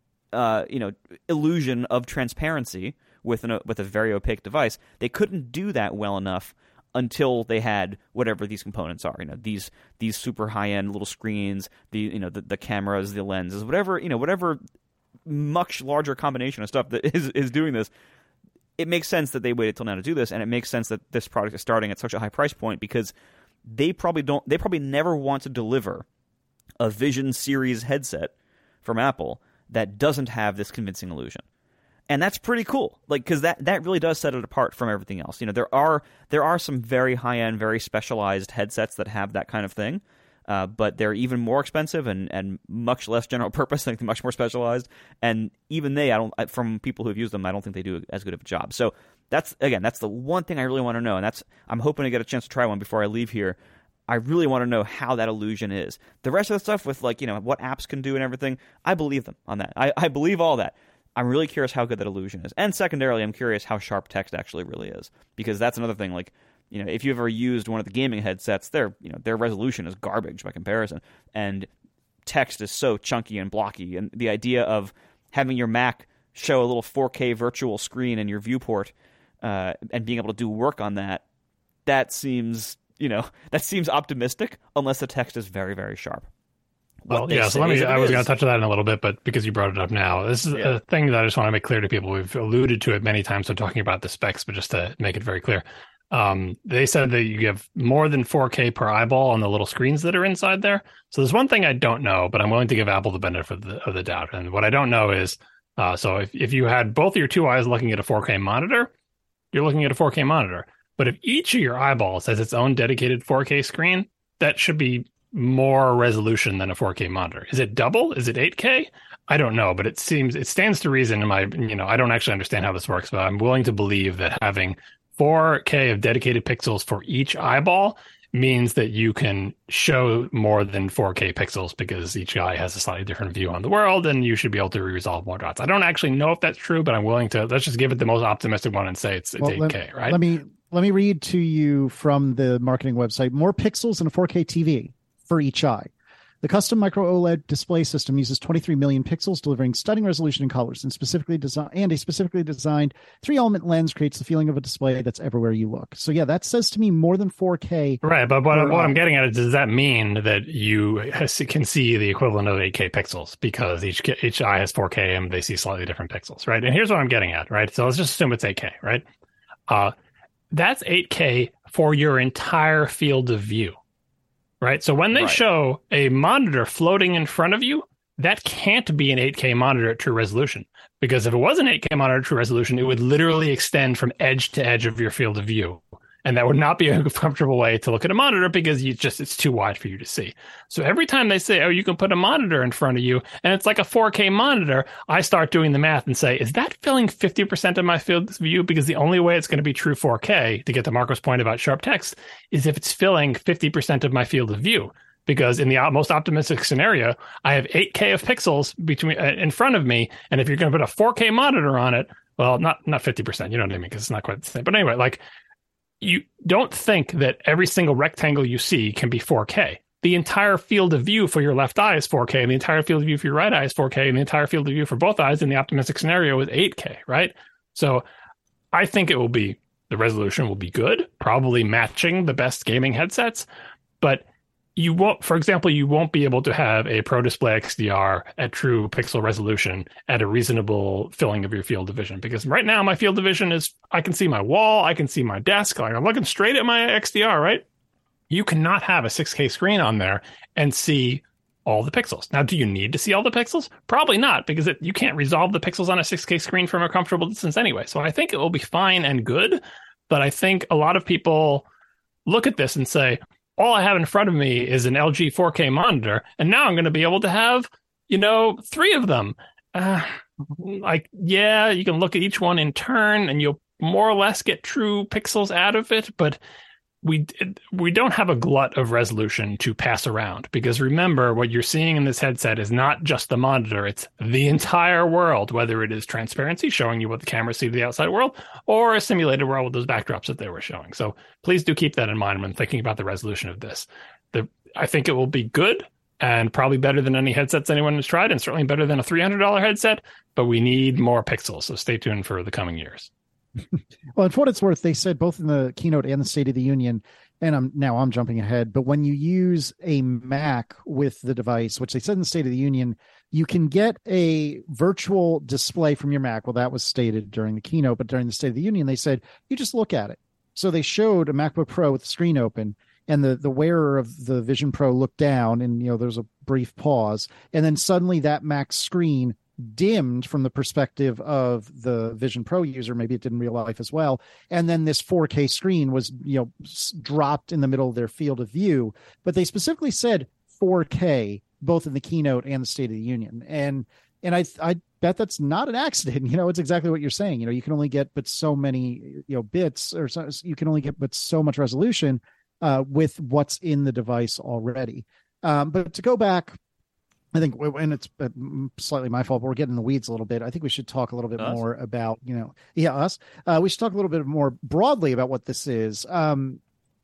illusion of transparency with a very opaque device. They couldn't do that well enough until they had whatever these components are. These super high end little screens, the cameras, the lenses, whatever much larger combination of stuff that is doing this. It makes sense that they waited till now to do this, and it makes sense that this product is starting at such a high price point, because they probably never want to deliver a Vision Series headset from Apple that doesn't have this convincing illusion. And that's pretty cool, like, because that really does set it apart from everything else. There are some very high end, very specialized headsets that have that kind of thing, but they're even more expensive and much less general purpose, like much more specialized. And even from people who've used them, I don't think they do as good of a job. So that's the one thing I really want to know, and I'm hoping to get a chance to try one before I leave here. I really want to know how that illusion is. The rest of the stuff with, like, what apps can do and everything, I believe them on that. I believe all that. I'm really curious how good that illusion is. And secondarily, I'm curious how sharp text actually really is, because that's another thing. Like, if you ever used one of the gaming headsets, their resolution is garbage by comparison, and text is so chunky and blocky. And the idea of having your Mac show a little 4K virtual screen in your viewport and being able to do work on that seems optimistic, unless the text is very, very sharp. Well, yeah, so I was going to touch on that in a little bit, but because you brought it up now, this is a thing that I just want to make clear to people. We've alluded to it many times when talking about the specs, but just to make it very clear. They said that you give more than 4K per eyeball on the little screens that are inside there. So there's one thing I don't know, but I'm willing to give Apple the benefit of the doubt. And what I don't know is, so if you had both your two eyes looking at a 4K monitor, you're looking at a 4K monitor. But if each of your eyeballs has its own dedicated 4K screen, that should be more resolution than a 4K monitor? Is it double? Is it 8K? I don't know, but it stands to reason in my, I don't actually understand how this works, but I'm willing to believe that having 4K of dedicated pixels for each eyeball means that you can show more than 4K pixels because each eye has a slightly different view on the world, and you should be able to resolve more dots. I don't actually know if that's true, but I'm willing to, let's just give it the most optimistic one and say it's 8K, right? Let me read to you from the marketing website. More pixels in a 4K TV for each eye. The custom micro OLED display system uses 23 million pixels, delivering stunning resolution and colors, and a specifically designed 3-element lens creates the feeling of a display that's everywhere you look. So yeah, that says to me more than 4K. Right, but what I'm getting at is, does that mean that you can see the equivalent of 8K pixels because each eye has 4K and they see slightly different pixels, right? And here's what I'm getting at, right? So let's just assume it's 8K, right? That's 8K for your entire field of view. Right. So when they show a monitor floating in front of you, that can't be an 8K monitor at true resolution, because if it was an 8K monitor at true resolution, it would literally extend from edge to edge of your field of view. And that would not be a comfortable way to look at a monitor because it's too wide for you to see. So every time they say, oh, you can put a monitor in front of you and it's like a 4K monitor, I start doing the math and say, is that filling 50% of my field of view? Because the only way it's going to be true 4K, to get to Marco's point about sharp text, is if it's filling 50% of my field of view. Because in the most optimistic scenario, I have 8K of pixels in front of me. And if you're going to put a 4K monitor on it, well, not 50%, you know what I mean? Because it's not quite the same. But anyway, like, you don't think that every single rectangle you see can be 4K. The entire field of view for your left eye is 4K, and the entire field of view for your right eye is 4K, and the entire field of view for both eyes in the optimistic scenario is 8K, right? So I think the resolution will be good, probably matching the best gaming headsets, but you won't be able to have a Pro Display XDR at true pixel resolution at a reasonable filling of your field of vision. Because right now my field of vision is, I can see my wall, I can see my desk, like I'm looking straight at my XDR, right? You cannot have a 6K screen on there and see all the pixels. Now, do you need to see all the pixels? Probably not, because you can't resolve the pixels on a 6K screen from a comfortable distance anyway. So I think it will be fine and good, but I think a lot of people look at this and say, all I have in front of me is an LG 4K monitor, and now I'm going to be able to have, 3 of them. You can look at each one in turn, and you'll more or less get true pixels out of it, but we don't have a glut of resolution to pass around, because remember, what you're seeing in this headset is not just the monitor, it's the entire world, whether it is transparency, showing you what the cameras see to the outside world, or a simulated world with those backdrops that they were showing. So please do keep that in mind when thinking about the resolution of this. I think it will be good and probably better than any headsets anyone has tried, and certainly better than a $300 headset, but we need more pixels, so stay tuned for the coming years. Well, and for what it's worth, they said both in the keynote and the State of the Union, and I'm jumping ahead, but when you use a Mac with the device, which they said in the State of the Union, you can get a virtual display from your Mac. Well, that was stated during the keynote, but during the State of the Union, they said you just look at it. So they showed a MacBook Pro with the screen open, and the wearer of the Vision Pro looked down, and there's a brief pause, and then suddenly that Mac screen dimmed from the perspective of the Vision Pro user. Maybe it did in real life as well. And then this 4K screen was, dropped in the middle of their field of view. But they specifically said 4K, both in the keynote and the State of the Union. And I bet that's not an accident. It's exactly what you're saying. You can only get but so many, bits, or so, you can only get but so much resolution with what's in the device already. But to go back, I think, and it's slightly my fault, but we're getting in the weeds a little bit. I think we should talk a little bit more about, us. We should talk a little bit more broadly about what this is. I'm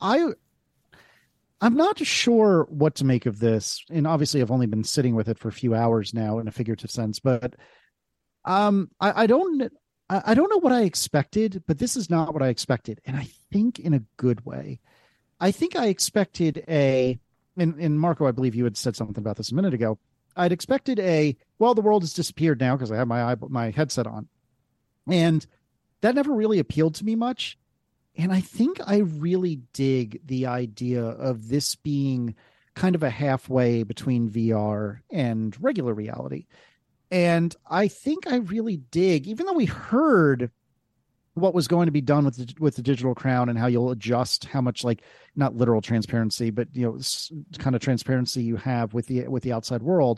not sure what to make of this, and obviously I've only been sitting with it for a few hours now in a figurative sense, but I don't know what I expected, but this is not what I expected, and I think in a good way. I think I expected and Marco, I believe you had said something about this a minute ago. I'd expected the world has disappeared now because I have my headset on. And that never really appealed to me much. And I think I really dig the idea of this being kind of a halfway between VR and regular reality. And I think I really dig, even though we heard what was going to be done with the digital crown and how you'll adjust how much, like, not literal transparency, but kind of transparency you have with the outside world.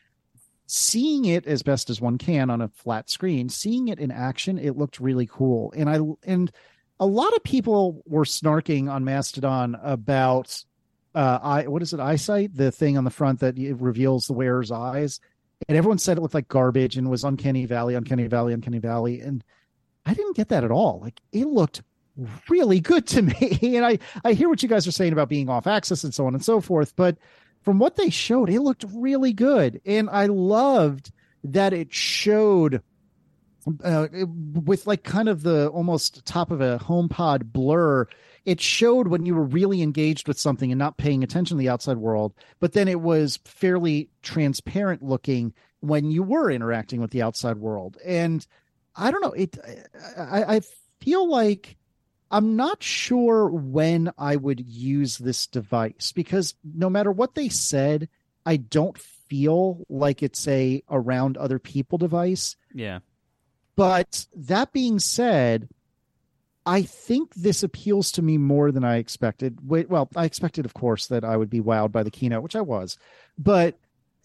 Seeing it as best as one can on a flat screen, seeing it in action, it looked really cool. And a lot of people were snarking on Mastodon about what is it, eyesight, the thing on the front that reveals the wearer's eyes, and everyone said it looked like garbage and was uncanny valley. And I didn't get that at all. Like, it looked really good to me. And I hear what you guys are saying about being off axis and so on and so forth, but from what they showed, it looked really good. And I loved that it showed with like kind of the almost top of a HomePod blur. It showed when you were really engaged with something and not paying attention to the outside world, but then it was fairly transparent looking when you were interacting with the outside world. And I don't know, I feel like I'm not sure when I would use this device, because no matter what they said, I don't feel like it's a around other people device. Yeah. But that being said, I think this appeals to me more than I expected. Well, I expected, of course, that I would be wowed by the keynote, which I was, but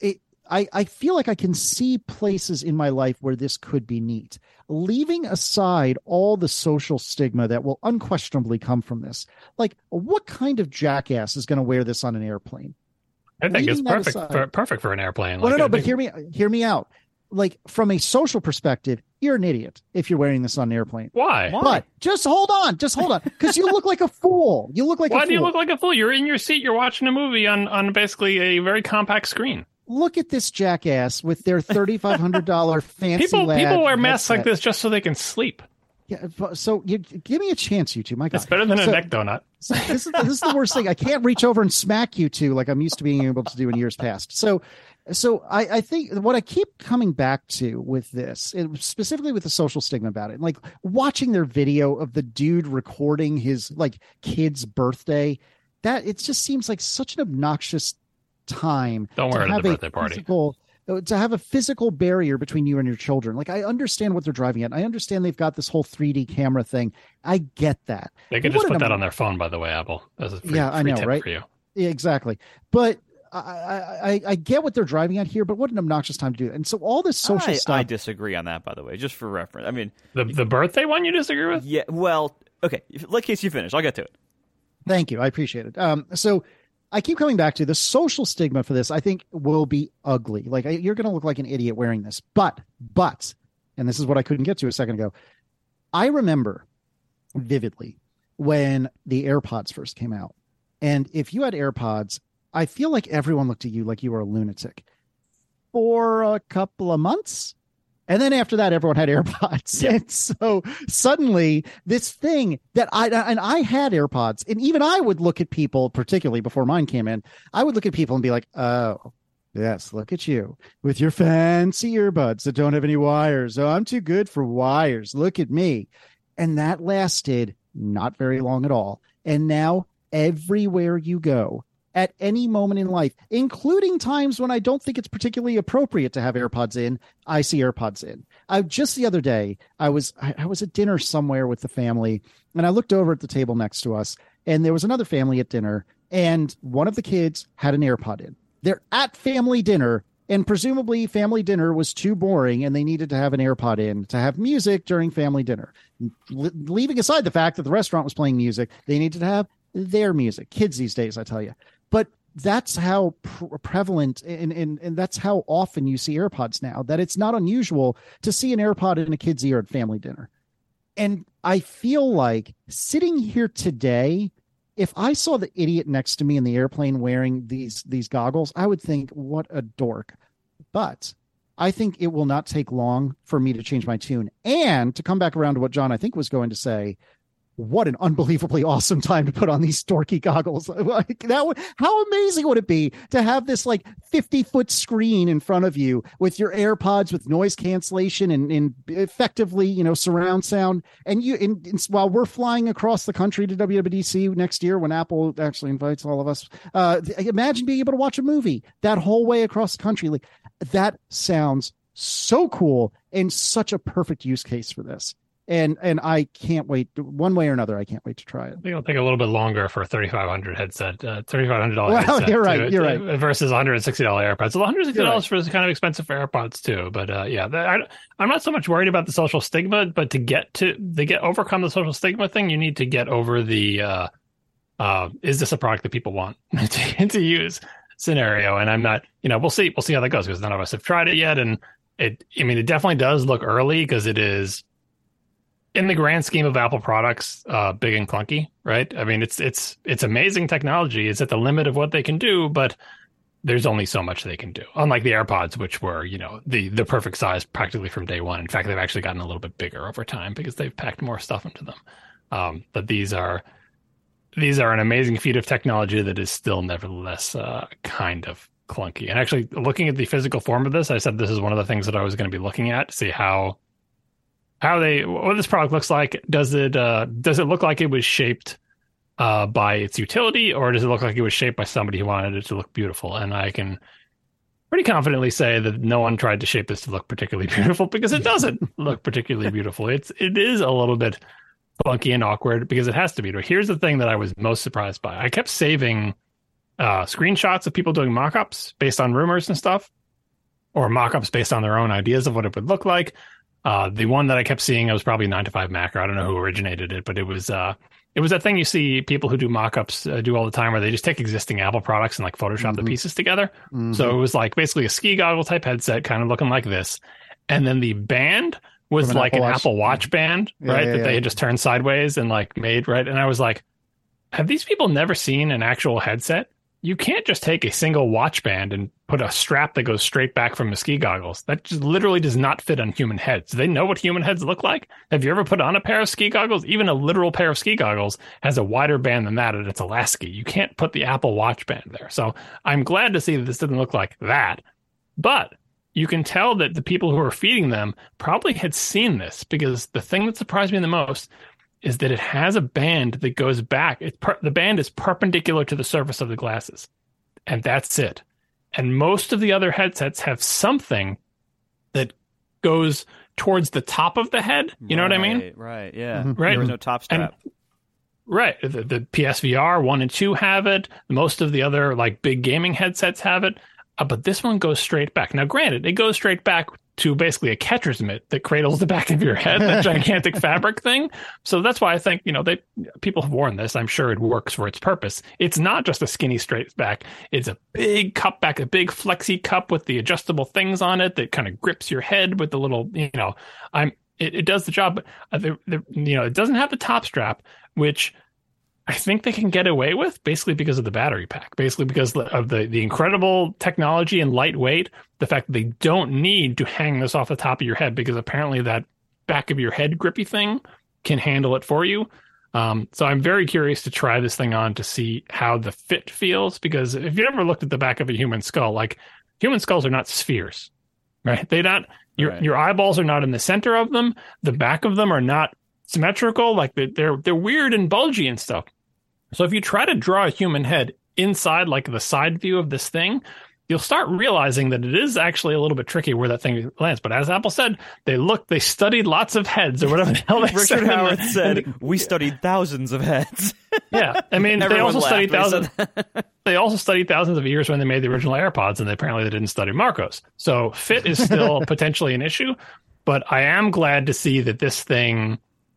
I feel like I can see places in my life where this could be neat. Leaving aside all the social stigma that will unquestionably come from this, like, what kind of jackass is going to wear this on an airplane? I think it's perfect for an airplane. Well, no, but hear me out. Like, from a social perspective, you're an idiot if you're wearing this on an airplane. Why? But just hold on, because you look like a fool. You look like Why do you look like a fool? You're in your seat. You're watching a movie on basically a very compact screen. Look at this jackass with their $3,500 fancy people wear masks headset. like this just so they can sleep. Yeah, so you give me a chance, you two. My God, it's better than a neck donut. So this is the worst thing. I can't reach over and smack you two like I'm used to being able to do in years past. So I think what I keep coming back to with this, specifically with the social stigma about it, like watching their video of the dude recording his like kid's birthday, that it just seems like such an obnoxious time. Don't wear it at the birthday party. To have a physical barrier between you and your children. Like, I understand what they're driving at. I understand they've got this whole 3D camera thing. I get that. They could just put that on their phone, by the way, Apple. As a free I know, tip right? for you. Yeah, exactly. But I get what they're driving at here, but what an obnoxious time to do it. And so all this social stuff. I disagree on that, by the way, just for reference. I mean, the birthday one you disagree with? Yeah, well, okay. Let Casey finish. I'll get to it. Thank you. I appreciate it. So I keep coming back to the social stigma for this. I think will be ugly. Like, you're going to look like an idiot wearing this. But, and this is what I couldn't get to a second ago. I remember vividly when the AirPods first came out. And if you had AirPods, I feel like everyone looked at you like you were a lunatic for a couple of months. And then after that, everyone had AirPods. Yep. And so suddenly this thing that I had AirPods, and even I would look at people, particularly before mine came in, I would look at people and be like, oh, yes, look at you with your fancy earbuds that don't have any wires. Oh, I'm too good for wires. Look at me. And that lasted not very long at all. And now everywhere you go, at any moment in life, including times when I don't think it's particularly appropriate to have AirPods in, I see AirPods in. Just the other day, I was at dinner somewhere with the family, and I looked over at the table next to us, and there was another family at dinner, and one of the kids had an AirPod in. They're at family dinner, and presumably family dinner was too boring, and they needed to have an AirPod in to have music during family dinner. Leaving aside the fact that the restaurant was playing music, they needed to have their music. Kids these days, I tell you. But that's how prevalent and that's how often you see AirPods now, that it's not unusual to see an AirPod in a kid's ear at family dinner. And I feel like sitting here today, if I saw the idiot next to me in the airplane wearing these goggles, I would think, what a dork. But I think it will not take long for me to change my tune. And to come back around to what John, I think, was going to say, what an unbelievably awesome time to put on these dorky goggles. Like, how amazing would it be to have this like 50-foot screen in front of you with your AirPods with noise cancellation and effectively, surround sound. And while we're flying across the country to WWDC next year, when Apple actually invites all of us, imagine being able to watch a movie that whole way across the country. Like, that sounds so cool and such a perfect use case for this. and I can't wait. One way or another, I can't wait to try it. I think it'll take a little bit longer for a $3,500 headset, $3,500 Well, headset. you're right. Versus $160 AirPods. Well, $160 Right. for kind of expensive for AirPods too. But I'm not so much worried about the social stigma, but to overcome the social stigma thing, you need to get over the is this a product that people want to use scenario. And I'm not, we'll see how that goes, because none of us have tried it yet. And it definitely does look early, because it is, in the grand scheme of Apple products, big and clunky, right? I mean, it's amazing technology. It's at the limit of what they can do, but there's only so much they can do. Unlike the AirPods, which were, the perfect size practically from day one. In fact, they've actually gotten a little bit bigger over time because they've packed more stuff into them. But these are an amazing feat of technology that is still nevertheless kind of clunky. And actually, looking at the physical form of this, I said this is one of the things that I was going to be looking at to see what this product looks like. Does it look like it was shaped by its utility, or does it look like it was shaped by somebody who wanted it to look beautiful? And I can pretty confidently say that no one tried to shape this to look particularly beautiful, because it doesn't look particularly beautiful. It is a little bit funky and awkward, because it has to be. But here's the thing that I was most surprised by. I kept saving screenshots of people doing mock-ups based on rumors and stuff, or mock-ups based on their own ideas of what it would look like. The one that I kept seeing, it was probably 9to5Mac, or I don't know who originated it, but it was that thing you see people who do mock-ups do all the time, where they just take existing Apple products and like Photoshop the pieces together. So it was like basically a ski goggle type headset, kind of looking like this. And then the band was like an Apple Watch band, right? That they had just turned sideways and like made, right? And I was like, have these people never seen an actual headset? You can't just take a single watch band and put a strap that goes straight back from the ski goggles. That just literally does not fit on human heads. Do they know what human heads look like? Have you ever put on a pair of ski goggles? Even a literal pair of ski goggles has a wider band than that, and it's elastic. You can't put the Apple Watch band there. So I'm glad to see that this didn't look like that. But you can tell that the people who are feeding them probably had seen this, because the thing that surprised me the most is that it has a band that goes back. The band is perpendicular to the surface of the glasses, and that's it. And most of the other headsets have something that goes towards the top of the head. You know what I mean? Right, yeah. Right? There was no top strap. Right. The PSVR 1 and 2 have it. Most of the other like big gaming headsets have it. But this one goes straight back. Now, granted, it goes straight back to basically a catcher's mitt that cradles the back of your head, that gigantic fabric thing. So that's why I think, people have worn this. I'm sure it works for its purpose. It's not just a skinny straight back. It's a big cup back, a big flexi cup with the adjustable things on it that kind of grips your head with the little, it does the job. But it doesn't have the top strap, which I think they can get away with, basically because of the battery pack, basically because of the incredible technology and lightweight, the fact that they don't need to hang this off the top of your head, because apparently that back of your head grippy thing can handle it for you. So I'm very curious to try this thing on to see how the fit feels, because if you ever looked at the back of a human skull, like human skulls are not spheres, right? Your eyeballs are not in the center of them. The back of them are not symmetrical, like they're weird and bulgy and stuff. So if you try to draw a human head inside like the side view of this thing, you'll start realizing that it is actually a little bit tricky where that thing lands. But as Apple said, they studied lots of heads, or whatever the hell they said. Richard Howard said, we studied thousands of heads. Yeah. I mean, they also studied thousands. They also studied thousands of years when they made the original AirPods, and apparently they didn't study Marcos. So fit is still potentially an issue, but I am glad to see that this thing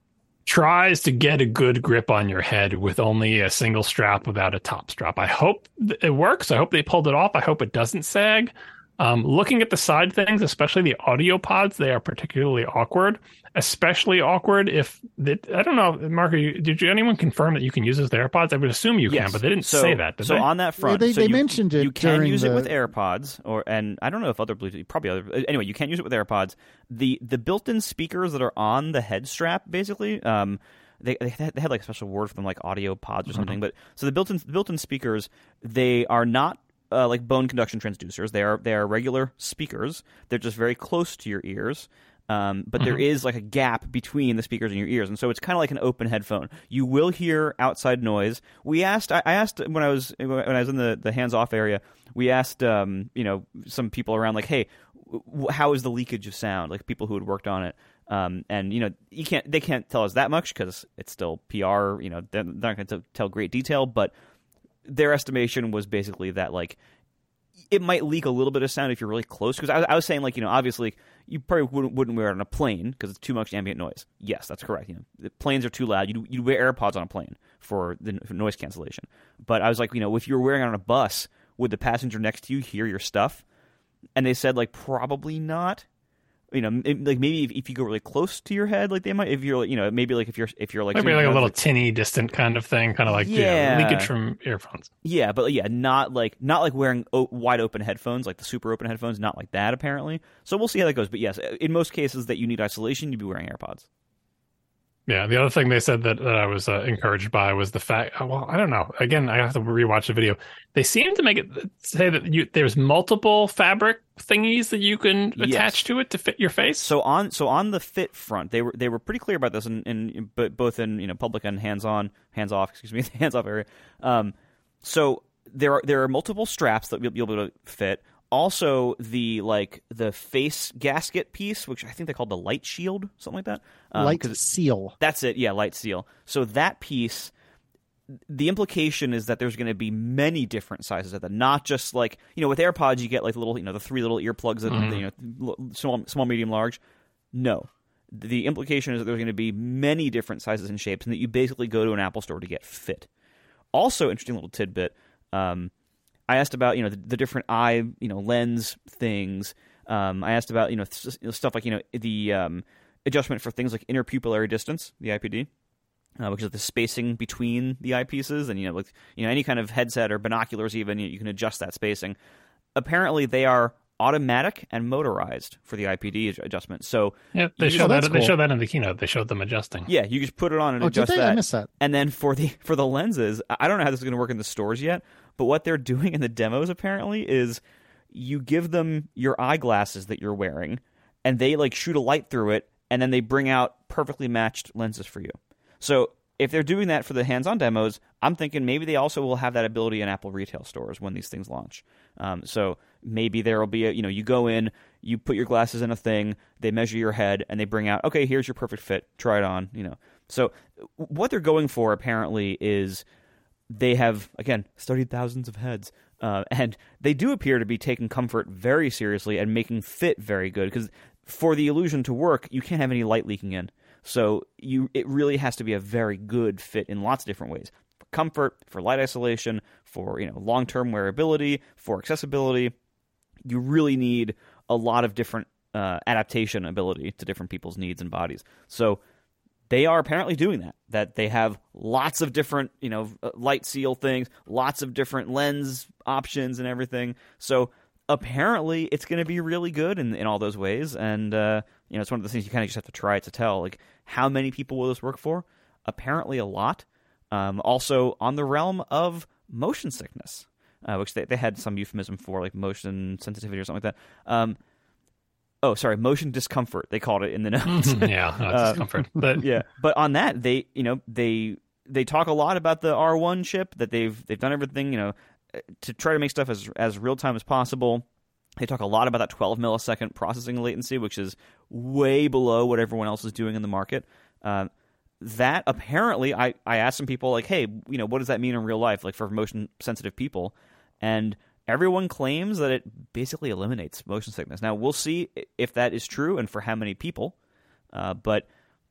tries to get a good grip on your head with only a single strap without a top strap. I hope it works. I hope they pulled it off. I hope it doesn't sag. Looking at the side things, especially the audio pods, they are particularly awkward. Especially awkward if I don't know, Mark, did anyone confirm that you can use this with AirPods? I would assume you can, but they didn't say that. Did they? On that front, they mentioned it. You can use it with AirPods, and I don't know if other Bluetooth, anyway, you can use it with AirPods. The built-in speakers that are on the head strap, basically, they had like a special word for them, like audio pods or something. But so the built-in speakers, they are not like bone conduction transducers. They are regular speakers. They're just very close to your ears. But there is like a gap between the speakers and your ears, and so it's kind of like an open headphone. You will hear outside noise. I asked when I was in the hands-off area. We asked some people around, like, hey, how is the leakage of sound? Like people who had worked on it. And they can't tell us that much because it's still PR. They're not going to tell great detail, but their estimation was basically that like it might leak a little bit of sound if you're really close. Because I was saying like obviously you probably wouldn't wear it on a plane because it's too much ambient noise. Yes, that's correct. The planes are too loud. You wear AirPods on a plane for noise cancellation. But I was like, if you were wearing it on a bus, would the passenger next to you hear your stuff? And they said like probably not. Like maybe if you go really close to your head, like they might. If you're, maybe like if you're like maybe like a little tinny, distant kind of thing, kind of like leakage from earphones. Yeah, but not like wearing wide open headphones, like the super open headphones, not like that apparently. So we'll see how that goes. But yes, in most cases that you need isolation, you'd be wearing AirPods. Yeah, the other thing they said that I was encouraged by was the fact. Well, I don't know. Again, I have to rewatch the video. They seem to say that there's multiple fabric thingies that you can attach to it to fit your face. So on the fit front, they were pretty clear about this, but both in public and hands off. The hands off area. So there are multiple straps that you'll be able to fit. Also, the face gasket piece, which I think they called the light shield, something like that. Light seal. That's it. Yeah, light seal. So that piece, the implication is that there's going to be many different sizes of that. Not just like with AirPods, you get like little the 3 little earplugs that small, medium, large. No, the implication is that there's going to be many different sizes and shapes, and that you basically go to an Apple store to get fit. Also, interesting little tidbit. I asked about the different eye lens things. I asked about stuff like the adjustment for things like interpupillary distance, the IPD, which is the spacing between the eyepieces, and any kind of headset or binoculars even you can adjust that spacing. Apparently, they are automatic and motorized for the IPD adjustment. So yeah, they show that. Cool. They show that in the keynote. They showed them adjusting. Yeah, you just put it on and adjust did they? that. I missed that. And then for the lenses, I don't know how this is going to work in the stores yet. But what they're doing in the demos apparently is you give them your eyeglasses that you're wearing, and they like shoot a light through it, and then they bring out perfectly matched lenses for you. So if they're doing that for the hands-on demos, I'm thinking maybe they also will have that ability in Apple retail stores when these things launch. So maybe there will be you go in, you put your glasses in a thing, they measure your head, and they bring out, okay, here's your perfect fit, try it on. So what they're going for apparently is they have, again, studied thousands of heads, and they do appear to be taking comfort very seriously and making fit very good, because for the illusion to work, you can't have any light leaking in. So it really has to be a very good fit in lots of different ways. For comfort, for light isolation, for long-term wearability, for accessibility. You really need a lot of different adaptation ability to different people's needs and bodies. So they are apparently doing that. That they have lots of different, light seal things, lots of different lens options and everything. So apparently it's going to be really good in all those ways. And, it's one of the things you kind of just have to try it to tell. Like, how many people will this work for? Apparently a lot. Also on the realm of motion sickness, which they had some euphemism for, like motion sensitivity or something like that. Motion discomfort, they called it in the notes. Discomfort. But yeah, but on that, they talk a lot about the R1 chip, that they've done everything, to try to make stuff as real time as possible. They talk a lot about that 12 millisecond processing latency, which is way below what everyone else is doing in the market. That apparently, I asked some people like, hey, what does that mean in real life, like for motion sensitive people? And everyone claims that it basically eliminates motion sickness. Now, we'll see if that is true and for how many people. But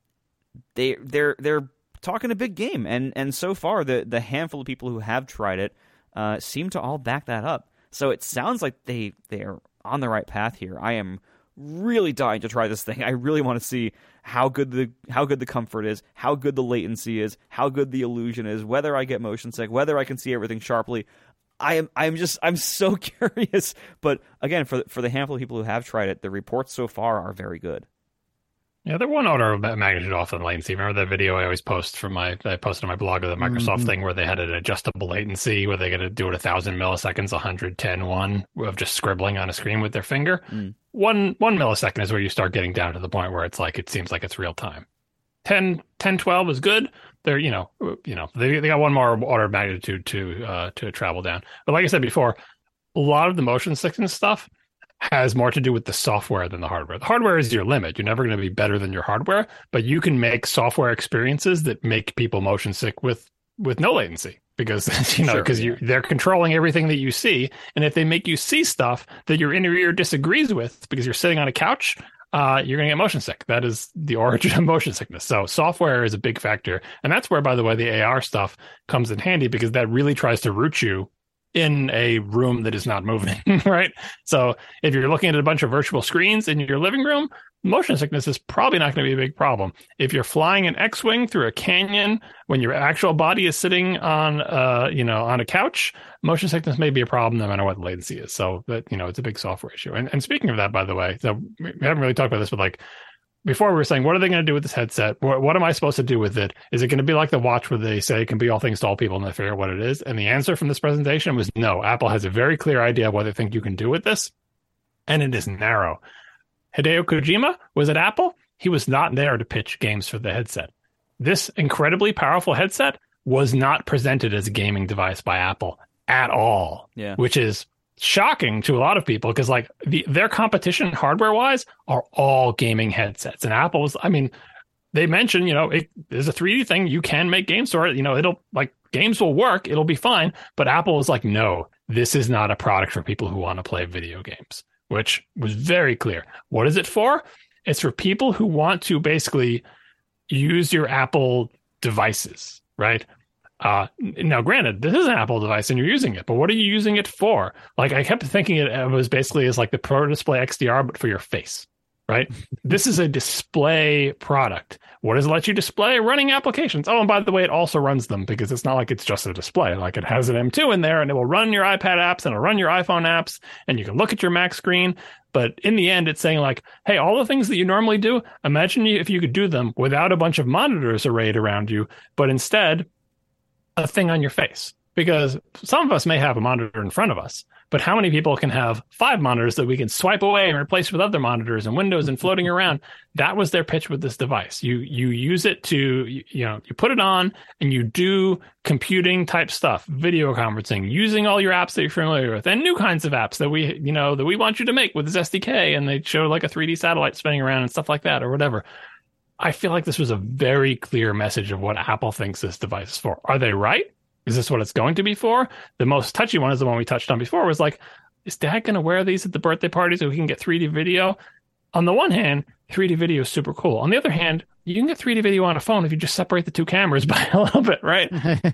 they're talking a big game, and so far the handful of people who have tried it seem to all back that up. So it sounds like they're on the right path here. I am really dying to try this thing. I really want to see how good the comfort is, how good the latency is, how good the illusion is, whether I get motion sick, whether I can see everything sharply. I'm so curious. But again, for the handful of people who have tried it, the reports so far are very good. Yeah, they're one order of magnitude off the latency. Remember that video I always post I posted on my blog of the Microsoft thing where they had an adjustable latency where they got to do it 1,000 milliseconds, 110.1 of just scribbling on a screen with their finger. 1 millisecond is where you start getting down to the point where it's like, it seems like it's real time. 10, 12 is good. They're, they got one more order of magnitude to travel down. But like I said before, a lot of the motion sickness stuff has more to do with the software than the hardware. The hardware is your limit. You're never going to be better than your hardware, but you can make software experiences that make people motion sick with no latency because they're controlling everything that you see. And if they make you see stuff that your inner ear disagrees with because you're sitting on a couch, you're going to get motion sick. That is the origin of motion sickness. So software is a big factor. And that's where, by the way, the AR stuff comes in handy because that really tries to root you in a room that is not moving, right? So if you're looking at a bunch of virtual screens in your living room, motion sickness is probably not going to be a big problem. If you're flying an X-wing through a canyon when your actual body is sitting on a couch, motion sickness may be a problem no matter what the latency is. So that, it's a big software issue. And speaking of that, by the way, so we haven't really talked about this, but like before we were saying, what are they going to do with this headset? What am I supposed to do with it? Is it going to be like the watch where they say it can be all things to all people and they figure out what it is? And the answer from this presentation was no. Apple has a very clear idea of what they think you can do with this, and it is narrow. Hideo Kojima was at Apple. He was not there to pitch games for the headset. This incredibly powerful headset was not presented as a gaming device by Apple at all, which is shocking to a lot of people because like their competition hardware wise are all gaming headsets, and Apple was, they mentioned, there's a 3D thing, you can make games for it, it'll like games will work, it'll be fine. But Apple was like, no, this is not a product for people who want to play video games, which was very clear. What is it for? It's for people who want to basically use your Apple devices, right? Now, granted, this is an Apple device and you're using it, but what are you using it for? Like, I kept thinking it was basically as like the Pro Display XDR, but for your face, right? This is a display product. What does it let you display? Running applications. Oh, and by the way, it also runs them because it's not like it's just a display. Like it has an M2 in there and it will run your iPad apps and it'll run your iPhone apps and you can look at your Mac screen. But in the end, it's saying like, hey, all the things that you normally do, imagine if you could do them without a bunch of monitors arrayed around you, but instead a thing on your face, because some of us may have a monitor in front of us, but how many people can have 5 monitors that we can swipe away and replace with other monitors and windows and floating around? That was their pitch with this device. You use it to, you put it on and you do computing type stuff, video conferencing, using all your apps that you're familiar with and new kinds of apps that we want you to make with this SDK. And they show like a 3D satellite spinning around and stuff like that or whatever. I feel like this was a very clear message of what Apple thinks this device is for. Are they right? Is this what it's going to be for? The most touchy one is the one we touched on before, was like, is Dad going to wear these at the birthday party so we can get 3D video? On the one hand, 3D video is super cool. On the other hand, you can get 3D video on a phone if you just separate the two cameras by a little bit, right?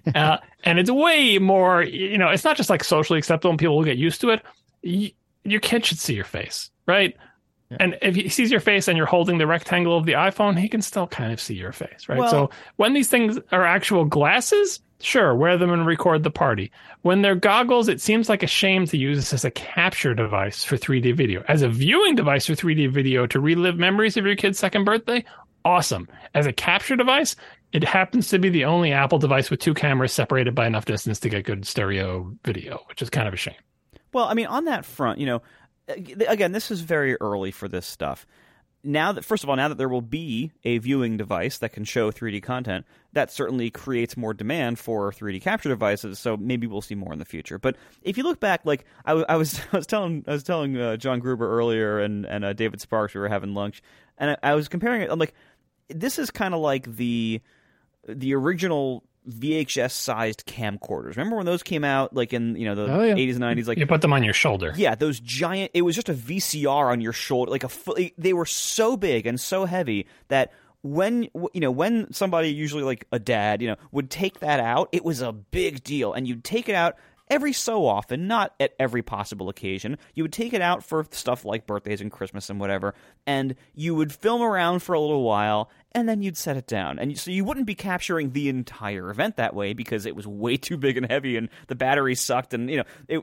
And it's way more, it's not just like socially acceptable and people will get used to it. Your kid should see your face, right? Yeah. And if he sees your face and you're holding the rectangle of the iPhone, he can still kind of see your face, right? Well, so when these things are actual glasses, sure, wear them and record the party. When they're goggles, it seems like a shame to use this as a capture device for 3D video. As a viewing device for 3D video to relive memories of your kid's second birthday, awesome. As a capture device, it happens to be the only Apple device with 2 cameras separated by enough distance to get good stereo video, which is kind of a shame. Well, on that front, again, this is very early for this stuff. Now that there will be a viewing device that can show 3D content, that certainly creates more demand for 3D capture devices. So maybe we'll see more in the future. But if you look back, like I was telling John Gruber earlier and David Sparks, we were having lunch, and I was comparing it. I'm like, this is kind of like the original VHS-sized camcorders. Remember when those came out, like in the 80s and 90s? Like you put them on your shoulder. Yeah, those giant. It was just a VCR on your shoulder, like they were so big and so heavy that when somebody, usually like a dad, would take that out, it was a big deal, and you'd take it out every so often, not at every possible occasion. You would take it out for stuff like birthdays and Christmas and whatever, and you would film around for a little while, and then you'd set it down. And so you wouldn't be capturing the entire event that way because it was way too big and heavy, and the battery sucked, and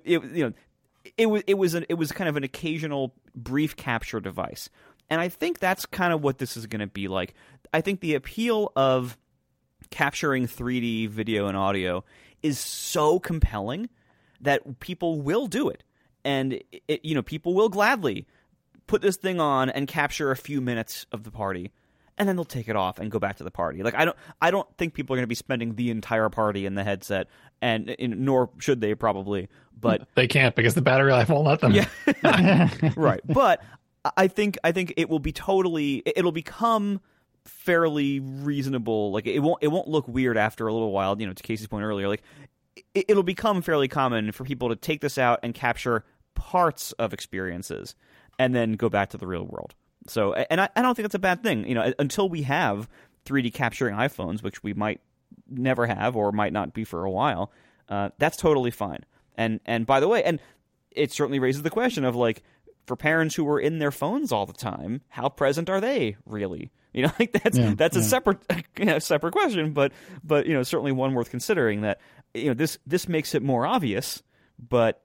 it was kind of an occasional brief capture device. And I think that's kind of what this is going to be like. I think the appeal of capturing 3D video and audio is so compelling that people will do it. And people will gladly put this thing on and capture a few minutes of the party and then they'll take it off and go back to the party. Like I don't think people are going to be spending the entire party in the headset, and nor should they probably. But they can't because the battery life won't let them. Yeah, right. But I think it will be it'll become fairly reasonable. Like it won't look weird after a little while. To Casey's point earlier, like it'll become fairly common for people to take this out and capture parts of experiences and then go back to the real world. So, and I don't think that's a bad thing. Until we have 3D capturing iPhones, which we might never have or might not be for a while, that's totally fine. And by the way, and it certainly raises the question of, like, for parents who are in their phones all the time, how present are they really? That's a separate separate question, but certainly one worth considering. That this makes it more obvious, but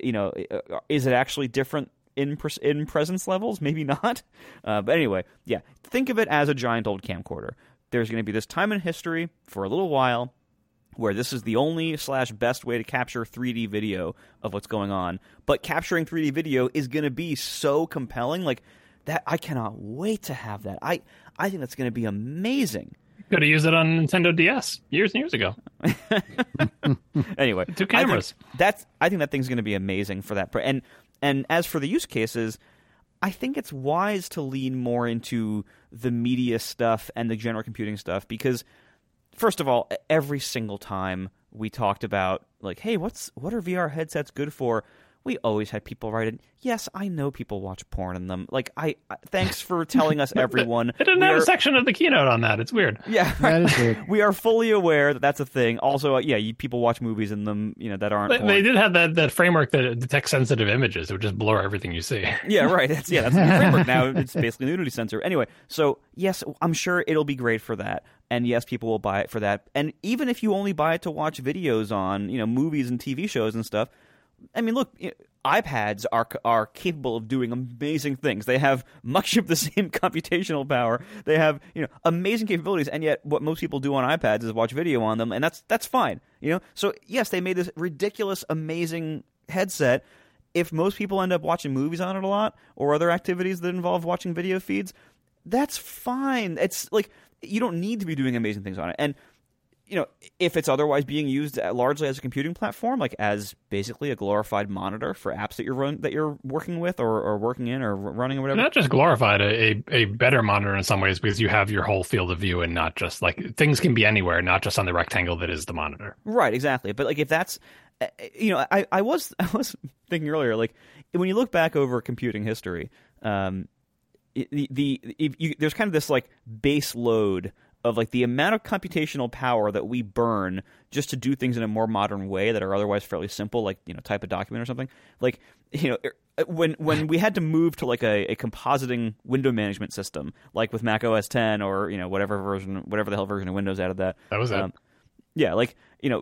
is it actually different in presence levels? Maybe not. But anyway, yeah, think of it as a giant old camcorder. There's going to be this time in history for a little while where this is the only / best way to capture 3D video of what's going on. But capturing 3D video is going to be so compelling, like that. I cannot wait to have that. I think that's going to be amazing. Could have used it on Nintendo DS years and years ago. Anyway, 2 cameras. I think that thing's going to be amazing for that. And as for the use cases, I think it's wise to lean more into the media stuff and the general computing stuff because, first of all, every single time we talked about, like, hey, what are VR headsets good for? We always had people write in, yes, I know people watch porn in them. Like, thanks for telling us, everyone. It didn't have a section of the keynote on that. It's weird. Yeah, that is weird. We are fully aware that that's a thing. Also, people watch movies in them, that aren't porn. They did have that framework that detects sensitive images. It would just blur everything you see. Yeah, right. That's the new framework now. It's basically nudity sensor. Anyway, so yes, I'm sure it'll be great for that. And yes, people will buy it for that. And even if you only buy it to watch videos on, movies and TV shows and stuff, I mean, look, iPads are capable of doing amazing things. They have much of the same computational power. They have amazing capabilities, and yet what most people do on iPads is watch video on them, and that's fine. So yes, they made this ridiculous, amazing headset. If most people end up watching movies on it a lot or other activities that involve watching video feeds, that's fine. It's like you don't need to be doing amazing things on it, and if it's otherwise being used largely as a computing platform, like as basically a glorified monitor for apps that you're working with or working in or running or whatever. Not just glorified, a better monitor in some ways because you have your whole field of view and not just like things can be anywhere, not just on the rectangle that is the monitor. Right, exactly. But like if that's, I was thinking earlier, like when you look back over computing history, there's kind of this like base load of like the amount of computational power that we burn just to do things in a more modern way that are otherwise fairly simple, like type a document or something. Like when we had to move to like a compositing window management system, like with Mac OS 10 or whatever the hell version of Windows added that. That was it. Yeah, like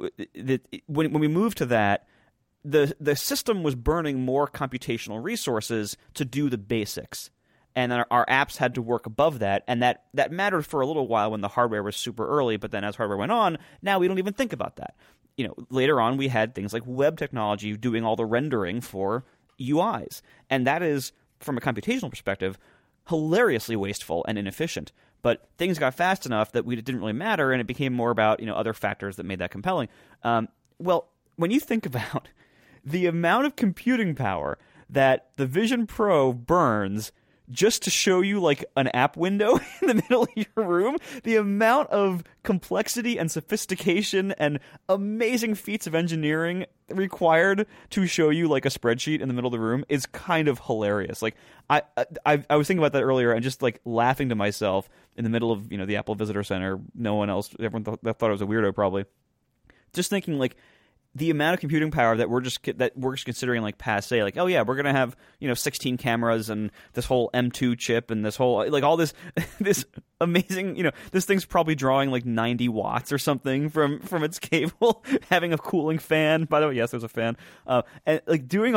when we moved to that, the system was burning more computational resources to do the basics. And then our apps had to work above that, and that mattered for a little while when the hardware was super early. But then as hardware went on, now we don't even think about that. Later on we had things like web technology doing all the rendering for UIs, and that is, from a computational perspective, hilariously wasteful and inefficient. But things got fast enough that it didn't really matter, and it became more about other factors that made that compelling. Well, when you think about the amount of computing power that the Vision Pro burns just to show you like an app window in the middle of your room, the amount of complexity and sophistication and amazing feats of engineering required to show you like a spreadsheet in the middle of the room is kind of hilarious. Like I was thinking about that earlier and just like laughing to myself in the middle of the Apple Visitor Center. No one else, everyone thought I was a weirdo probably. Just thinking like the amount of computing power that we're just considering like passe, like, oh yeah, we're gonna have 16 cameras and this whole M2 chip and this whole like all this this amazing this thing's probably drawing like 90 watts or something from its cable, having a cooling fan. By the way, yes, there's a fan, and like doing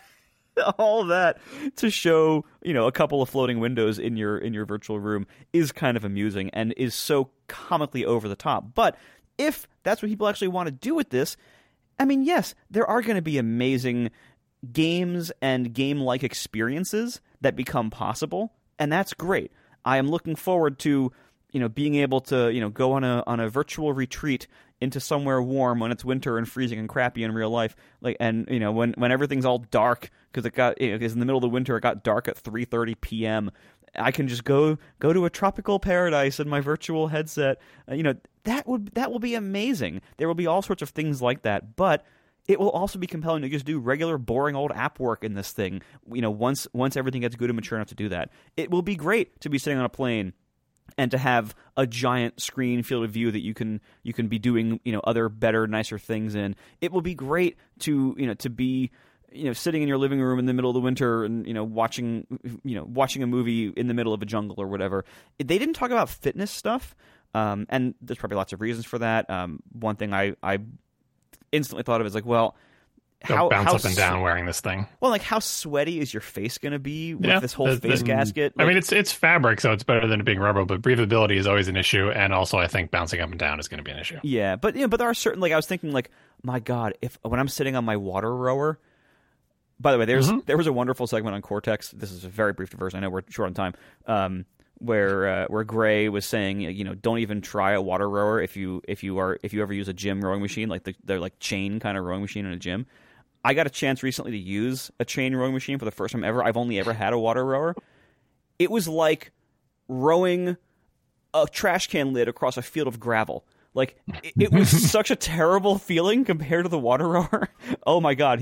all that to show a couple of floating windows in your virtual room is kind of amusing and is so comically over the top. But if that's what people actually want to do with this, I mean, yes, there are going to be amazing games and game-like experiences that become possible, and that's great. I am looking forward to, being able to, go on a virtual retreat into somewhere warm when it's winter and freezing and crappy in real life. And when everything's all dark because because in the middle of the winter it got dark at 3:30 p.m. I can just go to a tropical paradise in my virtual headset. That will be amazing. There will be all sorts of things like that, but it will also be compelling to just do regular, boring old app work in this thing. Once everything gets good and mature enough to do that, it will be great to be sitting on a plane and to have a giant screen field of view that you can be doing other better, nicer things in. It will be great to be sitting in your living room in the middle of the winter and watching a movie in the middle of a jungle or whatever. They didn't talk about fitness stuff, and there's probably lots of reasons for that. One thing I instantly thought of is how bounce up and down wearing this thing. Well, how sweaty is your face going to be with this whole face gasket? I mean, it's fabric, so it's better than it being rubber, but breathability is always an issue, and also I think bouncing up and down is going to be an issue. Yeah, but there are certain, I was thinking, my God, when I'm sitting on my water rower. By the way, there was a wonderful segment on Cortex. This is a very brief version. I know we're short on time. Where Gray was saying, don't even try a water rower if you ever use a gym rowing machine, they're chain kind of rowing machine in a gym. I got a chance recently to use a chain rowing machine for the first time ever. I've only ever had a water rower. It was like rowing a trash can lid across a field of gravel. It was such a terrible feeling compared to the water rower. Oh my God,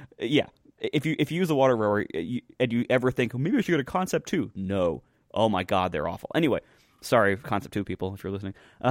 If you use the water rower and you ever think, maybe I should go to Concept 2, no. Oh my God, they're awful. Anyway, sorry, Concept 2 people, if you're listening.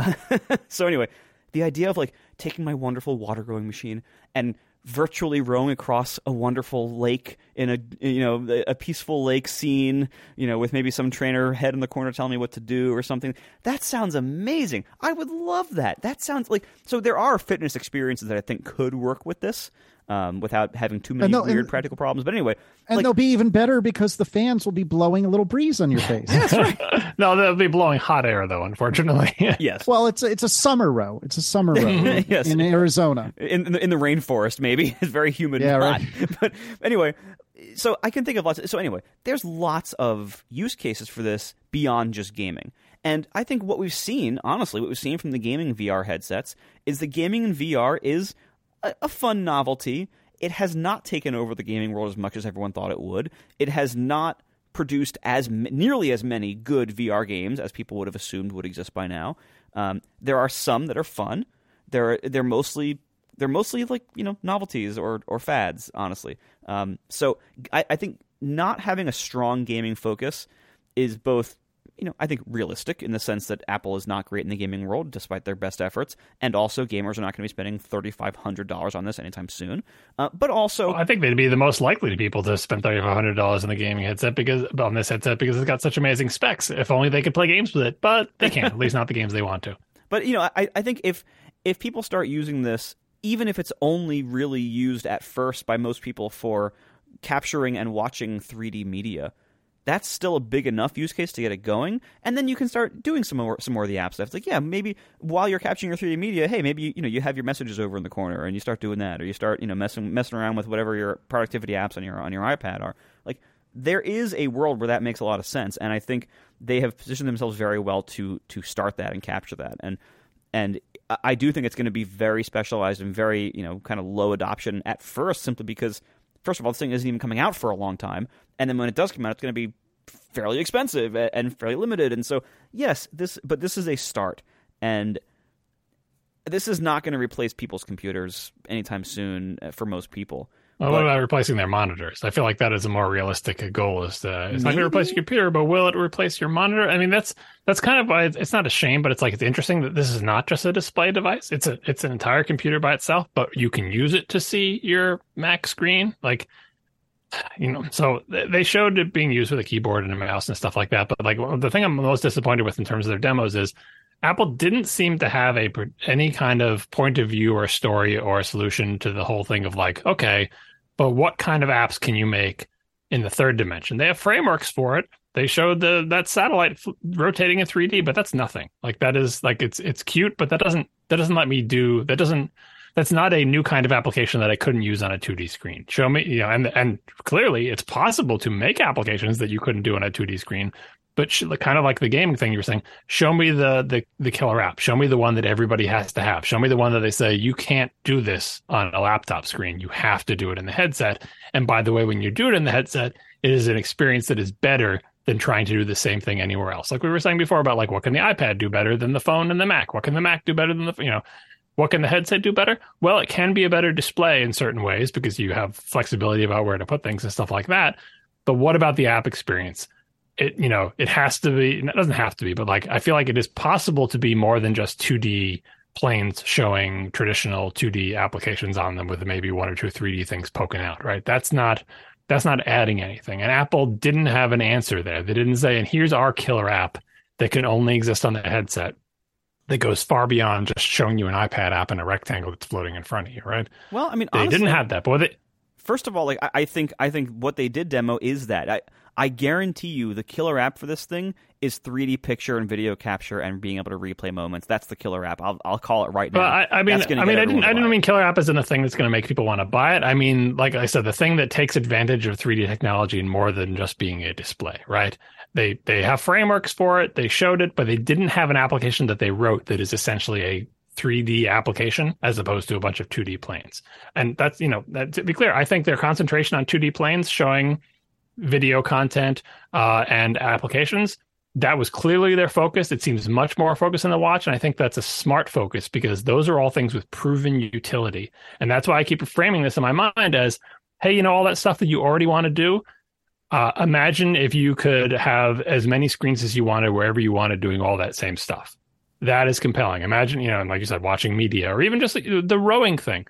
So anyway, the idea of taking my wonderful water rowing machine and virtually rowing across a wonderful lake in a peaceful lake scene, with maybe some trainer head in the corner telling me what to do or something. That sounds amazing. I would love that. That sounds so there are fitness experiences that I think could work with this. Without having too many weird practical problems. But anyway. And they'll be even better because the fans will be blowing a little breeze on your face. That's right. No, they'll be blowing hot air, though, unfortunately. Yes. Well, it's a summer row. It's a summer row yes. in Arizona. In the rainforest, maybe. It's very humid and hot. Right. But anyway, so I can think of lots. So anyway, there's lots of use cases for this beyond just gaming. And I think what we've seen from the gaming VR headsets is the gaming in VR is a fun novelty. It has not taken over the gaming world as much as everyone thought it would. It has not produced nearly as many good VR games as people would have assumed would exist by now. There are some that are fun. They're mostly novelties or fads, honestly. So I think not having a strong gaming focus is both I think realistic in the sense that Apple is not great in the gaming world despite their best efforts, and also gamers are not going to be spending $3,500 on this anytime soon. But also, I think they'd be the most likely people to spend $3,500 on the gaming headset because it's got such amazing specs. If only they could play games with it, but they can't. At least not the games they want to. But I think if people start using this, even if it's only really used at first by most people for capturing and watching 3D media, that's still a big enough use case to get it going, and then you can start doing some more of the app stuff. It's maybe while you're capturing your 3D media, hey, maybe you have your messages over in the corner and you start doing that, or you start messing around with whatever your productivity apps on your iPad are. There is a world where that makes a lot of sense, and I think they have positioned themselves very well to start that and capture that. And I do think it's going to be very specialized and very kind of low adoption at first, simply because, first of all, this thing isn't even coming out for a long time. And then when it does come out, it's going to be fairly expensive and fairly limited. And so, yes, this is a start. And this is not going to replace people's computers anytime soon for most people. Well, what about replacing their monitors? I feel like that is a more realistic goal. It's not going to replace your computer, but will it replace your monitor? I mean, that's kind of why it's not a shame, but it's interesting that this is not just a display device. It's an entire computer by itself, but you can use it to see your Mac screen. So they showed it being used with a keyboard and a mouse and stuff like that. But the thing I'm most disappointed with in terms of their demos is Apple didn't seem to have any kind of point of view or story or solution to the whole thing of okay, but what kind of apps can you make in the third dimension? They have frameworks for it. They showed that satellite rotating in 3D, but that's nothing. That is it's cute, but that doesn't let me do that. That's not a new kind of application that I couldn't use on a 2D screen. Show me, and clearly it's possible to make applications that you couldn't do on a 2D screen, but kind of like the gaming thing you were saying, show me the killer app. Show me the one that everybody has to have. Show me the one that they say you can't do this on a laptop screen. You have to do it in the headset. And by the way, when you do it in the headset, it is an experience that is better than trying to do the same thing anywhere else. Like we were saying before about like, what can the iPad do better than the phone and the Mac? What can the Mac do better than what can the headset do better? Well, it can be a better display in certain ways because you have flexibility about where to put things and stuff like that. But what about the app experience? It has to be, it doesn't have to be, but like, I feel like it is possible to be more than just 2D planes showing traditional 2D applications on them with maybe one or two 3D things poking out, right? That's not adding anything. And Apple didn't have an answer there. They didn't say, and here's our killer app that can only exist on the headset that goes far beyond just showing you an iPad app in a rectangle that's floating in front of you, right? Well, I mean, they honestly, didn't have that. But first of all, like I think what they did demo is that I guarantee you the killer app for this thing is 3D picture and video capture and being able to replay moments. That's the killer app. I'll call it right now. But I didn't mean killer app isn't a thing that's going to make people want to buy it. I mean, like I said, the thing that takes advantage of 3D technology more than just being a display, right? They have frameworks for it. They showed it, but they didn't have an application that they wrote that is essentially a 3D application as opposed to a bunch of 2D planes. And that's, to be clear, I think their concentration on 2D planes showing video content and applications, that was clearly their focus. It seems much more focused on the watch. And I think that's a smart focus because those are all things with proven utility. And that's why I keep framing this in my mind as, hey, all that stuff that you already want to do, imagine if you could have as many screens as you wanted, wherever you wanted, doing all that same stuff. That is compelling. Imagine, like you said, watching media or even just the rowing thing.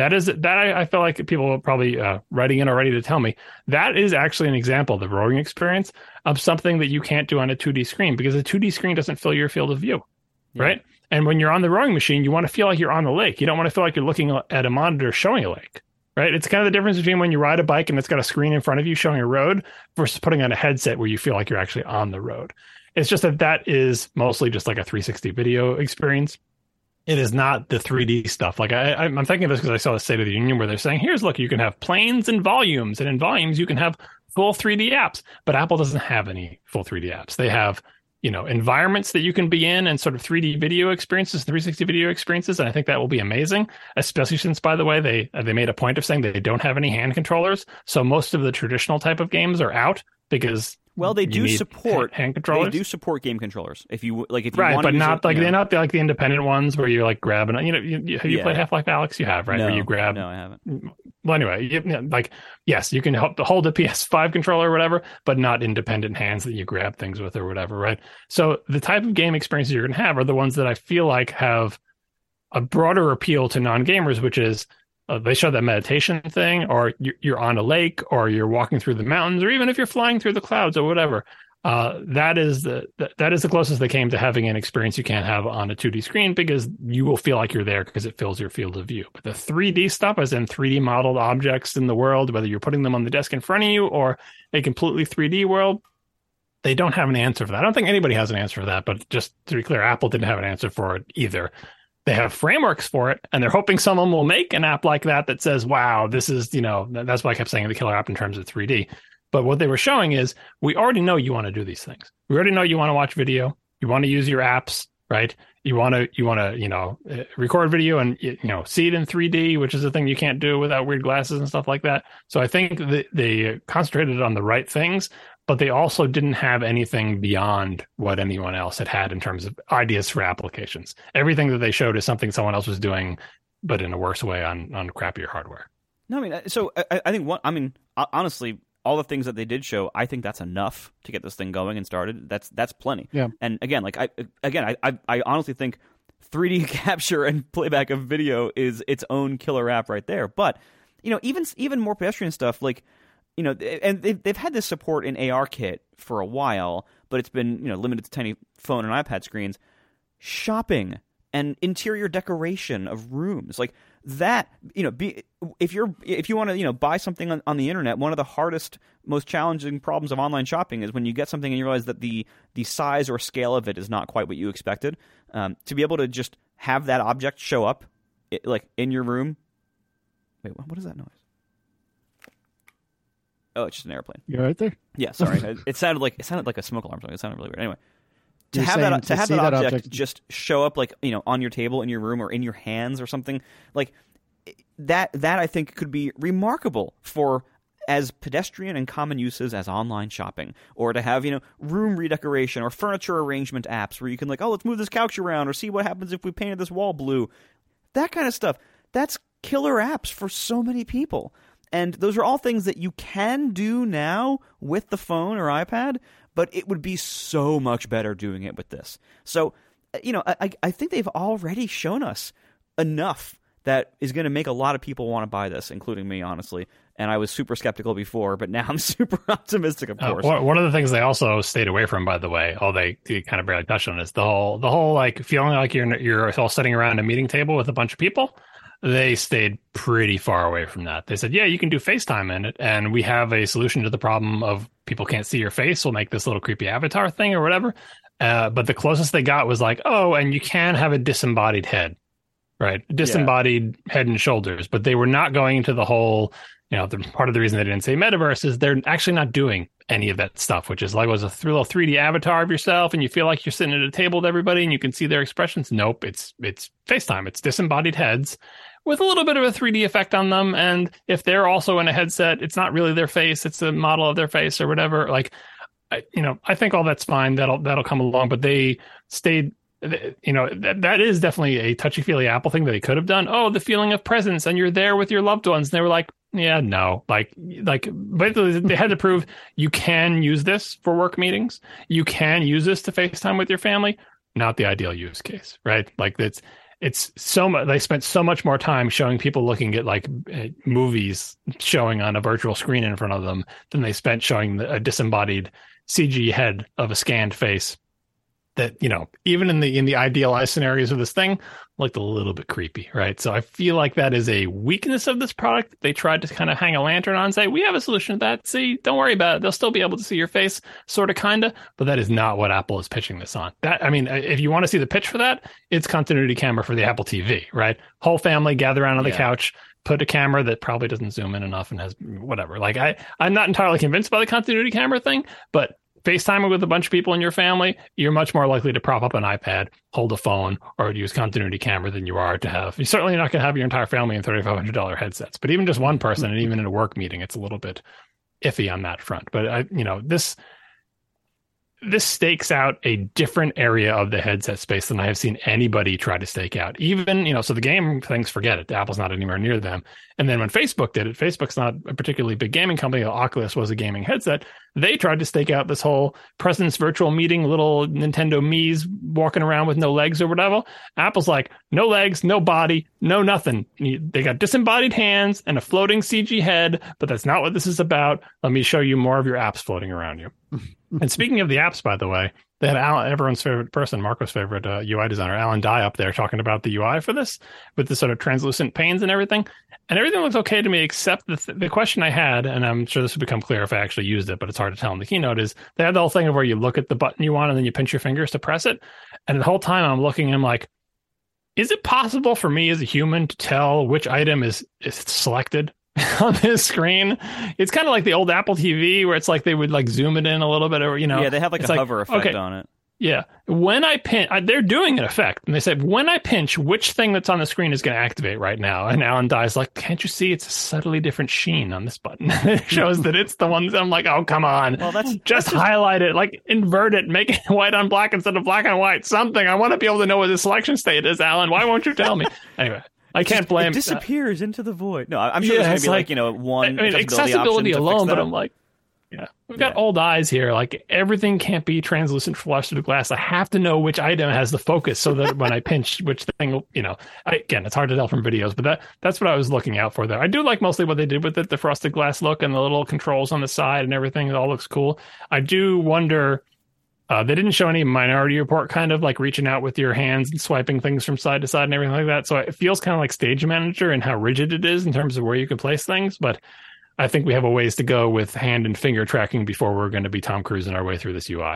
I feel like people are probably writing in already to tell me that is actually an example, the rowing experience, of something that you can't do on a 2D screen because a 2D screen doesn't fill your field of view, right? And when you're on the rowing machine, you want to feel like you're on the lake. You don't want to feel like you're looking at a monitor showing a lake. Right. It's kind of the difference between when you ride a bike and it's got a screen in front of you showing a road versus putting on a headset where you feel like you're actually on the road. It's just that is mostly just like a 360 video experience. It is not the 3D stuff. Like I'm thinking of this because I saw the State of the Union where they're saying, look, you can have planes and volumes, and in volumes you can have full 3D apps. But Apple doesn't have any full 3D apps. They have environments that you can be in and sort of 3D video experiences, 360 video experiences. And I think that will be amazing, especially since, by the way, they made a point of saying they don't have any hand controllers. So most of the traditional type of games are out because they do support hand controllers. They do support game controllers if you want but not like they're not like the independent ones where you're like grabbing. Have you played Half-Life Alyx? You have, right? No, where you grab. No, I haven't. Well, anyway, yes, you can hold a PS5 controller or whatever, but not independent hands that you grab things with or whatever, right? So the type of game experiences you're going to have are the ones that I feel like have a broader appeal to non-gamers, which is they show that meditation thing, or you're on a lake, or you're walking through the mountains, or even if you're flying through the clouds or whatever. That is the closest they came to having an experience you can't have on a 2D screen because you will feel like you're there because it fills your field of view. But the 3D stuff, as in 3D modeled objects in the world, whether you're putting them on the desk in front of you or a completely 3D world, they don't have an answer for that. I don't think anybody has an answer for that, but just to be clear, Apple didn't have an answer for it either. They have frameworks for it, and they're hoping someone will make an app like that says, wow, this is, that's why I kept saying the killer app in terms of 3D. But what they were showing is we already know you want to do these things. We already know you want to watch video. You want to use your apps, right? You want to record video and, see it in 3D, which is a thing you can't do without weird glasses and stuff like that. So I think that they concentrated on the right things, but they also didn't have anything beyond what anyone else had in terms of ideas for applications. Everything that they showed is something someone else was doing, but in a worse way on crappier hardware. No, I mean, so I think honestly, all the things that they did show, I think that's enough to get this thing going and started. That's plenty. Yeah. And again, I honestly think 3D capture and playback of video is its own killer app right there. But even more pedestrian stuff like. And they've had this support in ARKit for a while, but it's been limited to tiny phone and iPad screens. Shopping and interior decoration of rooms like that. If you want to buy something on the internet, one of the hardest, most challenging problems of online shopping is when you get something and you realize that the size or scale of it is not quite what you expected. To be able to just have that object show up, like in your room. Wait, what is that noise? Oh, it's just an airplane. You're right there. Yeah, sorry. It sounded like a smoke alarm. It sounded really weird. Anyway, to You're have saying that to see that that object object- just show up like on your table in your room or in your hands or something like that I think could be remarkable for as pedestrian and common uses as online shopping, or to have room redecoration or furniture arrangement apps where you can let's move this couch around or see what happens if we painted this wall blue. That kind of stuff. That's killer apps for so many people. And those are all things that you can do now with the phone or iPad, but it would be so much better doing it with this. So, I think they've already shown us enough that is going to make a lot of people want to buy this, including me, honestly. And I was super skeptical before, but now I'm super optimistic, of course. One of the things they also stayed away from, by the way, they kind of barely touched on, is the whole like feeling like you're all sitting around a meeting table with a bunch of people. They stayed pretty far away from that. They said, yeah, you can do FaceTime in it, and we have a solution to the problem of people can't see your face. We'll make this little creepy avatar thing or whatever. But the closest they got was like, oh, and you can have a disembodied head, right? Disembodied head and shoulders. But they were not going into the whole, part of the reason they didn't say metaverse is they're actually not doing any of that stuff, which is like was a little 3D avatar of yourself, and you feel like you're sitting at a table with everybody and you can see their expressions. Nope, it's FaceTime. It's disembodied heads with a little bit of a 3D effect on them. And if they're also in a headset, it's not really their face. It's a model of their face or whatever. I think all that's fine. That'll come along. But they stayed, that is definitely a touchy-feely Apple thing that they could have done. Oh, the feeling of presence, and you're there with your loved ones. And they were like, yeah, no. Basically, they had to prove you can use this for work meetings. You can use this to FaceTime with your family. Not the ideal use case, right? It's so much. They spent so much more time showing people looking at movies showing on a virtual screen in front of them than they spent showing a disembodied CG head of a scanned face. That even in the idealized scenarios of this thing, looked a little bit creepy, right? So I feel like that is a weakness of this product. They tried to kind of hang a lantern on and say, we have a solution to that. See, don't worry about it. They'll still be able to see your face, sort of, kind of. But that is not what Apple is pitching this on. If you want to see the pitch for that, it's continuity camera for the Apple TV, right? Whole family gather around on the couch, put a camera that probably doesn't zoom in enough and has whatever. I'm not entirely convinced by the continuity camera thing, but FaceTiming with a bunch of people in your family, you're much more likely to prop up an iPad, hold a phone, or use continuity camera than you are to have. You're certainly not going to have your entire family in $3,500 headsets, but even just one person, and even in a work meeting, it's a little bit iffy on that front. But this stakes out a different area of the headset space than I have seen anybody try to stake out. Even, so the game things, forget it. Apple's not anywhere near them. And then when Facebook did it, Facebook's not a particularly big gaming company. Oculus was a gaming headset. They tried to stake out this whole presence virtual meeting, little Nintendo Mii's walking around with no legs or whatever. Apple's like, no legs, no body, no nothing. They got disembodied hands and a floating CG head, but that's not what this is about. Let me show you more of your apps floating around you. And speaking of the apps, by the way, they had everyone's favorite person, Marco's favorite UI designer, Alan Dye, up there talking about the UI for this with the sort of translucent panes and everything. And everything looks okay to me, except the question I had, and I'm sure this will become clear if I actually used it, but it's hard to tell in the keynote, is they had the whole thing of where you look at the button you want and then you pinch your fingers to press it. And the whole time I'm looking, I'm like, is it possible for me as a human to tell which item is selected on this screen? It's kind of like the old Apple TV where it's like they would zoom it in a little bit, or yeah, they have a hover effect on it. Yeah, when I pinch, they're doing an effect, and they said when I pinch, which thing that's on the screen is going to activate right now? And Alan Dye's like, can't you see it's a subtly different sheen on this button? It shows that it's the one that I'm like, oh come on, well, just highlight it, invert it, make it white on black instead of black on white, something. I want to be able to know what the selection state is, Alan. Why won't you tell me? Anyway. I can't blame. It disappears into the void. No, I'm sure there's going to be one. Accessibility alone, but I'm like, yeah, we've got old eyes here. Everything can't be translucent frosted glass. I have to know which item has the focus so that when I pinch, which thing, again, it's hard to tell from videos, but that's what I was looking out for there. I do like mostly what they did with it, the frosted glass look and the little controls on the side and everything. It all looks cool. I do wonder. They didn't show any Minority Report kind of reaching out with your hands and swiping things from side to side and everything like that. So it feels kind of like Stage Manager and how rigid it is in terms of where you can place things. But I think we have a ways to go with hand and finger tracking before we're going to be Tom Cruising our way through this UI.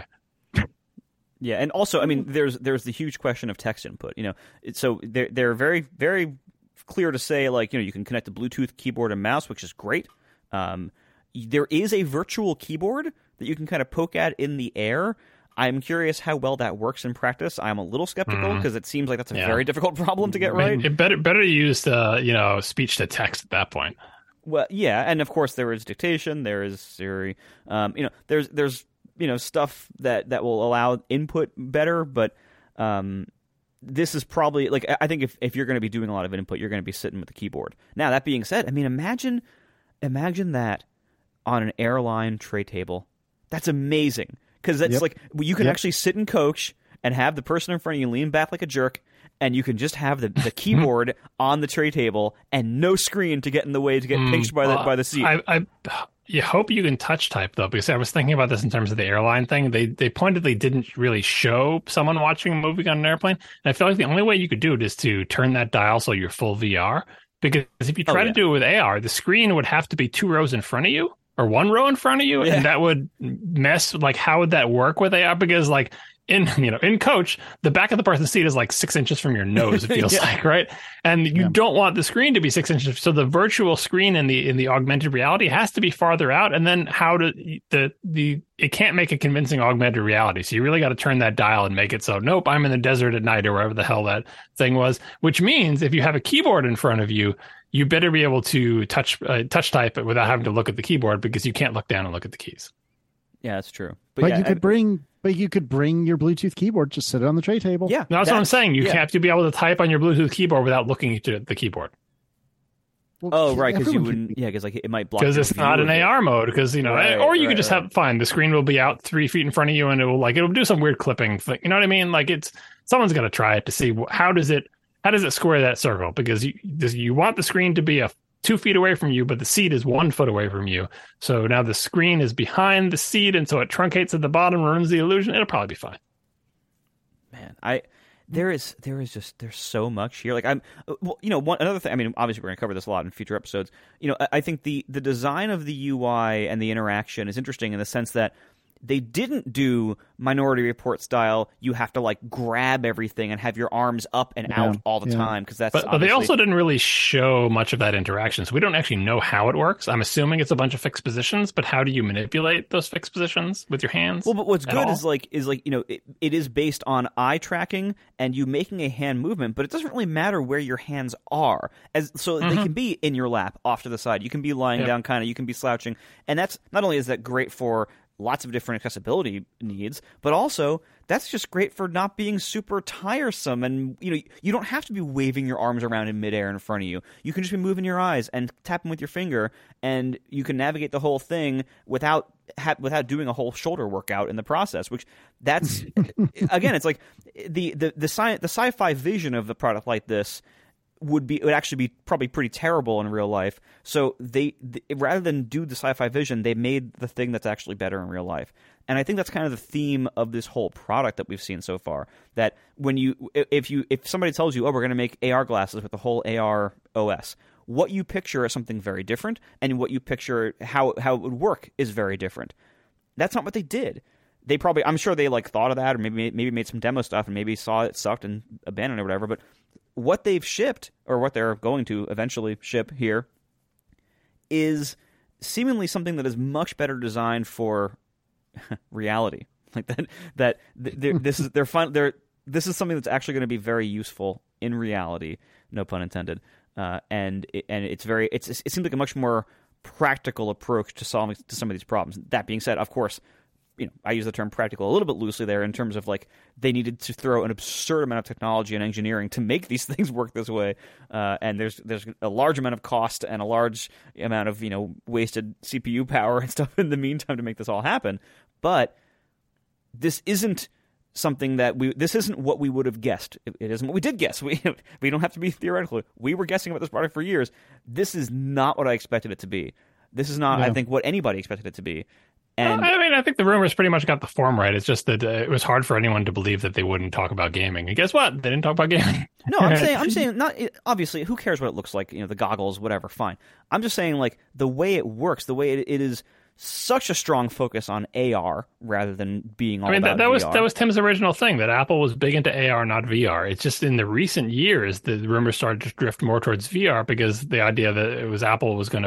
Yeah, and also, there's the huge question of text input. So they're very, very clear to say you can connect a Bluetooth keyboard and mouse, which is great. there is a virtual keyboard that you can kind of poke at in the air. I'm curious how well that works in practice. I'm a little skeptical because it seems like that's a very difficult problem to get right. It better use speech to text at that point. Well, yeah, and of course there is dictation, there is Siri. There's stuff that will allow input better, but this is probably like, I think if you're going to be doing a lot of input, you're going to be sitting with the keyboard. Now, that being said, I mean, imagine that on an airline tray table. That's amazing, because that's like you can actually sit in coach and have the person in front of you lean back like a jerk, and you can just have the keyboard on the tray table and no screen to get in the way to get pinched by the seat. You hope you can touch type, though, because I was thinking about this in terms of the airline thing. They pointedly didn't really show someone watching a movie on an airplane. And I feel like the only way you could do it is to turn that dial so you're full VR. Because if you try to do it with AR, the screen would have to be 2 rows in front of you or 1 row in front of you. And that would mess, like, how would that work with AR? Because, like, in coach, the back of the person's seat is like 6 inches from your nose, it feels like, right? And you don't want the screen to be 6 inches. So the virtual screen in the augmented reality has to be farther out. And then it can't make a convincing augmented reality. So you really got to turn that dial and make it so, nope, I'm in the desert at night or wherever the hell that thing was, which means if you have a keyboard in front of you, you better be able to touch type it without having to look at the keyboard, because you can't look down and look at the keys. Yeah, that's true. But you could bring your Bluetooth keyboard, just sit it on the tray table. Yeah, that's what I'm saying. You have to be able to type on your Bluetooth keyboard without looking at the keyboard. Well, right, because you wouldn't. Yeah, because like it might block. Because it's not an AR mode. Because or you could just have fine. The screen will be out 3 feet in front of you, and it'll do some weird clipping thing. You know what I mean? Like someone's gonna try it to see how does it square that circle? Because you want the screen to be 2 feet away from you, but the seat is 1 foot away from you. So now the screen is behind the seat, and so it truncates at the bottom, ruins the illusion. It'll probably be fine. Man, there's so much here. Like another thing. I mean, obviously we're going to cover this a lot in future episodes. I think the design of the UI and the interaction is interesting in the sense that they didn't do Minority Report style. You have to like grab everything and have your arms up and out all the time, because that's. But they also didn't really show much of that interaction, so we don't actually know how it works. I'm assuming it's a bunch of fixed positions, but how do you manipulate those fixed positions with your hands? Well, but what's good is it is based on eye tracking and you making a hand movement, but it doesn't really matter where your hands are, they can be in your lap, off to the side. You can be lying down, kind of. You can be slouching, and that's not only is that great for lots of different accessibility needs, but also that's just great for not being super tiresome. And you don't have to be waving your arms around in midair in front of you. You can just be moving your eyes and tapping with your finger, and you can navigate the whole thing without doing a whole shoulder workout in the process. Which that's again, it's like the sci-fi vision of the product like this would actually be probably pretty terrible in real life. So they rather than do the sci-fi vision, they made the thing that's actually better in real life. And I think that's kind of the theme of this whole product that we've seen so far. That if somebody tells you, oh, we're going to make AR glasses with the whole AR OS, what you picture is something very different, and what you picture how it would work is very different. That's not what they did. They probably, I'm sure they like thought of that, or maybe made some demo stuff and maybe saw it sucked and abandoned it or whatever. But what they've shipped, or what they're going to eventually ship here, is seemingly something that is much better designed for reality. Like this is something that's actually going to be very useful in reality, no pun intended. And it seems like a much more practical approach to solving some of these problems. That being said, of course, I use the term practical a little bit loosely there in terms of like they needed to throw an absurd amount of technology and engineering to make these things work this way, and there's a large amount of cost and a large amount of wasted CPU power and stuff in the meantime to make this all happen. But this isn't something that this isn't what we would have guessed. It isn't what we did guess. We don't have to be theoretical. We were guessing about this product for years. This is not what I expected it to be. This is not, I think, what anybody expected it to be. And I think the rumors pretty much got the form right. It's just that it was hard for anyone to believe that they wouldn't talk about gaming. And guess what? They didn't talk about gaming. No, I'm saying not obviously. Who cares what it looks like? The goggles, whatever. Fine. I'm just saying like the way it works, the way it is such a strong focus on AR rather than being all about VR. That was Tim's original thing, that Apple was big into AR, not VR. It's just in the recent years the rumors started to drift more towards VR, because the idea that it was Apple was going to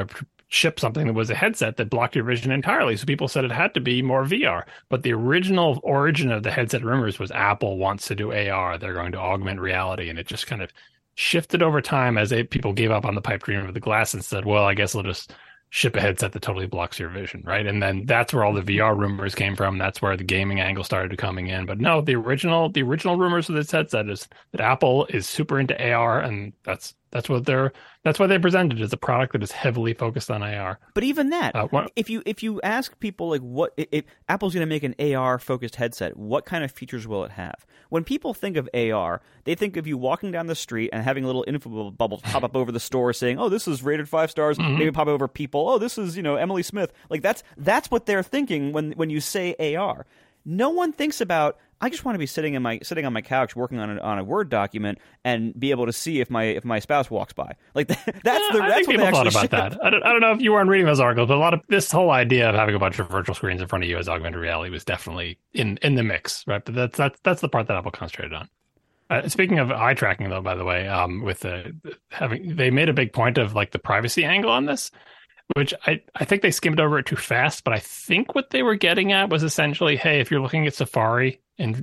ship something that was a headset that blocked your vision entirely. So people said it had to be more VR. But the original origin of the headset rumors was Apple wants to do AR. They're going to augment reality. And it just kind of shifted over time as people gave up on the pipe dream of the glass and said, well, I guess we'll just ship a headset that totally blocks your vision, right? And then that's where all the VR rumors came from. That's where the gaming angle started coming in. But no, the original rumors of this headset is that Apple is super into AR, and that's why they presented it as a product that is heavily focused on AR. But even that, if you ask people like what if Apple's going to make an AR focused headset, what kind of features will it have? When people think of AR, they think of you walking down the street and having a little info bubble pop up over the store saying, "Oh, this is rated 5 stars." Mm-hmm. Maybe pop over people. "Oh, this is Emily Smith." Like that's what they're thinking when you say AR. No one thinks about, I just want to be sitting on my couch working on a Word document and be able to see if my spouse walks by. Like that's I think what people they thought actually about that. I don't know if you weren't reading those articles, but a lot of this whole idea of having a bunch of virtual screens in front of you as augmented reality was definitely in the mix, right? But that's the part that Apple concentrated on. Speaking of eye tracking, though, by the way, with they made a big point of like the privacy angle on this, which I think they skimmed over it too fast. But I think what they were getting at was essentially, hey, if you're looking at Safari in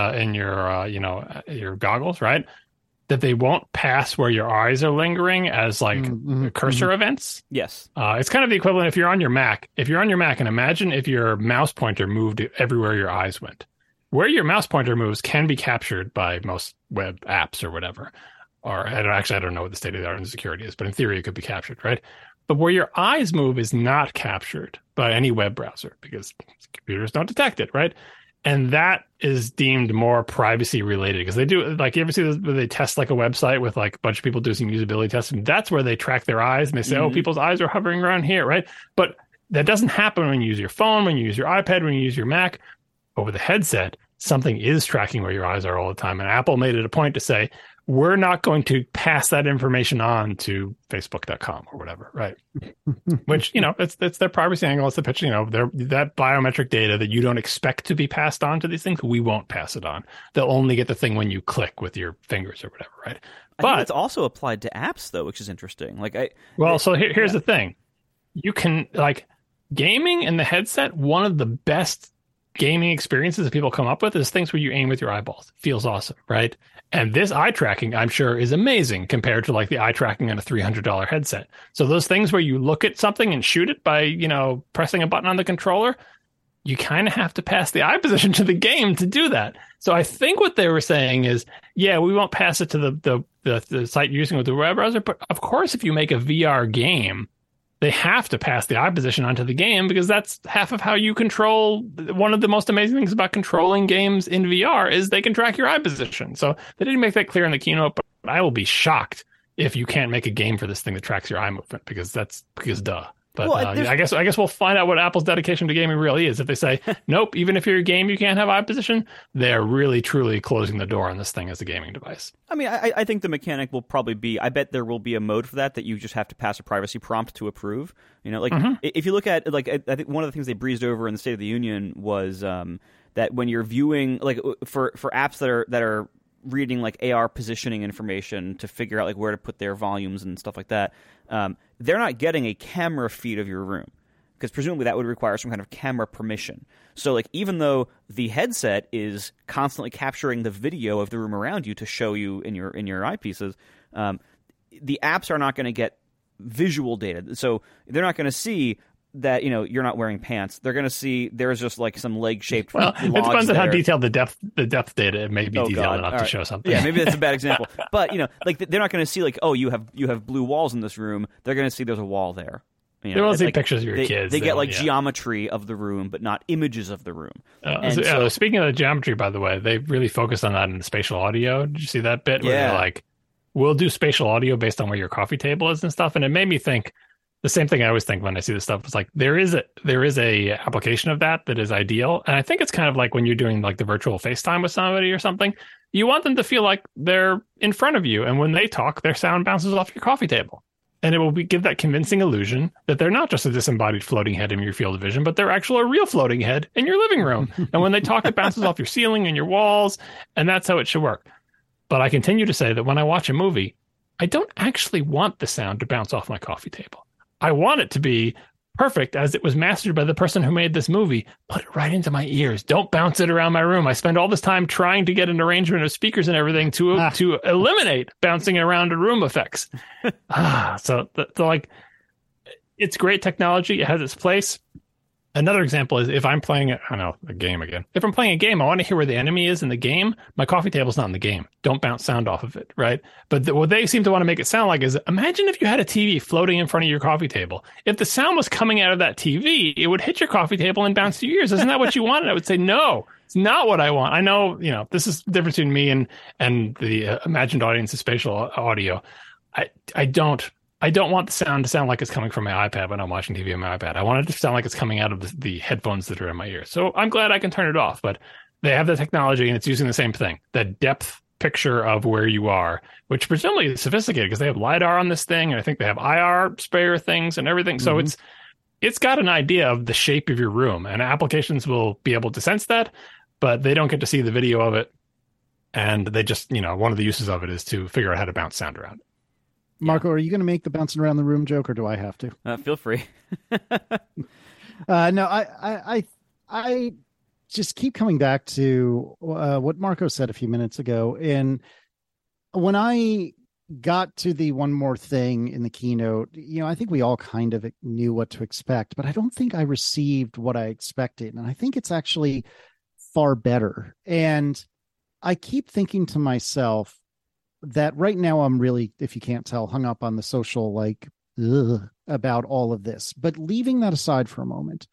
your goggles, right, that they won't pass where your eyes are lingering as like cursor events. Yes, it's kind of the equivalent if you're on your Mac. If you're on your Mac, and imagine if your mouse pointer moved everywhere your eyes went. Where your mouse pointer moves can be captured by most web apps or whatever. Or I don't know what the state of the art in security is, but in theory it could be captured, right? But where your eyes move is not captured by any web browser because computers don't detect it, right? And that is deemed more privacy related because they do, like, you ever see this, where they test like a website with like a bunch of people doing some usability testing? That's where they track their eyes and they say, oh, people's eyes are hovering around here, right? But that doesn't happen when you use your phone, when you use your iPad, when you use your Mac. But with a headset, something is tracking where your eyes are all the time. And Apple made it a point to say, we're not going to pass that information on to Facebook.com or whatever, right? Which, it's their privacy angle. It's the pitch, that biometric data that you don't expect to be passed on to these things, we won't pass it on. They'll only get the thing when you click with your fingers or whatever, right? I think it's also applied to apps, though, which is interesting. Here's the thing. You can, gaming in the headset, one of the best gaming experiences that people come up with is things where you aim with your eyeballs. It feels awesome, right? And this eye tracking, I'm sure, is amazing compared to like the eye tracking on a $300 headset. So those things where you look at something and shoot it by, pressing a button on the controller, you kind of have to pass the eye position to the game to do that. So I think what they were saying is, yeah, we won't pass it to the site you're using with the web browser. But of course, if you make a VR game, they have to pass the eye position onto the game because that's half of how you control. One of the most amazing things about controlling games in VR is they can track your eye position. So they didn't make that clear in the keynote, but I will be shocked if you can't make a game for this thing that tracks your eye movement because duh. But I guess we'll find out what Apple's dedication to gaming really is. If they say, nope, even if you're a game, you can't have eye position, they're really, truly closing the door on this thing as a gaming device. I mean, I think the mechanic will probably be, I bet there will be a mode for that you just have to pass a privacy prompt to approve. If you look at, I think one of the things they breezed over in the State of the Union was that when you're viewing, for apps that are reading like AR positioning information to figure out like where to put their volumes and stuff like that, they're not getting a camera feed of your room because presumably that would require some kind of camera permission. So like even though the headset is constantly capturing the video of the room around you to show you in your eyepieces, the apps are not going to get visual data. So they're not going to see that you're not wearing pants. They're going to see there's just like some leg shaped. Well, it depends on how detailed the depth data may be detailed enough to show something. Yeah, maybe that's a bad example. But they're not going to see like, oh, you have blue walls in this room. They're going to see there's a wall there. They won't see pictures of your kids. They get geometry of the room, but not images of the room. Speaking of the geometry, by the way, they really focused on that in the spatial audio. Did you see that bit? Where they're like, we'll do spatial audio based on where your coffee table is and stuff. And it made me think. The same thing I always think when I see this stuff is like there is a application of that is ideal, and I think it's kind of like when you're doing like the virtual FaceTime with somebody or something. You want them to feel like they're in front of you, and when they talk, their sound bounces off your coffee table, and it will give that convincing illusion that they're not just a disembodied floating head in your field of vision, but they're actually a real floating head in your living room. And when they talk, it bounces off your ceiling and your walls, and that's how it should work. But I continue to say that when I watch a movie, I don't actually want the sound to bounce off my coffee table. I want it to be perfect as it was mastered by the person who made this movie. Put it right into my ears. Don't bounce it around my room. I spend all this time trying to get an arrangement of speakers and everything to eliminate bouncing around a room effects. So like, it's great technology. It has its place. Another example is if I'm playing, I don't know, a game again. If I'm playing a game, I want to hear where the enemy is in the game. My coffee table's not in the game. Don't bounce sound off of it, right? But what they seem to want to make it sound like is, imagine if you had a TV floating in front of your coffee table. If the sound was coming out of that TV, it would hit your coffee table and bounce to your ears. Isn't that what you wanted? I would say, no, it's not what I want. I know, this is the difference between me and the imagined audience of spatial audio. I don't want the sound to sound like it's coming from my iPad when I'm watching TV on my iPad. I want it to sound like it's coming out of the headphones that are in my ears. So I'm glad I can turn it off, but they have the technology and it's using the same thing, the depth picture of where you are, which presumably is sophisticated because they have LiDAR on this thing. And I think they have IR sprayer things and everything. So it's got an idea of the shape of your room, and applications will be able to sense that, but they don't get to see the video of it. And they just, one of the uses of it is to figure out how to bounce sound around. Marco, are you going to make the bouncing around the room joke, or do I have to? Feel free. No, I just keep coming back to what Marco said a few minutes ago. And when I got to the one more thing in the keynote, I think we all kind of knew what to expect, but I don't think I received what I expected. And I think it's actually far better. And I keep thinking to myself, that right now I'm really, if you can't tell, hung up on the social, about all of this. But leaving that aside for a moment,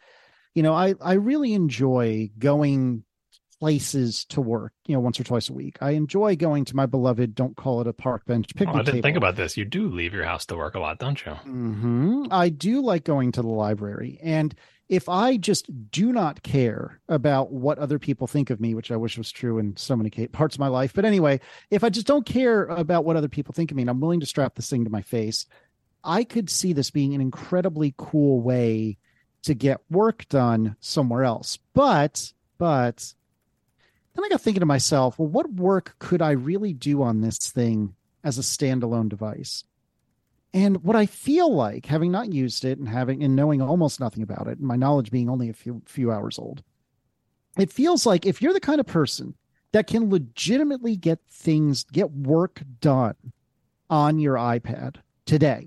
I really enjoy going places to work, once or twice a week. I enjoy going to my beloved, don't call it a park bench picnic I didn't table. think about this. You do leave your house to work a lot, don't you? Mm-hmm. I do like going to the library. And if I just do not care about what other people think of me, which I wish was true in so many parts of my life. But anyway, if I just don't care about what other people think of me and I'm willing to strap this thing to my face, I could see this being an incredibly cool way to get work done somewhere else. But then I got thinking to myself, well, what work could I really do on this thing as a standalone device? And what I feel like, having not used it and knowing almost nothing about it, and my knowledge being only a few hours old, it feels like if you're the kind of person that can legitimately get work done on your iPad today,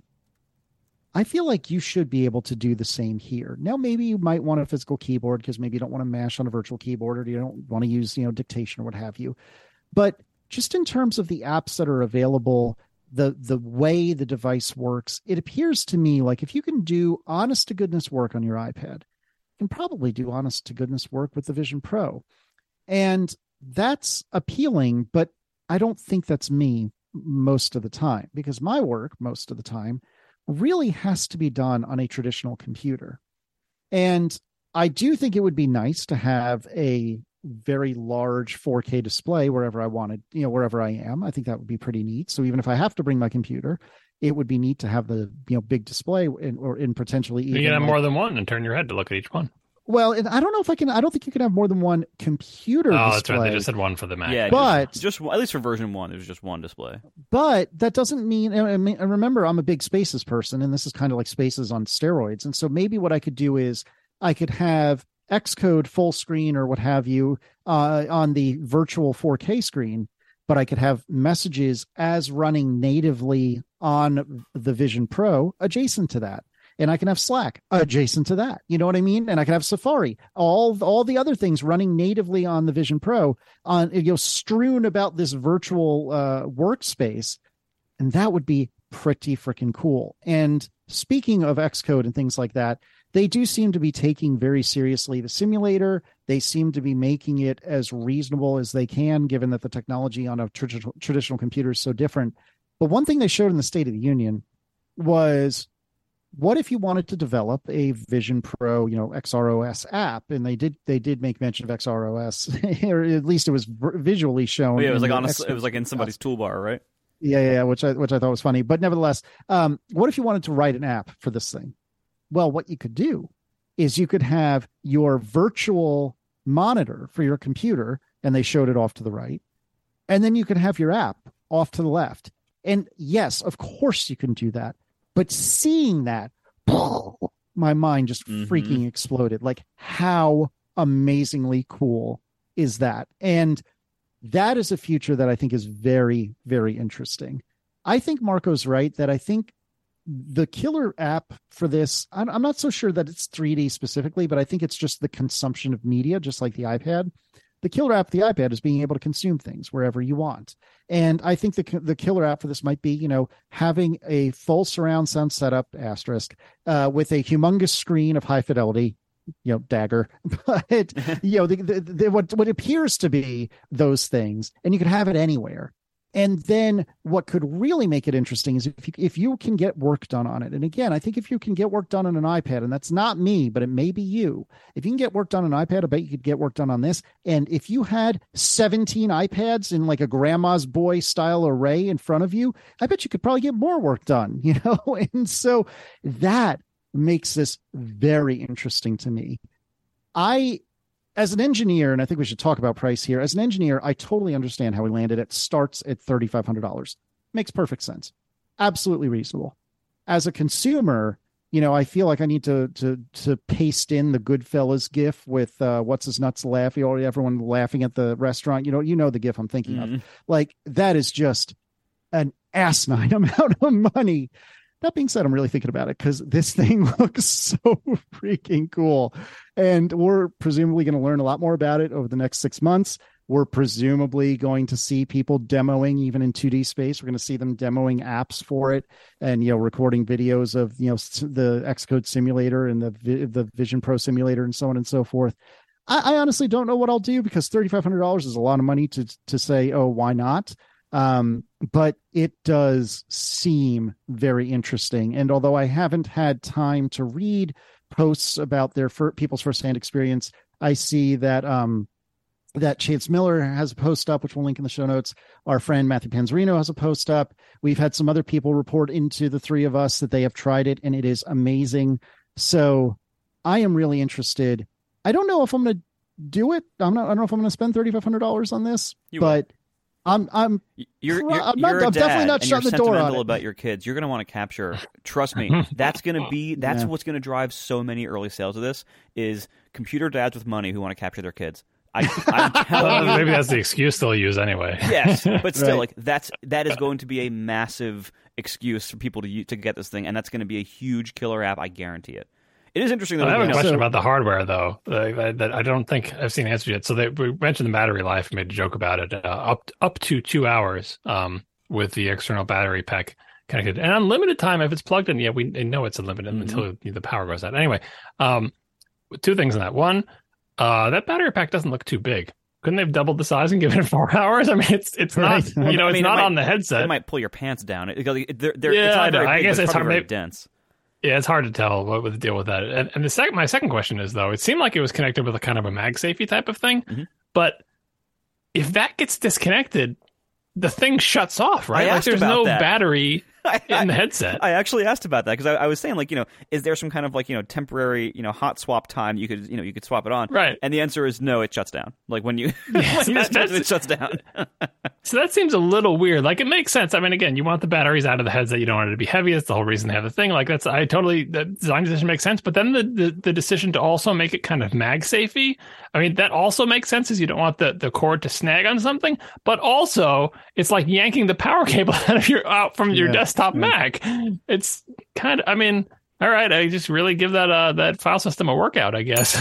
I feel like you should be able to do the same here. Now, maybe you might want a physical keyboard because maybe you don't want to mash on a virtual keyboard, or you don't want to use, dictation or what have you. But just in terms of the apps that are available, the way the device works, it appears to me like if you can do honest to goodness work on your iPad, you can probably do honest to goodness work with the Vision Pro. And that's appealing, but I don't think that's me most of the time, because my work most of the time really has to be done on a traditional computer. And I do think it would be nice to have a very large 4K display wherever I wanted, wherever I am. I think that would be pretty neat. So even if I have to bring my computer, it would be neat to have the big display or potentially even. You can have more than one and turn your head to look at each one. Well, and I don't know if I can. I don't think you can have more than one computer display. That's right. They just had one for the Mac. Yeah, but just at least for version 1, there's just one display. But that doesn't mean. And remember, I'm a big Spaces person, and this is kind of like Spaces on steroids. And so maybe what I could do is I could have Xcode full screen or what have you on the virtual 4K screen, but I could have messages as running natively on the Vision Pro adjacent to that. And I can have Slack adjacent to that. You know what I mean? And I can have Safari, all the other things running natively on the Vision Pro, strewn about this virtual workspace. And that would be pretty freaking cool. And speaking of Xcode and things like that, they do seem to be taking very seriously the simulator. They seem to be making it as reasonable as they can, given that the technology on a traditional computer is so different. But one thing they showed in the State of the Union was, what if you wanted to develop a Vision Pro, XROS app? And they did make mention of XROS, or at least it was visually shown. Yeah, it was like in somebody's toolbar, right? Yeah, which I thought was funny. But nevertheless, what if you wanted to write an app for this thing? Well, what you could do is you could have your virtual monitor for your computer, and they showed it off to the right, and then you could have your app off to the left. And yes, of course you can do that. But seeing that my mind just freaking exploded. Like, how amazingly cool is that? And that is a future that I think is very, very interesting. I think Marco's right that I think the killer app for this, I'm not so sure that it's 3D specifically, but I think it's just the consumption of media, just like the iPad. The killer app, the iPad, is being able to consume things wherever you want. And I think the killer app for this might be, having a full surround sound setup, asterisk, with a humongous screen of high fidelity, dagger, but what appears to be those things, and you could have it anywhere. And then what could really make it interesting is if you can get work done on it. And again, I think if you can get work done on an iPad, and that's not me, but it may be you. If you can get work done on an iPad, I bet you could get work done on this. And if you had 17 iPads in like a grandma's boy style array in front of you, I bet you could probably get more work done, And so that makes this very interesting to me. As an engineer, and I think we should talk about price here. As an engineer, I totally understand how we landed. It starts at $3,500. Makes perfect sense. Absolutely reasonable. As a consumer, I feel like I need to paste in the Goodfellas gif with what's his nuts laughing, or everyone laughing at the restaurant. You know the gif I'm thinking of. Like, that is just an asinine amount of money. That being said, I'm really thinking about it because this thing looks so freaking cool. And we're presumably going to learn a lot more about it over the next 6 months. We're presumably going to see people demoing even in 2D space. We're going to see them demoing apps for it and, recording videos of, the Xcode simulator and the Vision Pro simulator and so on and so forth. I honestly don't know what I'll do because $3,500 is a lot of money to say, oh, why not? But it does seem very interesting. And although I haven't had time to read posts about people's firsthand experience, I see that that Chance Miller has a post up, which we'll link in the show notes. Our friend Matthew Panzarino has a post up. We've had some other people report into the three of us that they have tried it, and it is amazing. So I am really interested. I don't know if I'm going to do it. I don't know if I'm going to spend $3,500 on this, but I'm definitely not shutting the door on it. About your kids, you're going to want to capture. Trust me, that's what's going to drive so many early sales of this is computer dads with money who want to capture their kids. I'm telling you, maybe that's the excuse they'll use anyway. Yes, but still, right. That is going to be a massive excuse for people to get this thing, and that's going to be a huge killer app. I guarantee it. It is interesting though. I have a question about the hardware though that I don't think I've seen answered yet. So we mentioned the battery life, made a joke about it. Up to 2 hours with the external battery pack connected, and unlimited time if it's plugged in. Yeah, we know it's unlimited until the power goes out. Anyway, two things on that. One, that battery pack doesn't look too big. Couldn't they have doubled the size and given it 4 hours? I mean, it's not it's not on the headset. It might pull your pants down. It's not I guess it's very dense. Yeah, it's hard to tell what the deal with that. And my second question is, though, it seemed like it was connected with a kind of a MagSafe type of thing. Mm-hmm. But if that gets disconnected, the thing shuts off, right? Like there's no battery in the headset. I actually asked about that because I was saying, is there some kind of temporary, hot swap time you could swap it on? Right. And the answer is no, it shuts down. Like when you it shuts down. So that seems a little weird. Like it makes sense. I mean, again, you want the batteries out of the headset. You don't want it to be heavy. That's the whole reason they have the thing. Like the design decision makes sense. But then the decision to also make it kind of MagSafe-y, I mean, that also makes sense as you don't want the cord to snag on something. But also, it's like yanking the power cable out from your desktop Mac. It's kind of, I mean, all right, I just really give that file system a workout, I guess.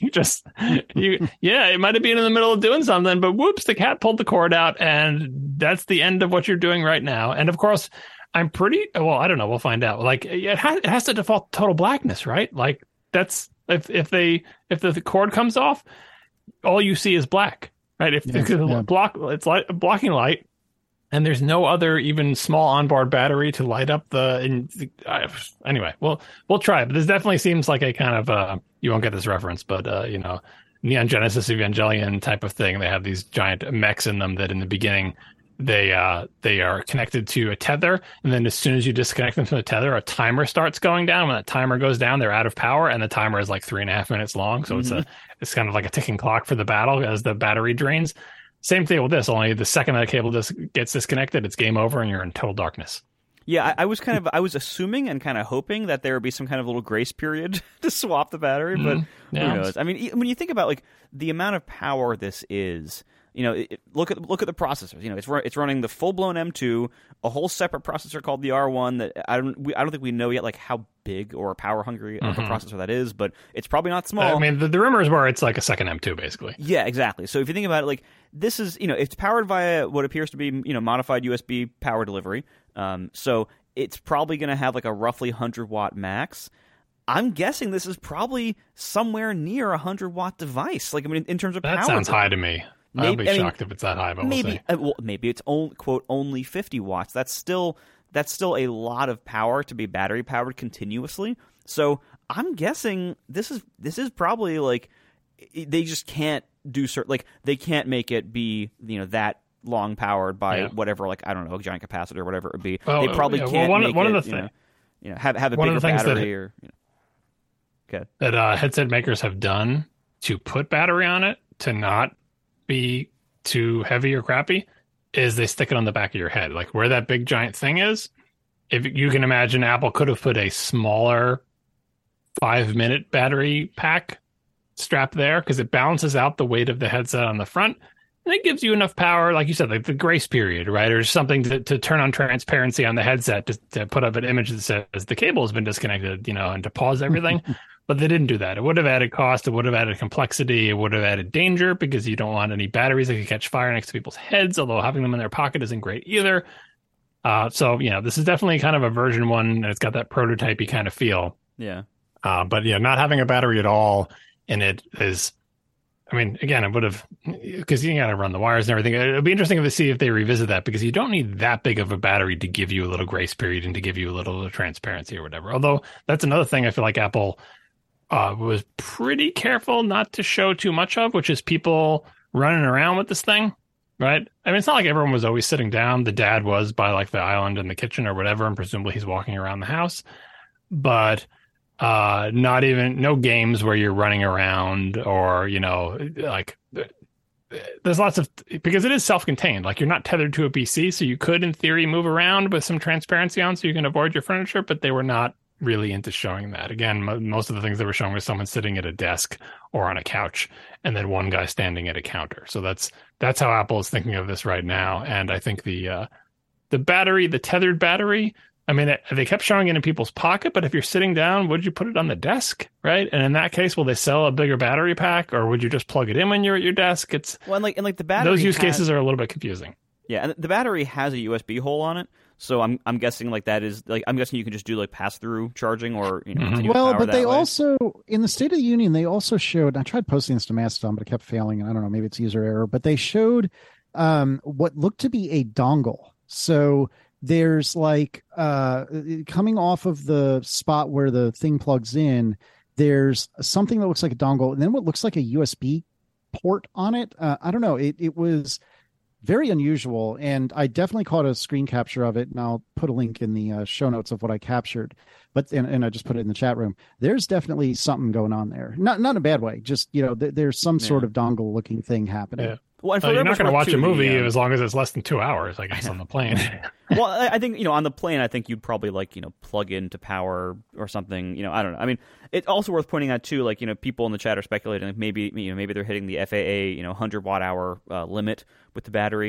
It might have been in the middle of doing something, but whoops, the cat pulled the cord out, and that's the end of what you're doing right now. And of course, I don't know, we'll find out. Like it has to default to total blackness, right? Like that's if the cord comes off, all you see is black, right? It's blocking light. And there's no other even small onboard battery to light up anyway, we'll try it. But this definitely seems like a kind of, you won't get this reference, but, Neon Genesis Evangelion type of thing. They have these giant mechs in them that in the beginning, they are connected to a tether. And then as soon as you disconnect them from the tether, a timer starts going down. When that timer goes down, they're out of power. And the timer is like 3.5 minutes long. So it's kind of like a ticking clock for the battle as the battery drains. Same thing with this, only the second that cable gets disconnected, it's game over and you're in total darkness. Yeah, I was assuming and kind of hoping that there would be some kind of little grace period to swap the battery, but who knows? I mean, when you think about like the amount of power this is, look at the processors. It's running the full blown M2, a whole separate processor called the R1 that I don't think we know yet like how big or power hungry of a processor that is, but it's probably not small. I mean, the rumors were it's like a second M2 basically. Yeah, exactly. So if you think about it, like this is it's powered via what appears to be modified USB power delivery. So it's probably going to have like a roughly 100-watt max. I'm guessing this is probably somewhere near a 100-watt device. Like, I mean, in terms of power. That sounds high to me. I'll be shocked if it's that high, but maybe, we'll see. Maybe it's only 50 watts. That's still a lot of power to be battery powered continuously. So I'm guessing this is probably like they just can't do they can't make it be that long powered by whatever, like I don't know, a giant capacitor or whatever it would be. They probably can't have a bigger battery that headset makers have done to put battery on it to not be too heavy or crappy is they stick it on the back of your head, like where that big giant thing is. If you can imagine, Apple could have put a smaller 5-minute battery pack strap there because it balances out the weight of the headset on the front. And it gives you enough power, like you said, like the grace period, right? Or something to turn on transparency on the headset to put up an image that says the cable has been disconnected, and to pause everything. But they didn't do that. It would have added cost. It would have added complexity. It would have added danger because you don't want any batteries that could catch fire next to people's heads, although having them in their pocket isn't great either. So, this is definitely kind of a version 1, and it's got that prototypey kind of feel. Yeah. But not having a battery at all in it is... I mean, again, it would have, because you got to run the wires and everything. It'll be interesting to see if they revisit that because you don't need that big of a battery to give you a little grace period and to give you a little transparency or whatever. Although that's another thing I feel like Apple was pretty careful not to show too much of, which is people running around with this thing, right? I mean, it's not like everyone was always sitting down. The dad was by like the island in the kitchen or whatever, and presumably he's walking around the house. But no games where you're running around or like there's lots of, because it is self-contained, like you're not tethered to a PC, so you could in theory move around with some transparency on so you can avoid your furniture, but they were not really into showing that. Again, most of the things they were showing was someone sitting at a desk or on a couch and then one guy standing at a counter. So that's how Apple is thinking of this right now. And I think the battery, the tethered battery, I mean, they kept showing it in people's pocket, but if you're sitting down, would you put it on the desk, right? And in that case, will they sell a bigger battery pack, or would you just plug it in when you're at your desk? It's and the battery. Those use cases are a little bit confusing. Yeah, and the battery has a USB hole on it, so I'm guessing like that is like I'm guessing you can just do like pass through charging or Well, but they also in the State of the Union they also showed. I tried posting this to Mastodon, but it kept failing, and I don't know, maybe it's user error. But they showed what looked to be a dongle. So there's like coming off of the spot where the thing plugs in, there's something that looks like a dongle, and then what looks like a USB port on it. I don't know. It was very unusual, and I definitely caught a screen capture of it, and I'll put a link in the show notes of what I captured. But and I just put it in the chat room. There's definitely something going on there. Not in a bad way. Just there's some sort of dongle looking thing happening. Yeah. Well, you're not going to watch a movie as long as it's less than 2 hours, I guess, on the plane. Well, I think, on the plane, I think you'd probably plug into power or something. I don't know. I mean, it's also worth pointing out too, people in the chat are speculating like maybe they're hitting the FAA 100-watt-hour limit with the battery.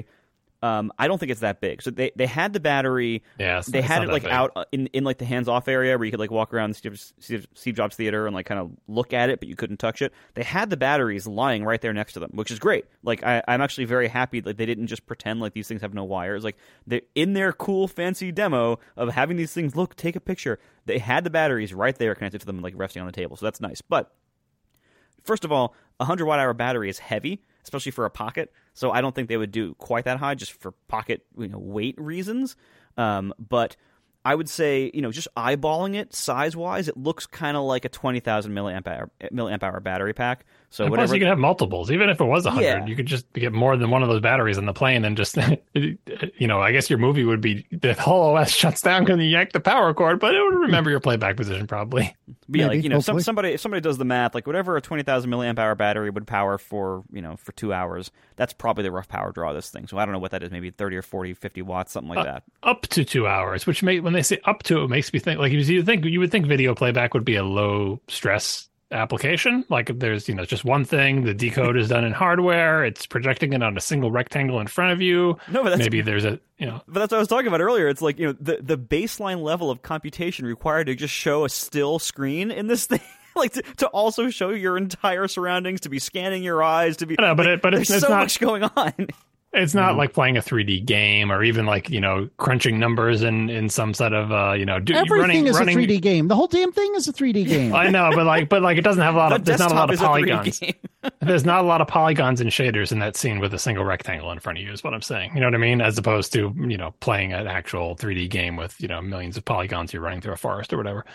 I don't think it's that big. So they had the battery. Yeah, they had it out in the hands-off area where you could walk around Steve Jobs Theater and kind of look at it, but you couldn't touch it. They had the batteries lying right there next to them, which is great. I'm actually very happy that they didn't just pretend like these things have no wires. They're in their cool fancy demo of having these things take a picture. They had the batteries right there connected to them resting on the table. So that's nice. But first of all, a 100-watt-hour battery is heavy, especially for a pocket. So I don't think they would do quite that high just for pocket weight reasons. But I would say, just eyeballing it size-wise, it looks kind of like a 20,000 milliamp hour battery pack. So and whatever. Plus you could have multiples. Even if it was 100, you could just get more than one of those batteries on the plane and just, I guess your movie would be, the whole OS shuts down because you yank the power cord, but it would remember your playback position probably. But yeah, Maybe, like, you know, hopefully. if somebody does the math, like whatever a 20,000 milliamp hour battery would power for, you know, for 2 hours, that's probably the rough power draw of this thing. So I don't know what that is, maybe 30 or 40, 50 watts, something like that. Up to 2 hours, which when they say up to, it makes me think like you would think video playback would be a low stress application. Like if there's, you know, just one thing, the decode is done in hardware, it's projecting it on a single rectangle in front of you. No, but maybe there's a, you know, but that's what I was talking about earlier. It's like, you know, the baseline level of computation required to just show a still screen in this thing. Like to also show your entire surroundings, to be scanning your eyes, to be. No, but like, it's there's so not much going on. It's not like playing a 3D game or even like, you know, crunching numbers in some set of, you know, Everything is a 3D game. The whole damn thing is a 3D game. I know, but like it doesn't have a lot of, there's not a lot of polygons. There's not a lot of polygons and shaders in that scene with a single rectangle in front of you is what I'm saying. You know what I mean? As opposed to, you know, playing an actual 3D game with, you know, millions of polygons you're running through a forest or whatever.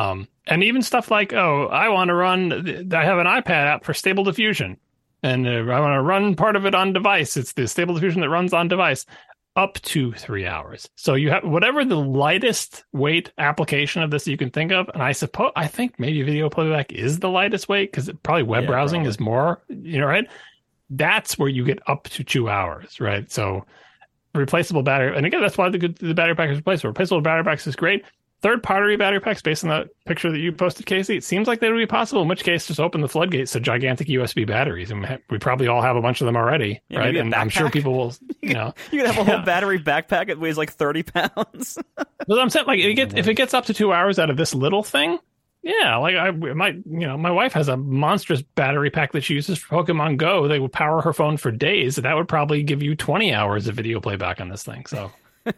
And even stuff like, oh, I have an iPad app for Stable Diffusion. And I want to run part of it on device. It's the Stable Diffusion that runs on device up to 3 hours. So you have whatever the lightest weight application of this you can think of. And I think maybe video playback is the lightest weight because probably web browsing is more, you know, right? That's where you get up to 2 hours, right? So replaceable battery. And again, that's why the battery pack is replaceable. Replaceable battery packs is great. Third-party battery packs, based on that picture that you posted, Casey, it seems like they would be possible, in which case just open the floodgates to gigantic USB batteries. And we probably all have a bunch of them already, right? And I'm sure people will, you know. You can have a whole battery backpack that weighs like 30 pounds. But I'm saying, like, if it gets up to 2 hours out of this little thing, yeah, like my wife has a monstrous battery pack that she uses for Pokemon Go. They would power her phone for days. That would probably give you 20 hours of video playback on this thing. So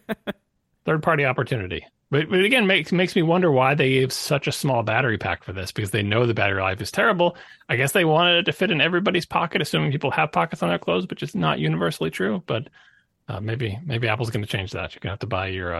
third-party opportunity. But again, makes me wonder why they gave such a small battery pack for this, because they know the battery life is terrible. I guess they wanted it to fit in everybody's pocket, assuming people have pockets on their clothes, which is not universally true. But maybe Apple's going to change that. You're going to have to buy your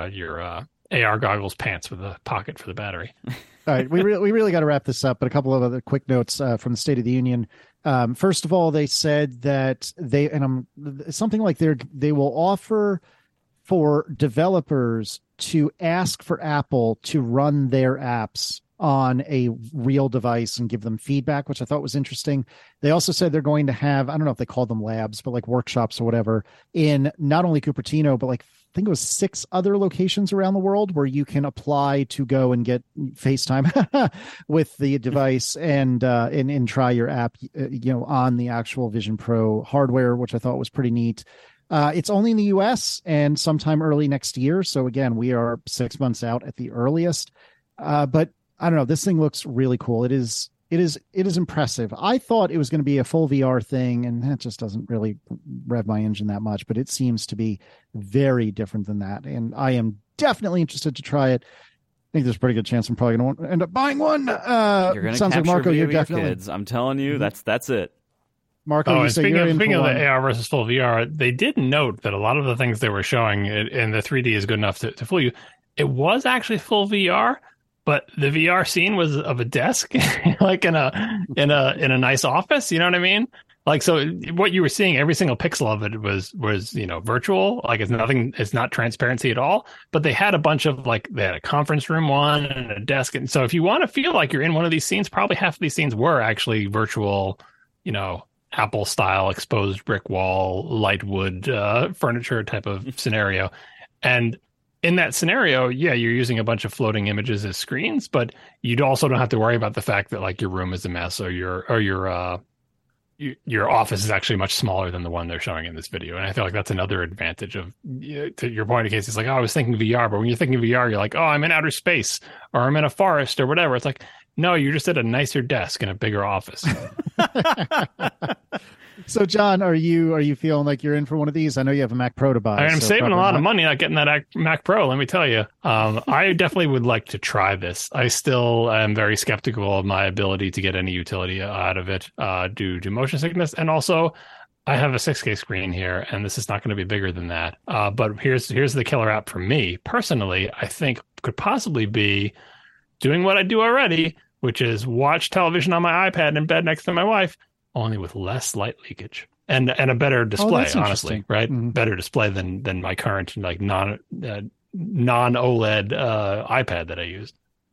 AR goggles pants with a pocket for the battery. All right, we really got to wrap this up, but a couple of other quick notes from the State of the Union. First of all, they said that something like they will offer for developers to ask for Apple to run their apps on a real device and give them feedback, which I thought was interesting. They also said they're going to have, I don't know if they called them labs, but like workshops or whatever in not only Cupertino, but like, I think it was 6 other locations around the world where you can apply to go and get FaceTime with the device and try your app, on the actual Vision Pro hardware, which I thought was pretty neat. It's only in the US and sometime early next year. So again, we are 6 months out at the earliest. But I don't know. This thing looks really cool. It is impressive. I thought it was going to be a full VR thing, and that just doesn't really rev my engine that much, but it seems to be very different than that. And I am definitely interested to try it. I think there's a pretty good chance I'm probably going to end up buying one. You're going to capture like Marco, your definitely kids. I'm telling you, that's it. Marco, speaking of the AR versus full VR, they did note that a lot of the things they were showing in the 3D is good enough to fool you. It was actually full VR, but the VR scene was of a desk, like in a nice office. You know what I mean? Like, so what you were seeing, every single pixel of it was virtual. Like it's not transparency at all. But they had a bunch of they had a conference room one and a desk, and so if you want to feel like you're in one of these scenes, probably half of these scenes were actually virtual. Apple style exposed brick wall, light wood furniture type of scenario. And in that scenario, yeah, you're using a bunch of floating images as screens, but you also don't have to worry about the fact that your room is a mess or your office is actually much smaller than the one they're showing in this video. And I feel like that's another advantage of, to your point, in case it's like, oh, I was thinking VR, but when you're thinking VR, you're like, oh, I'm in outer space or I'm in a forest or whatever. It's like, no, you're just at a nicer desk in a bigger office. So, John, are you feeling like you're in for one of these? I know you have a Mac Pro to buy. I'm saving a lot of money not getting that Mac Pro, let me tell you. I definitely would like to try this. I still am very skeptical of my ability to get any utility out of it due to motion sickness. And also, I have a 6K screen here, and this is not going to be bigger than that. But here's the killer app for me. Personally, I think could possibly be doing what I do already, which is watch television on my iPad in bed next to my wife, only with less light leakage and a better display, honestly, right? Mm-hmm. Better display than my current non OLED iPad that I use.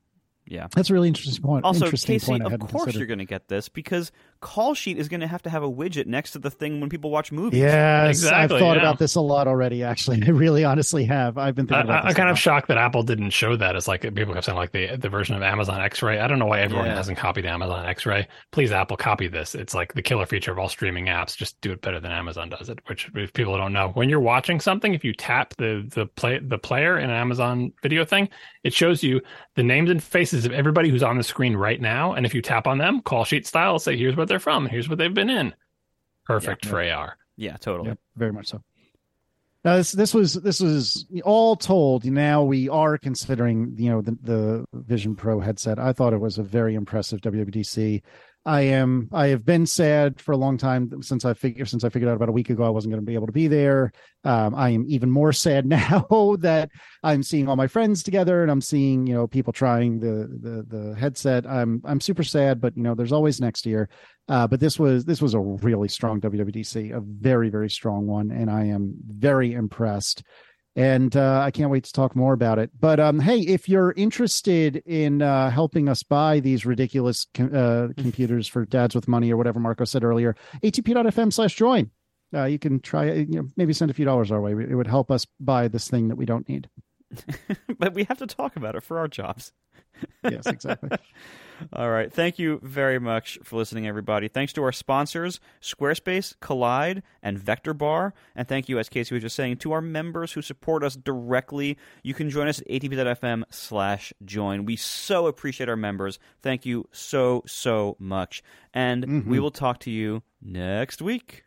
Yeah. That's a really interesting point. Also, interesting Casey, point I of hadn't course considered. you're going to get this because Call Sheet is going to have a widget next to the thing when people watch movies. Yes, Exactly, I've thought yeah. about this a lot already. Actually, I really, honestly have. I've been thinking about this. I'm kind a of lot. shocked that Apple didn't show that as like people kept saying like the version of Amazon X-Ray. I don't know why everyone Yeah. hasn't copied Amazon X-Ray. Please, Apple, copy this. It's like the killer feature of all streaming apps. Just do it better than Amazon does it. Which, if people don't know, when you're watching something, if you tap the player in an Amazon video thing, it shows you the names and faces of everybody who's on the screen right now. And if you tap on them, Call Sheet style, say here's what they're from, here's what they've been in. Perfect for AR. Yeah, totally. Yep, very much so. Now, this was all told. Now we are considering, the Vision Pro headset. I thought it was a very impressive WWDC. I have been sad for a long time since I figured out about a week ago I wasn't going to be able to be there. I am even more sad now that I'm seeing all my friends together and I'm seeing, people trying the headset. I'm super sad, but there's always next year. But this was a really strong WWDC, a very, very strong one, and I am very impressed. And I can't wait to talk more about it. But hey, if you're interested in helping us buy these ridiculous computers for dads with money or whatever Marco said earlier, atp.fm/join. You can try it, maybe send a few dollars our way. It would help us buy this thing that we don't need. But we have to talk about it for our jobs. Yes, exactly. All right. Thank you very much for listening, everybody. Thanks to our sponsors, Squarespace, Collide, and Vector Bar. And thank you, as Casey was just saying, to our members who support us directly. You can join us at atp.fm/join. We so appreciate our members. Thank you so, so much. And we will talk to you next week.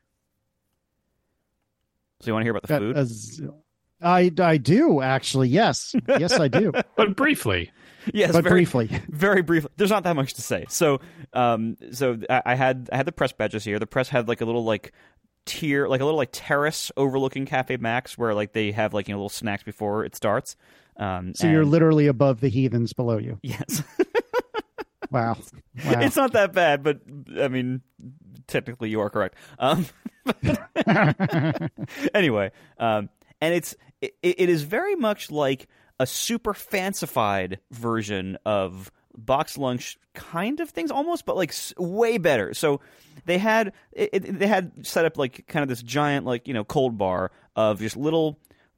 So you want to hear about the food? I do, actually. Yes. Yes, I do. But briefly. Yes, but very briefly. Very briefly. There's not that much to say. So, I had the press badges here. The press had like a little tier, like a little terrace overlooking Cafe Max, where like they have like little snacks before it starts. So you're literally above the heathens below you. Yes. Wow. It's not that bad, but I mean, technically you are correct. Anyway, and it is very much like a super fancified version of box lunch kind of things almost, but like way better. So they had set up like kind of this giant cold bar of just little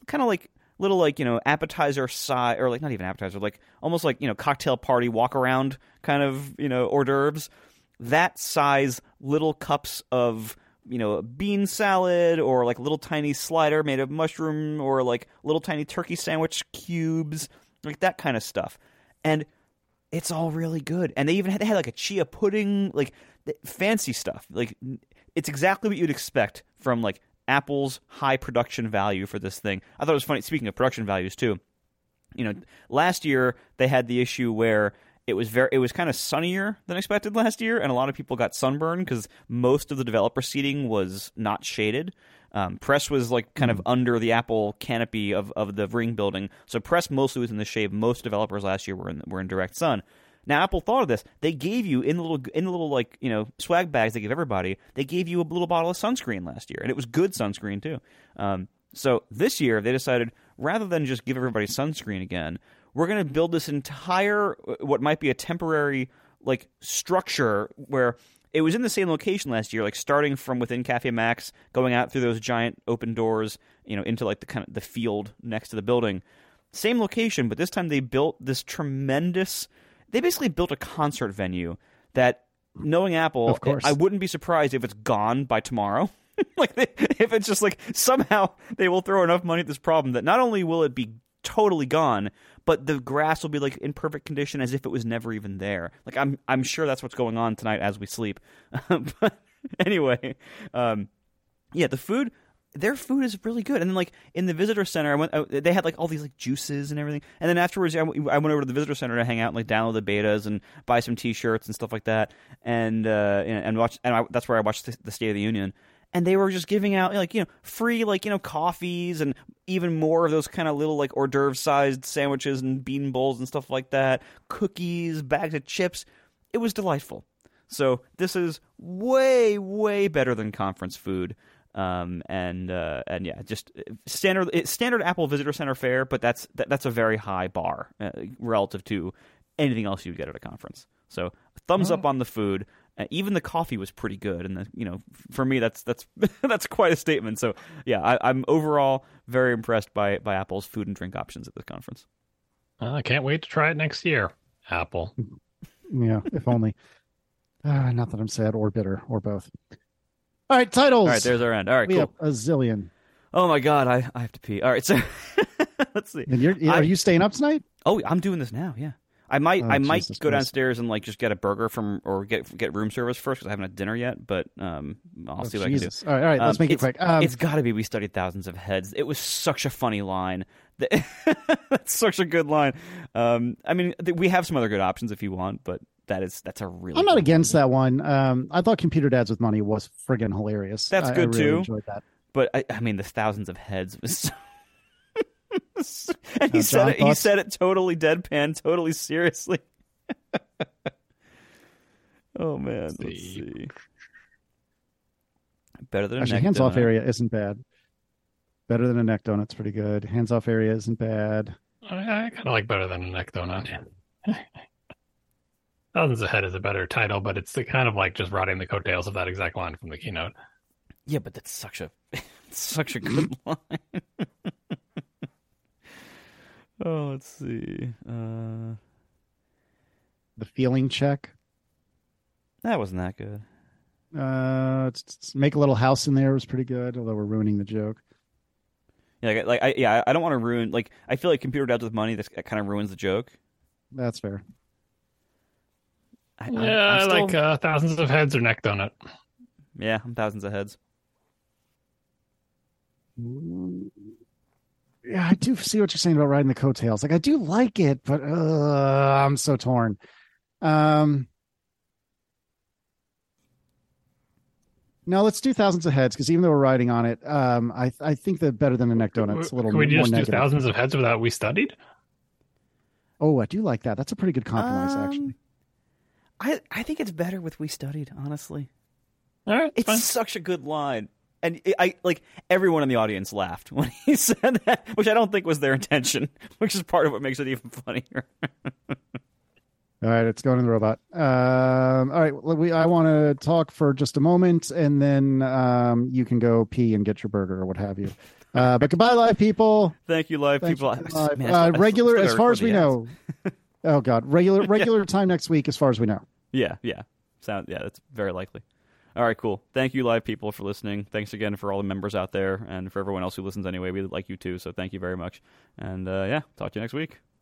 appetizer size, or like not even appetizer, like almost like cocktail party walk around kind of hors d'oeuvres. That size little cups of bean salad, or like little tiny slider made of mushroom, or like little tiny turkey sandwich cubes, like that kind of stuff. And it's all really good. And they had like a chia pudding, like fancy stuff. Like it's exactly what you'd expect from like Apple's high production value for this thing. I thought it was funny, speaking of production values too. Last year they had the issue where it was kind of sunnier than expected last year, and a lot of people got sunburned because most of the developer seating was not shaded. Press was like kind of under the Apple canopy of the Ring building, so Press mostly was in the shade. Most developers last year were in direct sun. Now Apple thought of this. They gave you in the little swag bags they give everybody. They gave you a little bottle of sunscreen last year, and it was good sunscreen too. So this year they decided, rather than just give everybody sunscreen again, we're going to build this entire, what might be a temporary structure where it was in the same location last year, like starting from within Cafe Max, going out through those giant open doors, into like the kind of the field next to the building. Same location, but this time they built this tremendous. They basically built a concert venue that, knowing Apple, of course, I wouldn't be surprised if it's gone by tomorrow. If it's just like somehow they will throw enough money at this problem that not only will it be totally gone, but the grass will be like in perfect condition as if it was never even there. Like I'm sure that's what's going on tonight as we sleep. But anyway, the food. Their food is really good. And then, like, in the visitor center, they had, like, all these, like, juices and everything. And then afterwards, I went over to the visitor center to hang out and, like, download the betas and buy some T-shirts and stuff like that. And watch. And that's where I watched the State of the Union. And they were just giving out, free, coffees and even more of those kind of little, hors d'oeuvre-sized sandwiches and bean bowls and stuff like that. Cookies, bags of chips. It was delightful. So this is way, way better than conference food. Just standard Apple Visitor Center fare, but that's a very high bar relative to anything else you'd get at a conference. So thumbs up on the food. Even the coffee was pretty good, and for me that's that's quite a statement. So yeah, I'm overall very impressed by Apple's food and drink options at this conference. I can't wait to try it next year. Apple. Yeah, if only. Not that I'm sad or bitter or both. All right, titles. All right, there's our end. All right, we cool. have a zillion. Oh my god, I have to pee. All right, so let's see. And are you staying up tonight? Oh, I'm doing this now. Yeah. I might Jesus go Christ. downstairs and just get a burger or get room service first because I haven't had dinner yet. But I'll see what Jesus. I can do. All right, let's make it quick. It's got to be We Studied Thousands of Heads. It was such a funny line. That's such a good line. I mean, we have some other good options if you want, but that's a really. I'm not good against one. that one. I thought Computer Dads with Money was friggin' hilarious. That's good I really too. Enjoyed that. But I mean, the Thousands of Heads was. So... and he John, said it. He said it totally deadpan, totally seriously. Oh man, let's see. Better than Actually, a neck hands off donut. area isn't bad. Better than a neck donut's pretty good. Hands off area isn't bad. I kind of like better than a neck donut. Thousands Ahead is a better title, but it's the kind of like just riding the coattails of that exact line from the keynote. Yeah, but that's such a such a good line. Oh, let's see. The feeling check. That wasn't that good. Make a little house in there was pretty good, although we're ruining the joke. Yeah, I don't want to ruin. Like, I feel like Computer Dads with Money. That kind of ruins the joke. That's fair. I'm I still- like Thousands of Heads or neck donut. Yeah, I'm Thousands of Heads. Yeah, I do see what you're saying about riding the coattails. Like, I do like it, but I'm so torn. No, let's do Thousands of Heads because even though we're riding on it, I think that better than a neck donut's a little Can we more just do negative. Thousands of Heads without We Studied? Oh, I do like that. That's a pretty good compromise, actually. I think it's better with We Studied. Honestly, All right, it's fine. such a good line, and I like everyone in the audience laughed when he said that, which I don't think was their intention, which is part of what makes it even funnier. All right, it's going in the robot. All right, I want to talk for just a moment, and then you can go pee and get your burger or what have you. But goodbye, live people. Thank you, live Thank people. you, live. Man, I still regular, gotta as far record as we the ads. know. Oh God, regular time next week, as far as we know. Yeah. That's very likely. All right, cool. Thank you, live people, for listening. Thanks again for all the members out there, and for everyone else who listens anyway. We like you too, so thank you very much. And talk to you next week.